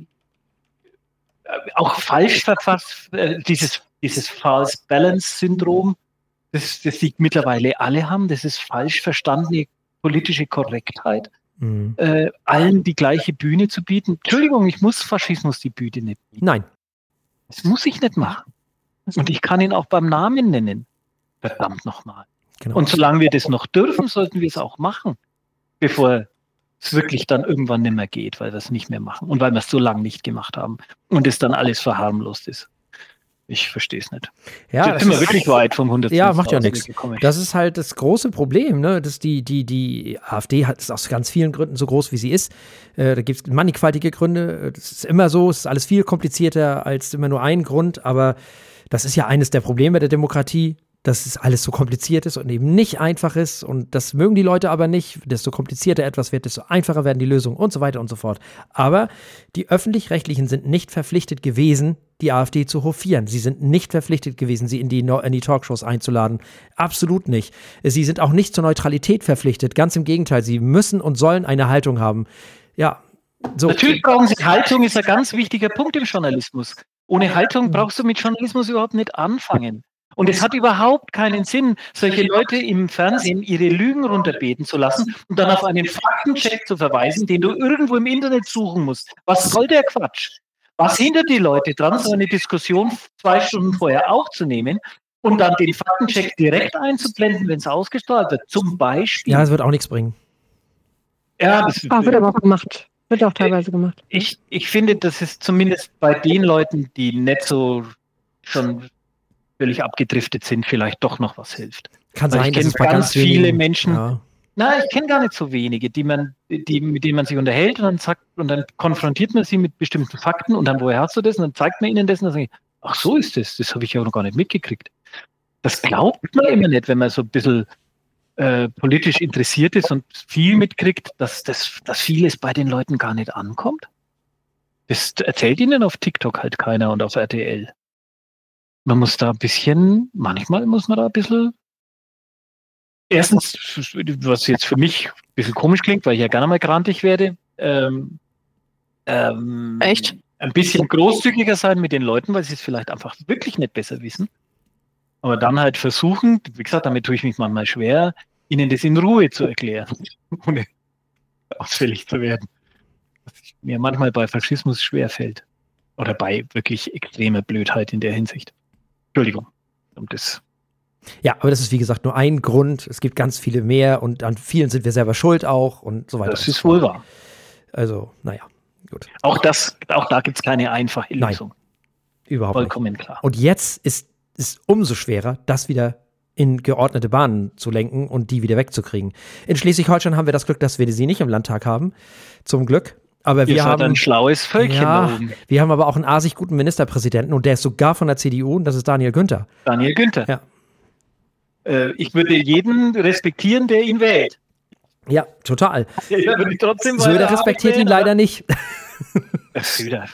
äh, auch falsch verfasst. Äh, dieses, dieses False Balance Syndrom, das, das die mittlerweile alle haben. Das ist falsch verstandene politische Korrektheit. Mhm. Äh, allen die gleiche Bühne zu bieten. Entschuldigung, ich muss Faschismus die Bühne nicht bieten. Nein. Das muss ich nicht machen. Und ich kann ihn auch beim Namen nennen. Verdammt nochmal. Genau. Und solange wir das noch dürfen, sollten wir es auch machen, bevor es wirklich dann irgendwann nicht mehr geht, weil wir es nicht mehr machen und weil wir es so lange nicht gemacht haben und es dann alles verharmlost ist. Ich verstehe es nicht. Ja, Jetzt sind wir wirklich weit vom hundertsten Ja, macht ja Ausweg nichts. gekommen. Das ist halt das große Problem, ne? Dass die, die, die AfD hat, ist aus ganz vielen Gründen so groß, wie sie ist. Äh, da gibt es mannigfaltige Gründe. Das ist immer so, es ist alles viel komplizierter als immer nur ein Grund, aber das ist ja eines der Probleme der Demokratie, dass es alles so kompliziert ist und eben nicht einfach ist und das mögen die Leute aber nicht. Desto komplizierter etwas wird, desto einfacher werden die Lösungen und so weiter und so fort. Aber die Öffentlich-Rechtlichen sind nicht verpflichtet gewesen, die AfD zu hofieren. Sie sind nicht verpflichtet gewesen, sie in die, in die Talkshows einzuladen. Absolut nicht. Sie sind auch nicht zur Neutralität verpflichtet. Ganz im Gegenteil, sie müssen und sollen eine Haltung haben. Ja, so. Natürlich brauchen Sie Haltung, ist ein ganz wichtiger Punkt im Journalismus. Ohne Haltung brauchst du mit Journalismus überhaupt nicht anfangen. Und es hat überhaupt keinen Sinn, solche Leute im Fernsehen ihre Lügen runterbeten zu lassen und dann auf einen Faktencheck zu verweisen, den du irgendwo im Internet suchen musst. Was soll der Quatsch? Was hindert die Leute dran, so eine Diskussion zwei Stunden vorher aufzunehmen und dann den Faktencheck direkt einzublenden, wenn es ausgestrahlt wird? Zum Beispiel. Ja, es wird auch nichts bringen. Ja, das Ah, wird aber auch gemacht. Wird auch teilweise gemacht. Ich, ich finde, dass es zumindest bei den Leuten, die nicht so schon völlig abgedriftet sind, vielleicht doch noch was hilft. Kann Weil sein, ich dass kenne es bei ganz ganz viele wenigen- Menschen, Ja. na, ich kenne gar nicht so wenige, die man, die, mit denen man sich unterhält und dann sagt, und dann konfrontiert man sie mit bestimmten Fakten und dann, woher hast du das? Und dann zeigt man ihnen das und dann sagen, ach so ist das, das habe ich ja noch gar nicht mitgekriegt. Das glaubt man immer nicht, wenn man so ein bisschen äh, politisch interessiert ist und viel mitkriegt, dass, das, dass vieles bei den Leuten gar nicht ankommt. Das erzählt ihnen auf TikTok halt keiner und auf R T L. Man muss da ein bisschen, manchmal muss man da ein bisschen Erstens, was jetzt für mich ein bisschen komisch klingt, weil ich ja gerne mal grantig werde, ähm, ähm, Echt? ein bisschen großzügiger sein mit den Leuten, weil sie es vielleicht einfach wirklich nicht besser wissen. Aber dann halt versuchen, wie gesagt, damit tue ich mich manchmal schwer, ihnen das in Ruhe zu erklären, ohne ausfällig zu werden. Was mir manchmal bei Faschismus schwerfällt. Oder bei wirklich extremer Blödheit in der Hinsicht. Entschuldigung. Um das Ja, aber das ist wie gesagt nur ein Grund. Es gibt ganz viele mehr und an vielen sind wir selber schuld auch und so weiter. Das ist wohl wahr. Also, naja, gut. Auch, das, auch da gibt es keine einfache Lösung. Nein, überhaupt Vollkommen nicht. klar. Und jetzt ist es umso schwerer, das wieder in geordnete Bahnen zu lenken und die wieder wegzukriegen. In Schleswig-Holstein haben wir das Glück, dass wir sie nicht im Landtag haben. Zum Glück. Aber Ihr wir seid haben ein schlaues Völkchen ja, da oben. wir haben aber auch einen asig guten Ministerpräsidenten und der ist sogar von der C D U und das ist Daniel Günther. Daniel Günther. Ja. Äh, ich würde jeden respektieren, der ihn wählt. Ja, total. Ja, würde ich trotzdem Söder respektiert ihn leider nicht. Söder.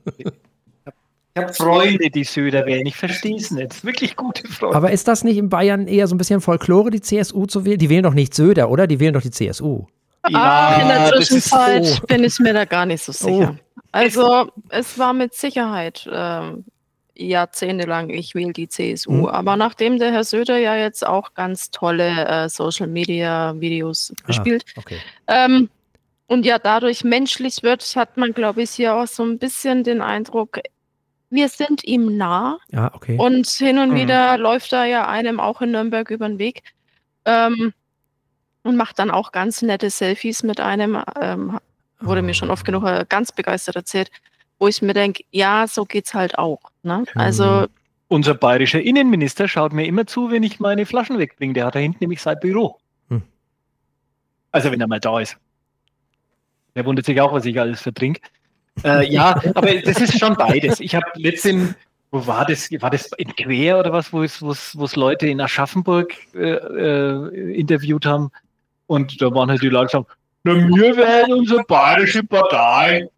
Ich habe Freunde, die Söder wählen. Ich verstehe es nicht. Wirklich gute Freunde. Aber ist das nicht in Bayern eher so ein bisschen Folklore, die C S U zu wählen? Die wählen doch nicht Söder, oder? Die wählen doch die C S U. Ja, ah, in der das ist Zwischenzeit so. bin ich mir da gar nicht so sicher. Oh. Also es war mit Sicherheit ähm, jahrzehntelang, ich wähle die C S U. Mhm. Aber nachdem der Herr Söder ja jetzt auch ganz tolle äh, Social-Media-Videos bespielt, Ah, okay. ähm, und ja dadurch menschlich wird, hat man, glaube ich, hier auch so ein bisschen den Eindruck, wir sind ihm nah. Ja, okay. Und hin und Mhm. wieder läuft er ja einem auch in Nürnberg über den Weg ähm, und macht dann auch ganz nette Selfies mit einem. Ähm, wurde mir schon oft genug äh, ganz begeistert erzählt, wo ich mir denke, ja, so geht's halt auch. Ne? Also Unser bayerischer Innenminister schaut mir immer zu, wenn ich meine Flaschen wegbringe. Der hat da hinten nämlich sein Büro. Hm. Also wenn er mal da ist. Der wundert sich auch, was ich alles vertrinke. Äh, ja, aber das ist schon beides. Ich habe letztens, wo war das? War das in Quer oder was, wo es, wo es, wo es Leute in Aschaffenburg äh, äh, interviewt haben? Und da waren halt die Leute, die sagen, na, wir wählen unsere bayerische Partei.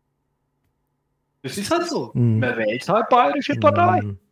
Das ist halt so. Mhm. Man wählt halt bayerische Partei. Mhm.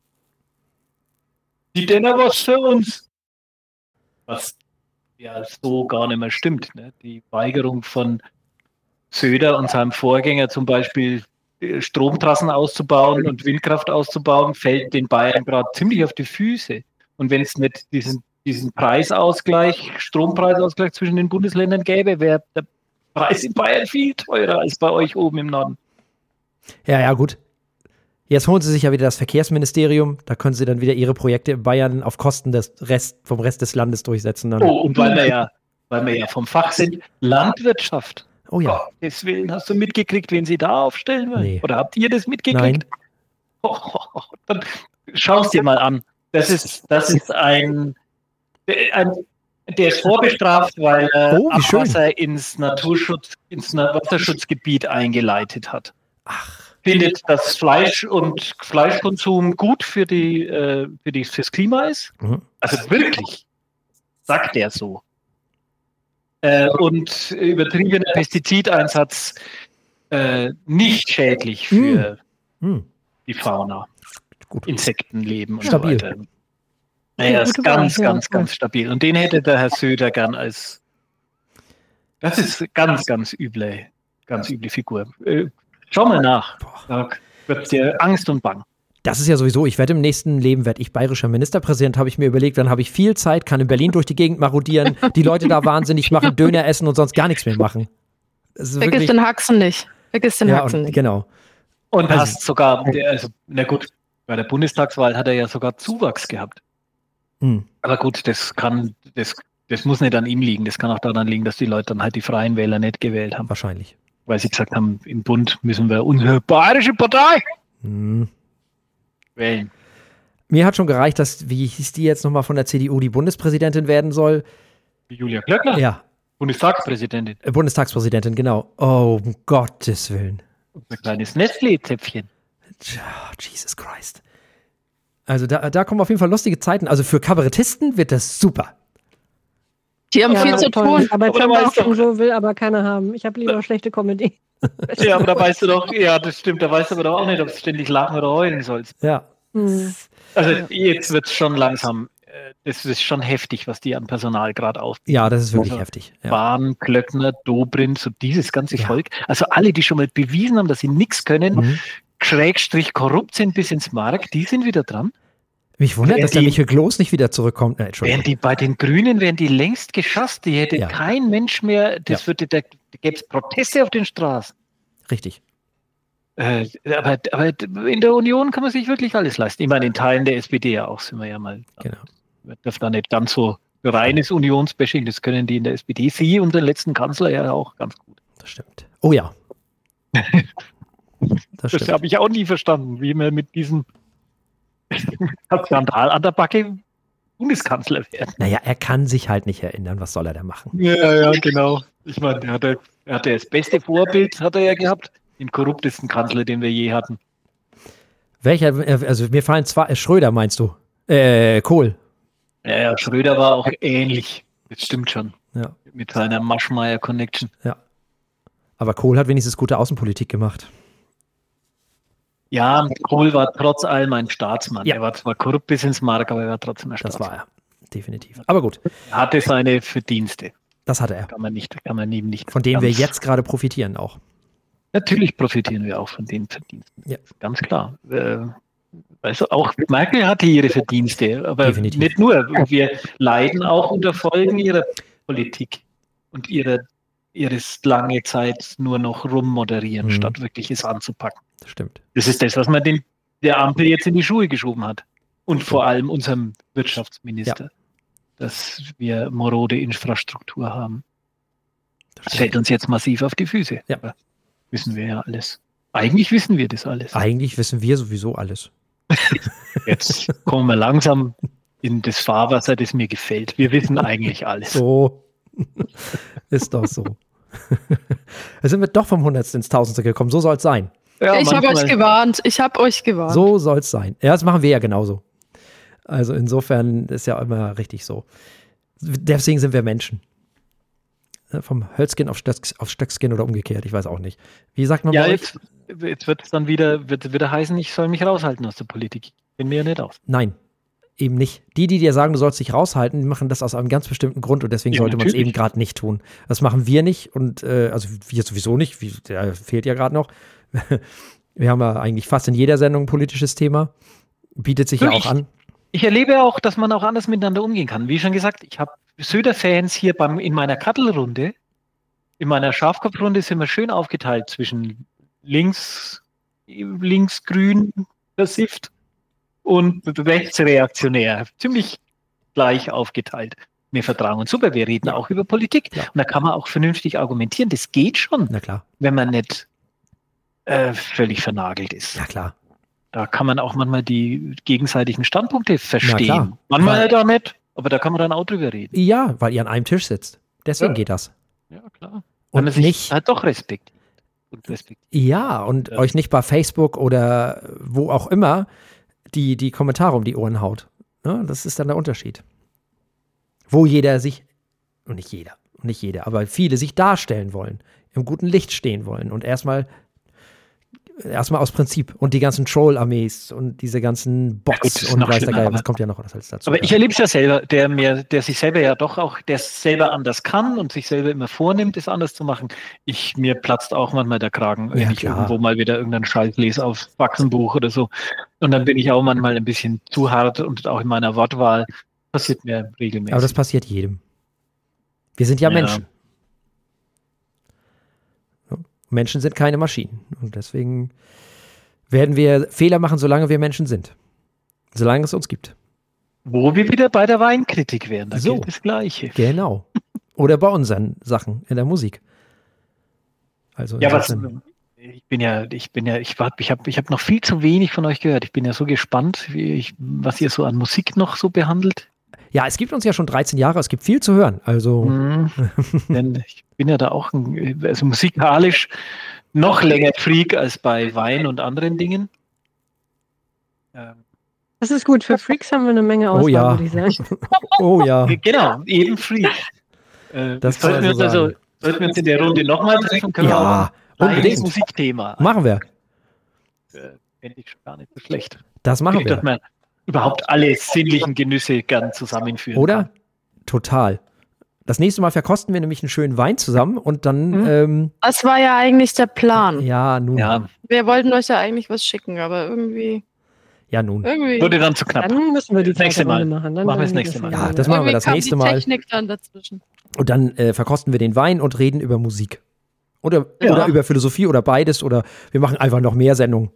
Die denn ja was für uns. Was ja so gar nicht mehr stimmt. Ne? Die Weigerung von Söder und seinem Vorgänger zum Beispiel äh, Stromtrassen auszubauen und Windkraft auszubauen, fällt den Bayern gerade ziemlich auf die Füße. Und wenn es nicht diesen, diesen Preisausgleich, Strompreisausgleich zwischen den Bundesländern gäbe, wäre der Preis in Bayern viel teurer als bei euch oben im Norden. Ja, ja, gut. Jetzt holen sie sich ja wieder das Verkehrsministerium. Da können sie dann wieder ihre Projekte in Bayern auf Kosten des Rest, vom Rest des Landes durchsetzen. Dann. Oh, und weil wir ja, weil wir ja vom Fach sind, Landwirtschaft. Oh ja. Gottes Willen, hast du mitgekriegt, wen sie da aufstellen wollen? Nee. Oder habt ihr das mitgekriegt? Nein. Oh, oh, oh, dann schau es dir mal an. Das ist, das ist ein, ein der ist vorbestraft, weil er Oh, wie schön. Abwasser ins Naturschutz, ins Wasserschutzgebiet eingeleitet hat. Ach, Findet, dass Fleisch und Fleischkonsum gut für die, äh, für die fürs Klima ist. mhm. Also wirklich, sagt er so. Äh, und übertriebener Pestizideinsatz äh, nicht schädlich für Hm. die Fauna, Gut. Insektenleben und Stabil. so weiter. Naja, Ja, ist gute ganz, Wahl, ja, ganz, ja. ganz stabil. Und den hätte der Herr Söder gern als, das ist ganz, ganz üble, ganz üble Figur. Äh, schau mal nach. Da wird dir Angst und Bang. Das ist ja sowieso, ich werde im nächsten Leben, werde ich bayerischer Ministerpräsident, habe ich mir überlegt, dann habe ich viel Zeit, kann in Berlin durch die Gegend marodieren, die Leute da wahnsinnig machen, Döner essen und sonst gar nichts mehr machen. Das ist vergiss wirklich, den Haxen nicht. Vergiss den ja, Haxen und, nicht. genau. Und Also- hast sogar, also, na gut, bei der Bundestagswahl hat er ja sogar Zuwachs gehabt. Hm. Aber gut, das kann, das, das muss nicht an ihm liegen. Das kann auch daran liegen, dass die Leute dann halt die Freien Wähler nicht gewählt haben. Wahrscheinlich. Weil sie gesagt haben, im Bund müssen wir unsere bayerische Partei Hm. wählen. Mir hat schon gereicht, dass, wie hieß die jetzt nochmal von der C D U, die Bundespräsidentin werden soll. Julia Klöckner, Ja, Bundestagspräsidentin. äh, Bundestagspräsidentin, genau. Oh, um Gottes Willen. Ein kleines Nestlé-Zäpfchen. Oh, Jesus Christ. Also da, da kommen auf jeden Fall lustige Zeiten. Also für Kabarettisten wird das super. Die haben Ja, viel zu toll. tun. Aber Aber Trump du auch weißt doch- schon so, will aber keiner haben. Ich habe lieber schlechte Comedy. Ja, aber da weißt du doch, ja, das stimmt, da weißt du aber doch auch nicht, ob du ständig lachen oder heulen sollst. Ja. Hm. Also jetzt wird es schon langsam das ist schon heftig, was die an Personal gerade aufbieten. Ja, das ist wirklich also, heftig. Ja. Bahn, Klöckner, Dobrindt, so dieses ganze Ja. Volk. Also alle, die schon mal bewiesen haben, dass sie nichts können, Mhm. Schrägstrich korrupt sind bis ins Mark, die sind wieder dran. Mich wundert, Während dass der die- Michael Gloß nicht wieder zurückkommt. Äh, Wären Entschuldigung. die bei den Grünen, wären die längst geschasst. Die hätte Ja. kein Mensch mehr, das Ja. würde, da gäbe es Proteste auf den Straßen. Richtig. Äh, aber, aber in der Union kann man sich wirklich alles leisten. Ich meine, in Teilen der S P D ja auch, sind wir ja mal. Genau. Man darf da nicht ganz so reines Unionsbashing, das können die in der S P D. Sie, unseren letzten Kanzler, ja auch ganz gut. Das stimmt. Oh ja. Das Das stimmt. habe ich auch nie verstanden, wie man mit diesem Skandal an der Backe Bundeskanzler werden. Naja, er kann sich halt nicht erinnern. Was soll er da machen? Ja, ja, genau. Ich meine, er hatte, er hatte das beste Vorbild, hat er ja gehabt. Den korruptesten Kanzler, den wir je hatten. Welcher, äh, also mir fallen zwei, äh, Schröder meinst du? Äh, Kohl. Ja, ja, Schröder war auch ähnlich. Das stimmt schon. Ja. Mit seiner Maschmeyer-Connection. Aber Kohl hat wenigstens gute Außenpolitik gemacht. Ja, Kohl war trotz allem ein Staatsmann. Ja. Er war zwar korrupt bis ins Mark, aber er war trotzdem ein Das Staatsmann. war er. Definitiv. Aber gut, Er hatte seine Verdienste. das hatte er. Kann man nicht, kann man ihm nicht. Von dem wir ganz- jetzt gerade profitieren auch. Natürlich profitieren wir auch von den Verdiensten. Ja. Ganz klar. Äh, Also auch Merkel hatte ihre Verdienste, aber Definitiv. nicht nur. Wir leiden auch unter Folgen ihrer Politik und ihrer, ihres lange Zeit nur noch rummoderieren, Mhm. statt wirklich es anzupacken. Das stimmt. Das ist das, was man den, der Ampel jetzt in die Schuhe geschoben hat. Und vor allem unserem Wirtschaftsminister, dass wir morode Infrastruktur haben. Das Das stimmt. fällt uns jetzt massiv auf die Füße. Ja. Aber wissen wir ja alles. Eigentlich wissen wir das alles. Eigentlich wissen wir sowieso alles. Jetzt kommen wir langsam in das Fahrwasser, das mir gefällt. Wir wissen eigentlich alles. So. Ist doch so. Da sind wir doch vom Hundertsten ins Tausendste gekommen. So soll es sein. Ja, ich habe euch manchmal- gewarnt. Ich habe euch gewarnt. So soll es sein. Ja, das machen wir ja genauso. Also insofern ist ja immer richtig so. Deswegen sind wir Menschen. Vom Hölzchen auf, Stöcks, auf Stöckskin oder umgekehrt, ich weiß auch nicht. Wie sagt man Ja, bei euch? jetzt, jetzt wird es dann wieder, wird wieder heißen, ich soll mich raushalten aus der Politik. Ich bin mir ja nicht aus. Nein, eben nicht. Die, die dir sagen, du sollst dich raushalten, die machen das aus einem ganz bestimmten Grund und deswegen Ja, sollte man es natürlich. eben gerade nicht tun. Das machen wir nicht und äh, also wir sowieso nicht, wie, der fehlt ja gerade noch. Wir haben ja eigentlich fast in jeder Sendung ein politisches Thema. Bietet sich ja Ich- auch an. Ich erlebe auch, dass man auch anders miteinander umgehen kann. Wie schon gesagt, ich habe Söder-Fans hier beim, in meiner Kattelrunde. In meiner Schafkopfrunde sind wir schön aufgeteilt zwischen links, linksgrün, versifft und rechtsreaktionär. Ziemlich gleich aufgeteilt. Wir vertragen uns super, wir reden Ja. auch über Politik. Ja. Und da kann man auch vernünftig argumentieren. Das geht schon, Na klar, wenn man nicht äh, völlig vernagelt ist. ja klar. Da kann man auch manchmal die gegenseitigen Standpunkte klar. verstehen. Manchmal Weil- halt auch nicht, aber da kann man dann auch drüber reden. Ja, weil ihr an einem Tisch sitzt. Deswegen Ja. geht das. Ja, klar. Und Wenn man sich nicht- halt doch respektiert. Und respektiert. Ja, und Ja. euch nicht bei Facebook oder wo auch immer die, die Kommentare um die Ohren haut. Ne? Das ist dann der Unterschied. Wo jeder sich, und nicht jeder, und nicht jeder, aber viele sich darstellen wollen, im guten Licht stehen wollen und erstmal erstmal aus Prinzip und die ganzen Troll-Armees und diese ganzen Bots Ja gut, das ist und noch weiß der schlimmer, Geier, aber- was kommt ja noch alles dazu. Aber ich erlebe es ja selber, der mir, der sich selber ja doch auch, der es selber anders kann und sich selber immer vornimmt, es anders zu machen. Ich, mir platzt auch manchmal der Kragen, wenn Ja, ich klar. irgendwo mal wieder irgendeinen Scheiß lese auf Faxenbuch oder so. Und dann bin ich auch manchmal ein bisschen zu hart und auch in meiner Wortwahl passiert mir regelmäßig. Aber das passiert jedem. Wir sind ja, Ja. Menschen. So. Menschen sind keine Maschinen. Und deswegen werden wir Fehler machen, solange wir Menschen sind. Solange es uns gibt. Wo wir wieder bei der Weinkritik wären, da So. gilt das Gleiche. Genau. Oder bei unseren Sachen in der Musik. Also Ja, was, insofern- ich bin ja, ich bin ja, ich war, ich habe, ich habe noch viel zu wenig von euch gehört. Ich bin ja so gespannt, wie ich, was ihr so an Musik noch so behandelt. ja, es gibt uns ja schon dreizehn Jahre, es gibt viel zu hören. Also Mhm. Denn ich bin ja da auch ein, also musikalisch noch länger Freak als bei Wein und anderen Dingen. Ähm, Das ist gut. Für Freaks haben wir eine Menge Oh Auswahl, ja. würde ich sagen. oh ja. Genau, eben Freak. Äh, Das kann sollten, man wir uns so also, sagen. sollten wir uns in der Runde nochmal treffen, können wir Ja, auch ein eigenes unbedingt. Musikthema. Machen wir. Äh, Fände ich schon gar nicht so schlecht. Das machen Dass wir. man überhaupt alle sinnlichen Genüsse gern zusammenführen Oder? kann. Total. Das nächste Mal verkosten wir nämlich einen schönen Wein zusammen und dann, Mhm. ähm, Das war ja eigentlich der Plan. ja, nun. Ja, Ja, Wir wollten euch ja eigentlich was schicken, aber irgendwie. nun. irgendwie wurde dann zu knapp. Dann müssen wir die Das nächste zweite Runde Mal. machen. Dann Machen wir das dann nächste Mal. Ja, Runde. das machen wir irgendwie das kam nächste die Mal. Technik dann dazwischen. Und dann äh, verkosten wir den Wein und reden über Musik. Oder, Ja. oder über Philosophie oder beides. Oder wir machen einfach noch mehr Sendungen.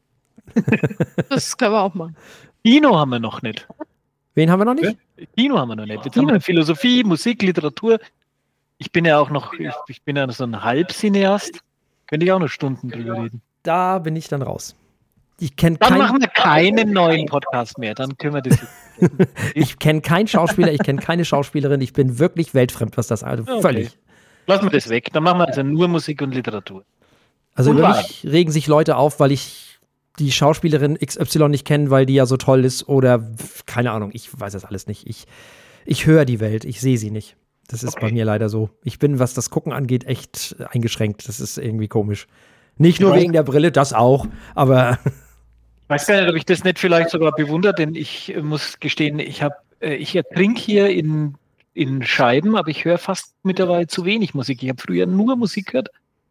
Das können wir auch machen. Kino haben wir noch nicht. Wen haben wir noch nicht? Kino haben wir noch nicht. Jetzt haben wir Philosophie, Musik, Literatur. Ich bin ja auch noch, ich, ich bin ja so ein Halbcineast. Könnte ich auch noch Stunden drüber reden. Da bin ich dann raus. Ich kenne Dann kein, machen wir keinen neuen Podcast mehr. Dann können wir das. ich kenn keinen Schauspieler, ich kenne keine Schauspielerin. Ich bin wirklich weltfremd, was das also Okay. völlig. Lassen wir das weg. Dann machen wir also nur Musik und Literatur. Also Und über Wein. mich regen sich Leute auf, weil ich die Schauspielerin X Y nicht kenne, weil die ja so toll ist oder pf, keine Ahnung, ich weiß das alles nicht. Ich, ich höre die Welt, ich sehe sie nicht. Das ist Okay. bei mir leider so. Ich bin, was das Gucken angeht, echt eingeschränkt. Das ist irgendwie komisch. Nicht nur weiß- wegen der Brille, das auch, aber Ich weiß gar nicht, ob ich das nicht vielleicht sogar bewundere, denn ich äh, muss gestehen, ich habe, äh, ich ertrink hier in, in Scheiben, aber ich höre fast mittlerweile zu wenig Musik. Ich habe früher nur Musik gehört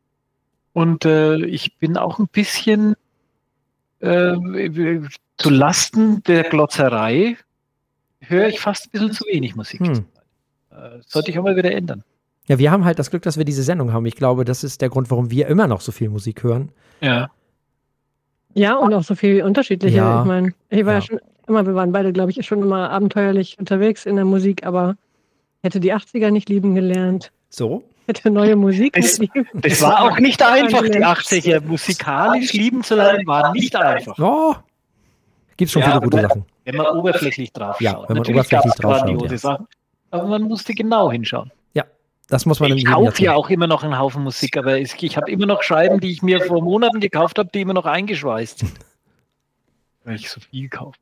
und äh, ich bin auch ein bisschen äh, zu Lasten der Glotzerei höre ich fast ein bisschen zu wenig Musik. Hm. Äh, sollte ich auch mal wieder ändern. ja, wir haben halt das Glück, dass wir diese Sendung haben. Ich glaube, das ist der Grund, warum wir immer noch so viel Musik hören. Ja. Ja, und auch so viel unterschiedliche. Ja. Ich meine, ich war ja. Ja. schon immer, wir waren beide, glaube ich, schon immer abenteuerlich unterwegs in der Musik, aber hätte die achtziger nicht lieben gelernt, So? hätte neue Musik Es- nicht lieben. Das war auch nicht einfach, die gelernt. achtziger musikalisch lieben zu lernen, war nicht einfach. Oh, gibt's schon Ja, viele gute aber- Sachen. Wenn man oberflächlich drauf Ja, schaut. wenn man Natürlich oberflächlich gab's drauf schaut, grandiose ja. Sachen, aber man musste genau hinschauen. Das muss man im Ich Leben kaufe Jahrzehnt. ja auch immer noch einen Haufen Musik, aber es, ich habe immer noch Scheiben, die ich mir vor Monaten gekauft habe, die immer noch eingeschweißt sind. Weil ich so viel kaufe.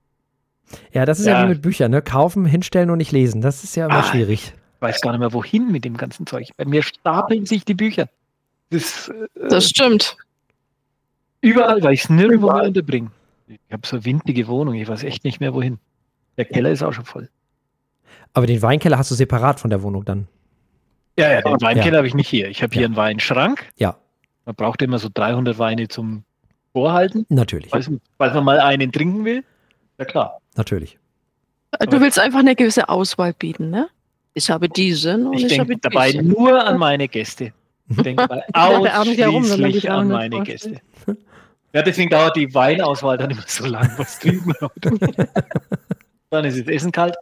Ja, das ist ja. Ja. wie mit Büchern, ne? Kaufen, hinstellen und nicht lesen. Das ist ja immer Ah. schwierig. Ich weiß gar nicht mehr, wohin mit dem ganzen Zeug. Bei mir stapeln sich die Bücher. Das, äh, Das stimmt. überall, weil ich es nirgendwo mehr unterbringe. Ich habe so eine windige Wohnung, ich weiß echt nicht mehr, wohin. Der Keller ist auch schon voll. Aber den Weinkeller hast du separat von der Wohnung dann. Ja, ja, den Weinkeller Ja. habe ich nicht hier. Ich habe hier Ja. einen Weinschrank. Ja, Man braucht immer so dreihundert Weine zum Vorhalten, natürlich. falls, falls man mal einen trinken will. Ja klar. Natürlich. Du willst einfach eine gewisse Auswahl bieten, ne? Ich habe diesen und Ich ich, habe denke dabei diesen. nur an meine Gäste. Ich denke dabei der Abend ja rum, wenn man die ausschließlich an dreihundert meine vorstellt. Gäste. Ja, deswegen dauert die Weinauswahl dann immer so lang. Was trinken wir heute? Dann ist das Essen kalt.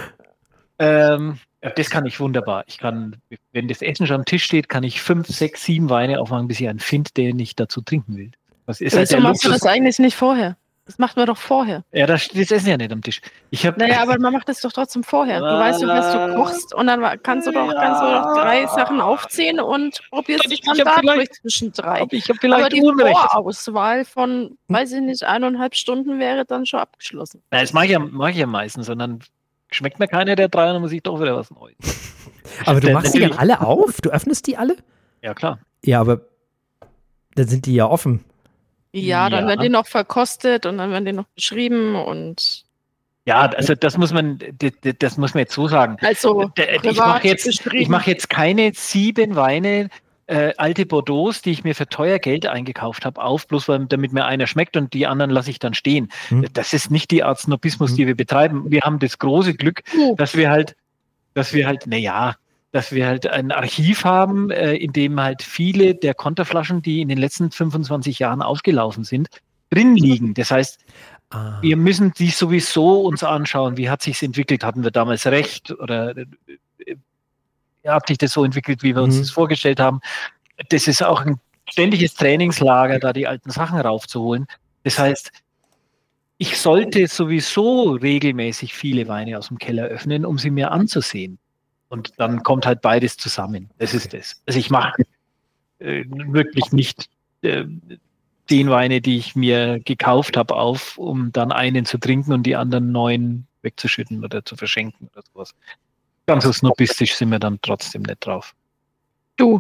Ähm, ja, das kann ich wunderbar. Ich kann, wenn das Essen schon am Tisch steht, kann ich fünf, sechs, sieben Weine aufmachen, bis ich einen finde, den ich dazu trinken will. Das ist halt Wieso der machst du Luxus. das eigentlich nicht vorher? Das macht man doch vorher. Ja, da steht das Essen ja nicht am Tisch. Ich habe Naja, aber man macht das doch trotzdem vorher. Du weißt doch, was du kochst und dann kannst du doch, kannst du doch drei Sachen aufziehen und probierst dich dann Ich hab da vielleicht- durch zwischen drei. ich hab Aber vielleicht die Unrecht. Vorauswahl von, weiß ich nicht, eineinhalb Stunden wäre dann schon abgeschlossen. Na, das mache ich, ja, mach ich ja meistens, sondern schmeckt mir keiner der drei, dann muss ich doch wieder was Neues. Aber du Denn machst die dann natürlich- alle auf? Du öffnest die alle? Ja, klar. Ja, aber dann sind die ja offen. Ja, dann Ja. werden die noch verkostet und dann werden die noch beschrieben und Ja, also das muss man, das, das muss man jetzt so sagen. also D- Ich privat mache jetzt, beschrieben. ich mache jetzt keine sieben Weine, äh, alte Bordeaux, die ich mir für teuer Geld eingekauft habe, auf, bloß weil, damit mir einer schmeckt und die anderen lasse ich dann stehen. Hm. Das ist nicht die Art Snobismus, Hm. die wir betreiben. Wir haben das große Glück, Oh. dass wir halt, dass wir halt, naja, dass wir halt ein Archiv haben, äh, in dem halt viele der Konterflaschen, die in den letzten fünfundzwanzig Jahren aufgelaufen sind, drin liegen. Das heißt, Ah. wir müssen die sowieso uns anschauen, wie hat sich entwickelt, hatten wir damals recht oder äh, hat sich das so entwickelt, wie wir uns Mhm. das vorgestellt haben. Das ist auch ein ständiges Trainingslager, da die alten Sachen raufzuholen. Das heißt, ich sollte sowieso regelmäßig viele Weine aus dem Keller öffnen, um sie mir anzusehen. Und dann kommt halt beides zusammen. Das ist das. Also ich mache äh, wirklich nicht äh, zehn Weine, die ich mir gekauft habe, auf, um dann einen zu trinken und die anderen neun wegzuschütten oder zu verschenken oder sowas. Ganz so snobistisch sind wir dann trotzdem nicht drauf. Du,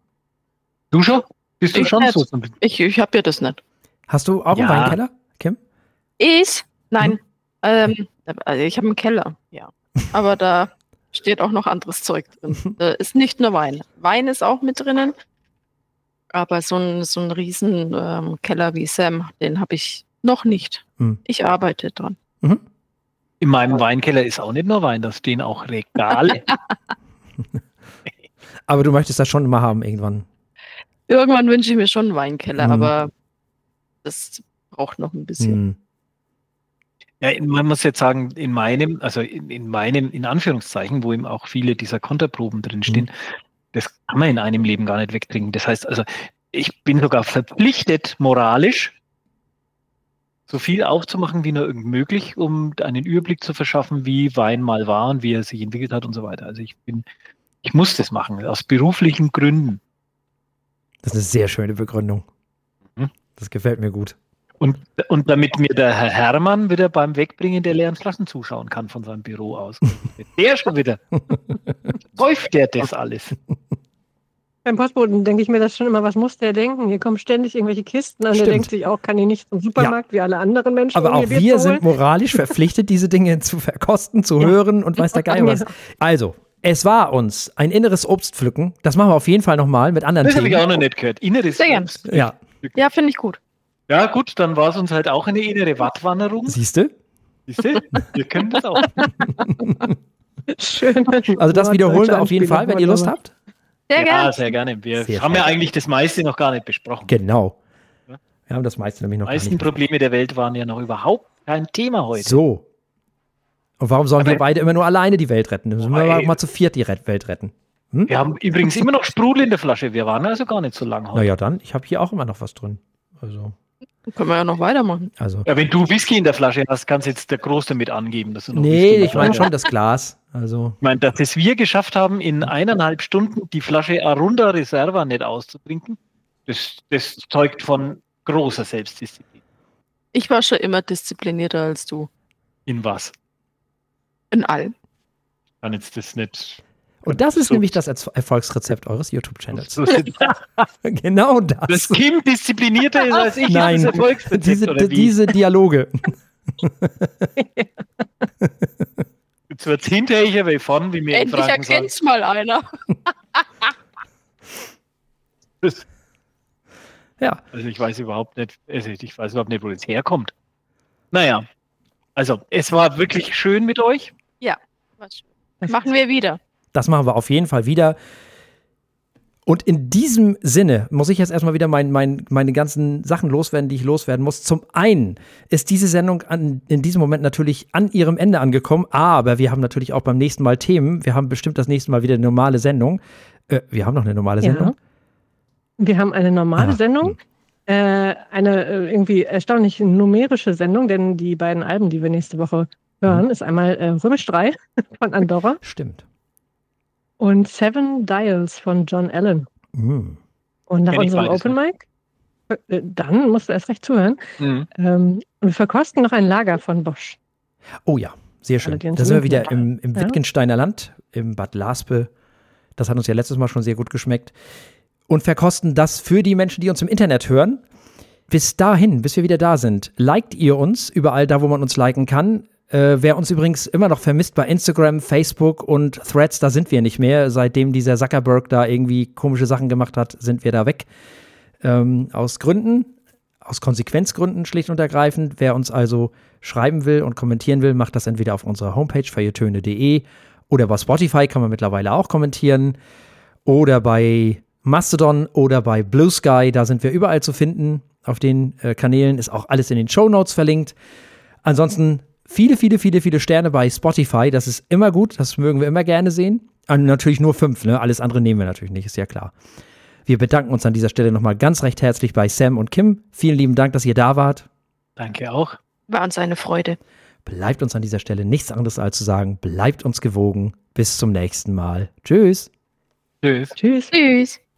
Du schon? Bist du Ich schon nicht. so? ich, ich habe ja das nicht. Hast du auch einen Ja. Weinkeller, Kim? Ich? Nein, Ähm, also ich habe einen Keller, ja. Aber da steht auch noch anderes Zeug drin. Da ist nicht nur Wein. Wein ist auch mit drinnen. Aber so ein, so ein riesen ähm, Keller wie Sam, den habe ich noch nicht. Hm. Ich arbeite dran. Mhm. In meinem Weinkeller ist auch nicht nur Wein, da stehen auch Regale. Aber du möchtest das schon immer haben irgendwann. Irgendwann wünsche ich mir schon einen Weinkeller, Mhm. aber das braucht noch ein bisschen. Hm. Ja, man muss jetzt sagen, in meinem, also in, in meinem, in Anführungszeichen, wo eben auch viele dieser Konterproben drinstehen, Mhm. das kann man in einem Leben gar nicht wegtrinken. Das heißt also, ich bin sogar verpflichtet, moralisch, so viel aufzumachen wie nur irgend möglich, um einen Überblick zu verschaffen, wie Wein mal war und wie er sich entwickelt hat und so weiter. Also ich bin, ich muss das machen, aus beruflichen Gründen. Das ist eine sehr schöne Begründung. Mhm. Das gefällt mir gut. Und, und damit mir der Herr Herrmann wieder beim Wegbringen der leeren Flaschen zuschauen kann von seinem Büro aus. Der schon wieder. Läuft der das alles? Beim Postboten denke ich mir das schon immer, was muss der denken? Hier kommen ständig irgendwelche Kisten an. Der Stimmt. denkt sich auch, kann ich nicht zum Supermarkt wie alle anderen Menschen. Aber um auch mir Bier wir zu holen? sind moralisch verpflichtet, diese Dinge zu verkosten, zu Ja. hören und weiß der Geier was. Ja. Also, es war uns ein inneres Obstpflücken. Das machen wir auf jeden Fall nochmal mit anderen Das habe ich auch Themen. noch nicht gehört. Inneres Sehr gern. Obst. Ja, Ja, finde ich gut. Ja, gut, dann war es uns halt auch eine innere Wattwanderung. siehst du? Siehst du? Wir können das auch. Schön. Also das Wort- wiederholen deutsche wir auf jeden Anspielung, Fall, wenn ihr Lust wunderbar. habt. Sehr Ja, gern. sehr gerne. Wir Sehr haben schön. ja eigentlich das meiste noch gar nicht besprochen. Genau. Ja. Wir haben das meiste nämlich Die noch gar meisten nicht. Probleme der Welt waren ja noch überhaupt kein Thema heute. So. Und warum sollen Aber- wir beide immer nur alleine die Welt retten? Dann müssen wir Ey. mal, mal zu viert die Red- Welt retten. Wir haben übrigens immer noch Sprudel in der Flasche. Wir waren also gar nicht so lang heute. Naja, dann, ich habe hier auch immer noch was drin. Also, Können wir ja noch weitermachen. also. Ja, wenn du Whisky in der Flasche hast, kannst jetzt der Groß damit angeben, dass du noch Whisky Nee, in der ich meine Flasche schon das Glas. Also, Ich meine, dass es wir geschafft haben, in eineinhalb Stunden die Flasche Arunda Reserva nicht auszutrinken, das, das zeugt von großer Selbstdisziplin. Ich war schon immer disziplinierter als du. In was? In allem. Kann jetzt das nicht. und das ist So- nämlich das Erz- Erfolgsrezept eures YouTube-Channels. So sind, Genau das. dass Kim disziplinierter ist als ich. Nein, ist das Erfolgsrezept, diese, oder wie? diese Dialoge. Jetzt wird es hinterher wie von, wie mir in Endlich Franken sagen. erkennt's mal einer. Das- Ja, Also ich weiß überhaupt nicht, also ich weiß überhaupt nicht, wo das herkommt. Naja, also es war wirklich schön mit euch. Was schön. Machen wir wieder. das machen wir auf jeden Fall wieder. Und in diesem Sinne muss ich jetzt erstmal wieder mein, mein, meine ganzen Sachen loswerden, die ich loswerden muss. Zum einen ist diese Sendung an, in diesem Moment natürlich an ihrem Ende angekommen, aber wir haben natürlich auch beim nächsten Mal Themen. Wir haben bestimmt das nächste Mal wieder eine normale Sendung. Äh, wir haben noch eine normale Ja. Sendung. Wir haben eine normale Ah, Sendung, äh, eine äh, irgendwie erstaunlich numerische Sendung, denn die beiden Alben, die wir nächste Woche hören, ist einmal äh, Römisch drei von Andorra Stimmt. und Seven Dials von John Allen. Mm. Und nach Kenn ich unserem beides Open Mic, äh, dann musst du erst recht zuhören, Mhm. ähm, wir verkosten noch ein Lager von Bosch. Oh ja, sehr schön. Alle, die uns Da sind wir winken. wieder im, im Ja. Wittgensteiner Land, im Bad Laspe. Das hat uns ja letztes Mal schon sehr gut geschmeckt. Und verkosten das für die Menschen, die uns im Internet hören. Bis dahin, bis wir wieder da sind, liked ihr uns überall da, wo man uns liken kann. Äh, wer uns übrigens immer noch vermisst bei Instagram, Facebook und Threads, da sind wir nicht mehr. Seitdem dieser Zuckerberg da irgendwie komische Sachen gemacht hat, sind wir da weg. Ähm, aus Gründen, aus Konsequenzgründen schlicht und ergreifend. Wer uns also schreiben will und kommentieren will, macht das entweder auf unserer Homepage feiertöne punkt de oder bei Spotify kann man mittlerweile auch kommentieren oder bei Mastodon oder bei Blue Sky, da sind wir überall zu finden. Auf den äh, Kanälen ist auch alles in den Shownotes verlinkt. Ansonsten viele, viele, viele, viele Sterne bei Spotify. Das ist immer gut, das mögen wir immer gerne sehen. Und natürlich nur fünf, ne? Alles andere nehmen wir natürlich nicht, ist ja klar. Wir bedanken uns an dieser Stelle nochmal ganz recht herzlich bei Sam und Kim. Vielen lieben Dank, dass ihr da wart. Danke auch. War uns eine Freude. Bleibt uns an dieser Stelle nichts anderes als zu sagen, bleibt uns gewogen. Bis zum nächsten Mal. Tschüss. Tschüss. Tschüss. Tschüss.